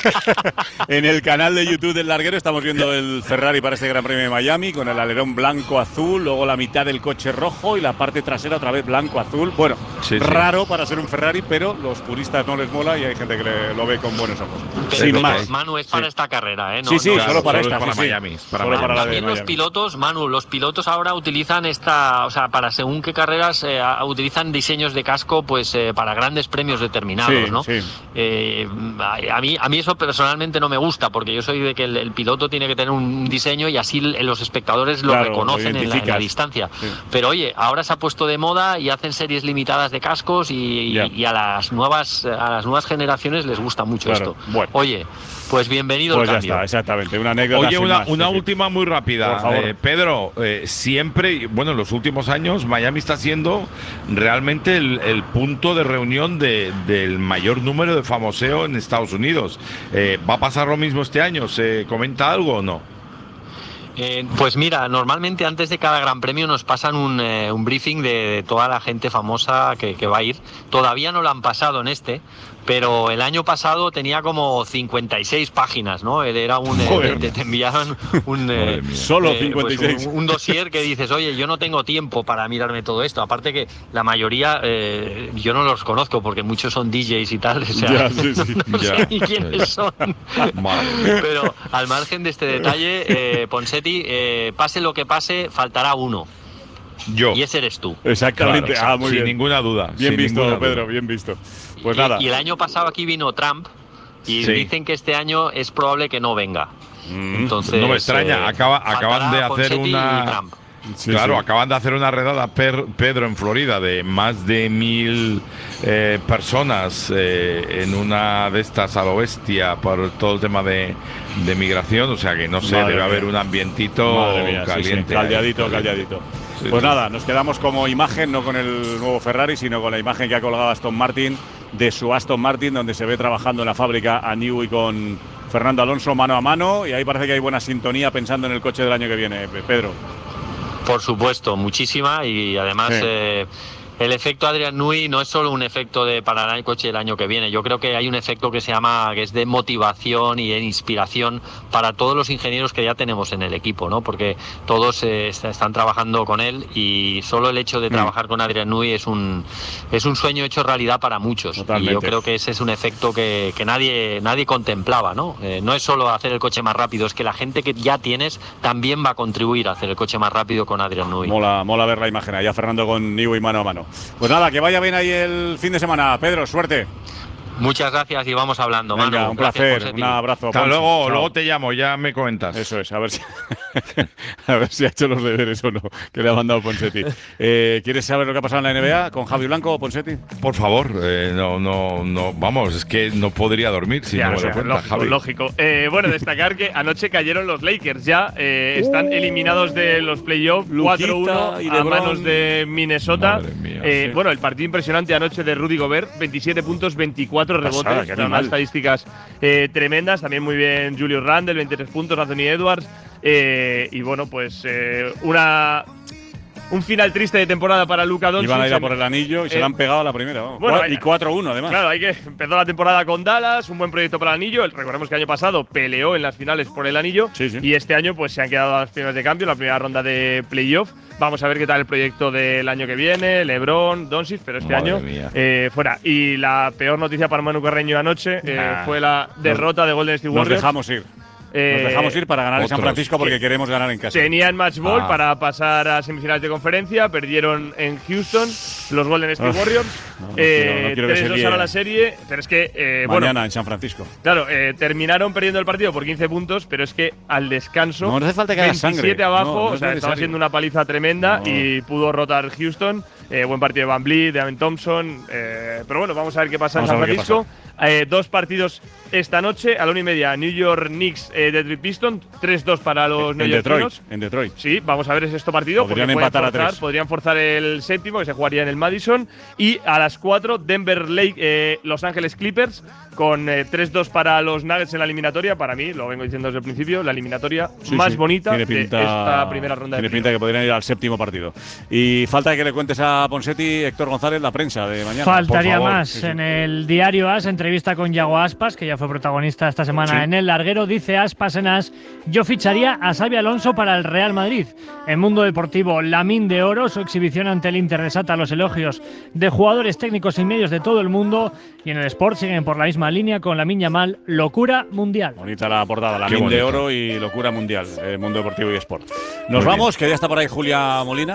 En el canal de YouTube del Larguero estamos viendo el Ferrari para este Gran Premio de Miami con el alerón blanco-azul, luego la mitad del coche rojo y la parte trasera otra vez blanco-azul. Bueno, Sí, sí. raro para ser un Ferrari, pero los puristas no les mola y hay gente que le- lo ve con buenos ojos. Pero, Sin pero, más. Manu, es para Sí. esta carrera, ¿eh? No- sí, sí, no- solo para solo esta. es para sí, sí. Miami, es para Solo para la de También los Miami. pilotos, Manu, los pilotos ahora utilizan esta, o sea, para según qué carreras eh, a- utilizan diseños de casco, pues eh, para grandes premios determinados, Sí, ¿no? sí. Eh, a, a mí, a mí eso personalmente no me gusta, porque yo soy de que el, el piloto tiene que tener un diseño y así l- los espectadores lo Claro, lo reconocen en la, en la identificas. distancia. Sí. Pero oye, ahora se ha puesto de moda y hacen series limitadas de cascos y, Ya. y a las nuevas a las nuevas generaciones les gusta mucho Claro, esto. bueno. Oye, oye, pues bienvenido pues el ya cambio. está, exactamente, una anécdota. Oye, sin una, más, una sí, sí. última muy rápida. Por favor. Eh, Pedro, eh, siempre, bueno, en los últimos años Miami está siendo realmente el, el punto de reunión de, del mayor número de famoseo en Estados Unidos. Eh, ¿Va a pasar lo mismo este año? ¿Se comenta algo o no? Eh, pues mira, normalmente antes de cada gran premio nos pasan un, eh, un briefing de, de toda la gente famosa que, que va a ir. Todavía no lo han pasado en este, pero el año pasado tenía como cincuenta y seis páginas, ¿no? Era un, eh, te, te enviaron un, eh, Solo eh, cincuenta y seis. pues un, un dossier que dices, oye, yo no tengo tiempo para mirarme todo esto. Aparte que la mayoría eh, yo no los conozco porque muchos son D Js y tal. O sea, Ya, sí, sí, no ya. sé ni quiénes son. Pero al margen de este detalle, eh, Ponseti, eh, pase lo que pase, faltará uno. Yo. Y ese eres tú. Exactamente, Claro, ah, muy sin bien. ninguna duda. Bien sin visto, ninguna duda. Pedro, bien visto. Pues y, nada. y el año pasado aquí vino Trump y Sí. dicen que este año es probable que no venga. Entonces, no me extraña, eh, acaba, acaban de faltará hacer Ponseti y una. Trump. Sí, claro, sí. acaban de hacer una redada, per, Pedro, en Florida, de más de mil eh, personas eh, en una de estas a lo bestia por todo el tema de, de migración. O sea que no sé, Madre debe mía. haber un ambientito Madre mía, sí, sí, caliente. caldeadito, ahí, caldeadito. Sí, Pues sí. nada, nos quedamos como imagen, no con el nuevo Ferrari, sino con la imagen que ha colgado Aston Martin, de su Aston Martin, donde se ve trabajando en la fábrica a Newey con Fernando Alonso mano a mano, y ahí parece que hay buena sintonía pensando en el coche del año que viene, Pedro. Por supuesto, muchísima, y además Sí. eh, el efecto Adrian Newey no es solo un efecto de para el coche el año que viene. Yo creo que hay un efecto que se llama, que es de motivación y de inspiración para todos los ingenieros que ya tenemos en el equipo, ¿no? Porque todos eh, est- están trabajando con él, y solo el hecho de Mm. trabajar con Adrian Newey es un es un sueño hecho realidad para muchos. Totalmente. Y yo creo que ese es un efecto que, que nadie nadie contemplaba, ¿no? Eh, no es solo hacer el coche más rápido, es que la gente que ya tienes también va a contribuir a hacer el coche más rápido con Adrian Newey. Mola, mola ver la imagen allá Fernando con Newey mano a mano. Pues nada, que vaya bien ahí el fin de semana. Pedro, suerte. Muchas gracias y vamos hablando, Venga, Manu. un Gracias, placer, Ponseti. un abrazo. Hasta Pons. luego, Chao. luego te llamo, ya me comentas. Eso es, a ver si, a ver si ha hecho los deberes o no, que le ha mandado Ponseti. Eh, ¿Quieres saber lo que ha pasado en la N B A con Javi Blanco o Ponseti? Por favor, eh, no, no, no, vamos, es que no podría dormir si Ya, no me o sea, lo cuentas, lógico, Javi. lógico. Eh, bueno, destacar que anoche cayeron los Lakers ya. eh, están eliminados de los playoffs cuatro uno y a LeBron. manos de Minnesota. Madre mía, Eh, sí. Bueno, el partido impresionante anoche de Rudy Gobert, veintisiete puntos, veinticuatro Pasada, rebotes, qué unas animal. estadísticas eh, tremendas. También muy bien Julius Randle, veintitrés puntos, Anthony Edwards. eh, y bueno, pues eh, una un final triste de temporada para Luka Doncic. Iban a ir a por el anillo y se Eh, le han pegado a la primera. vamos. bueno, Cua- y cuatro uno además. Claro, hay que empezó la temporada con Dallas, un buen proyecto para el anillo. El- Recordemos que el año pasado peleó en las finales por el anillo, Sí, sí. y este año pues se han quedado a las primeras de cambio, la primera ronda de playoff. Vamos a ver qué tal el proyecto del año que viene, LeBron, Doncic, pero este Madre año mía. eh, fuera. Y la peor noticia para Manu Carreño anoche eh, Ah. fue la derrota de Golden State Nos Warriors. dejamos ir. Eh, Nos dejamos ir para ganar en San otros. Francisco porque queremos ganar en casa. Tenían match ball Ah. para pasar a semifinales de conferencia, perdieron en Houston los Golden State Uf, Warriors. no, no eh, quiero- no quiero que se tres dos líe. ahora la serie, pero es que, eh, bueno, Mañana en San Francisco. claro, eh, terminaron perdiendo el partido por quince puntos, pero es que al descanso, No, no hace falta que haya veintisiete sangre. abajo, No, no o es sea, estaba necesario. siendo una paliza tremenda No. y pudo rotar Houston. Eh, buen partido de Van Vliet, de Amen Thompson. eh, pero bueno, vamos a ver qué pasa Vamos en a San ver qué Francisco. Eh, dos partidos esta noche, a la una y media, New York Knicks, eh, Detroit Pistons, tres dos para los En neoyorquinos. Detroit. En Detroit. Sí, vamos a ver ese esto partido. Podrían porque pueden empatar a forzar, tres. Podrían forzar el séptimo, que se jugaría en el Madison. Y a las cuatro, Denver Lake, eh, Los Ángeles Clippers, con eh, tres dos para los Nuggets en la eliminatoria. Para mí, lo vengo diciendo desde el principio, la eliminatoria Sí, más sí. bonita Tiene de pinta- esta primera ronda Tiene de pinta que podrían ir al séptimo partido. Y falta que le cuentes a Ponseti, Héctor González, la prensa de mañana. Faltaría Por favor. más. Sí, sí. En el diario As, entrevista con Yago Aspas, que ya fue protagonista esta semana Sí. en El Larguero, dice Aspas en As: yo ficharía a Xabi Alonso para el Real Madrid. En Mundo Deportivo, Lamín de Oro, su exhibición ante el Inter desata los elogios de jugadores técnicos y medios de todo el mundo. Y en el Sport siguen por la misma línea con Lamine Yamal, locura mundial. Bonita la portada, la Qué min de bonito. oro y locura mundial, eh, Mundo Deportivo y Sport. Muy Nos bien. vamos, que ya está por ahí Julia Molina.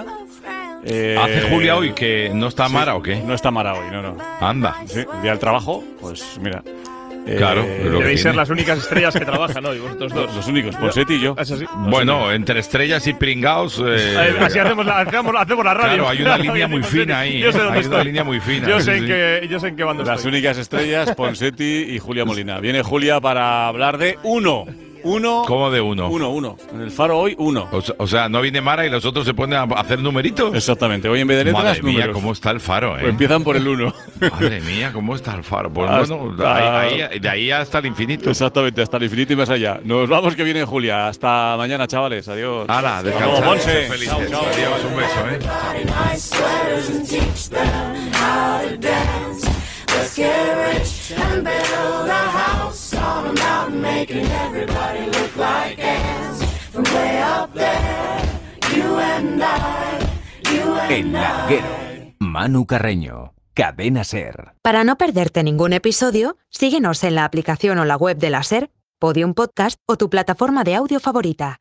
Eh, ¿Hace Julia hoy que no está sí, Mara o qué? No está Mara hoy, no, no. Anda. Sí, el día del trabajo, pues mira. Claro, Eh, es lo que debéis ser tiene. las únicas estrellas que trabajan hoy, vosotros dos. Los únicos, Ponseti y yo. ¿Es así? Bueno, entre estrellas y pringaos. eh, Eh, Así hacemos la, hacemos, hacemos la radio. Claro, hay una línea muy fina ahí. Yo sé dónde Hay una estoy. línea muy fina. Yo Sí, sé, sí. en qué, yo sé en qué bando Las estoy. únicas estrellas, Ponseti y Julia Molina. Viene Julia para hablar de uno. Uno. ¿Cómo de uno? Uno, uno. En el Faro hoy, uno. O sea, o sea, no viene Mara y los otros se ponen a hacer numeritos. Exactamente. Hoy en vez de letras, Madre mía, números. cómo está el Faro, ¿eh? Pues empiezan por el uno. Madre mía, cómo está el Faro. Pues Hasta- bueno, ahí, ahí- de ahí hasta el infinito. Exactamente, hasta el infinito y más allá. Nos vamos, que viene Julia. Hasta mañana, chavales. Adiós. Hala, descansad. Vamos, Monse. Sed felices. Chao, chao. Adiós, un beso, ¿eh? Nice sweaters and teach them how to dance. Let's get rich and build a house on a mountain, making everybody look like ants. From way up there, you and I, you and El Larguero. Manu Carreño. Cadena Ser. Para no perderte ningún episodio, síguenos en la aplicación o la web de la SER, Podium Podcast o tu plataforma de audio favorita.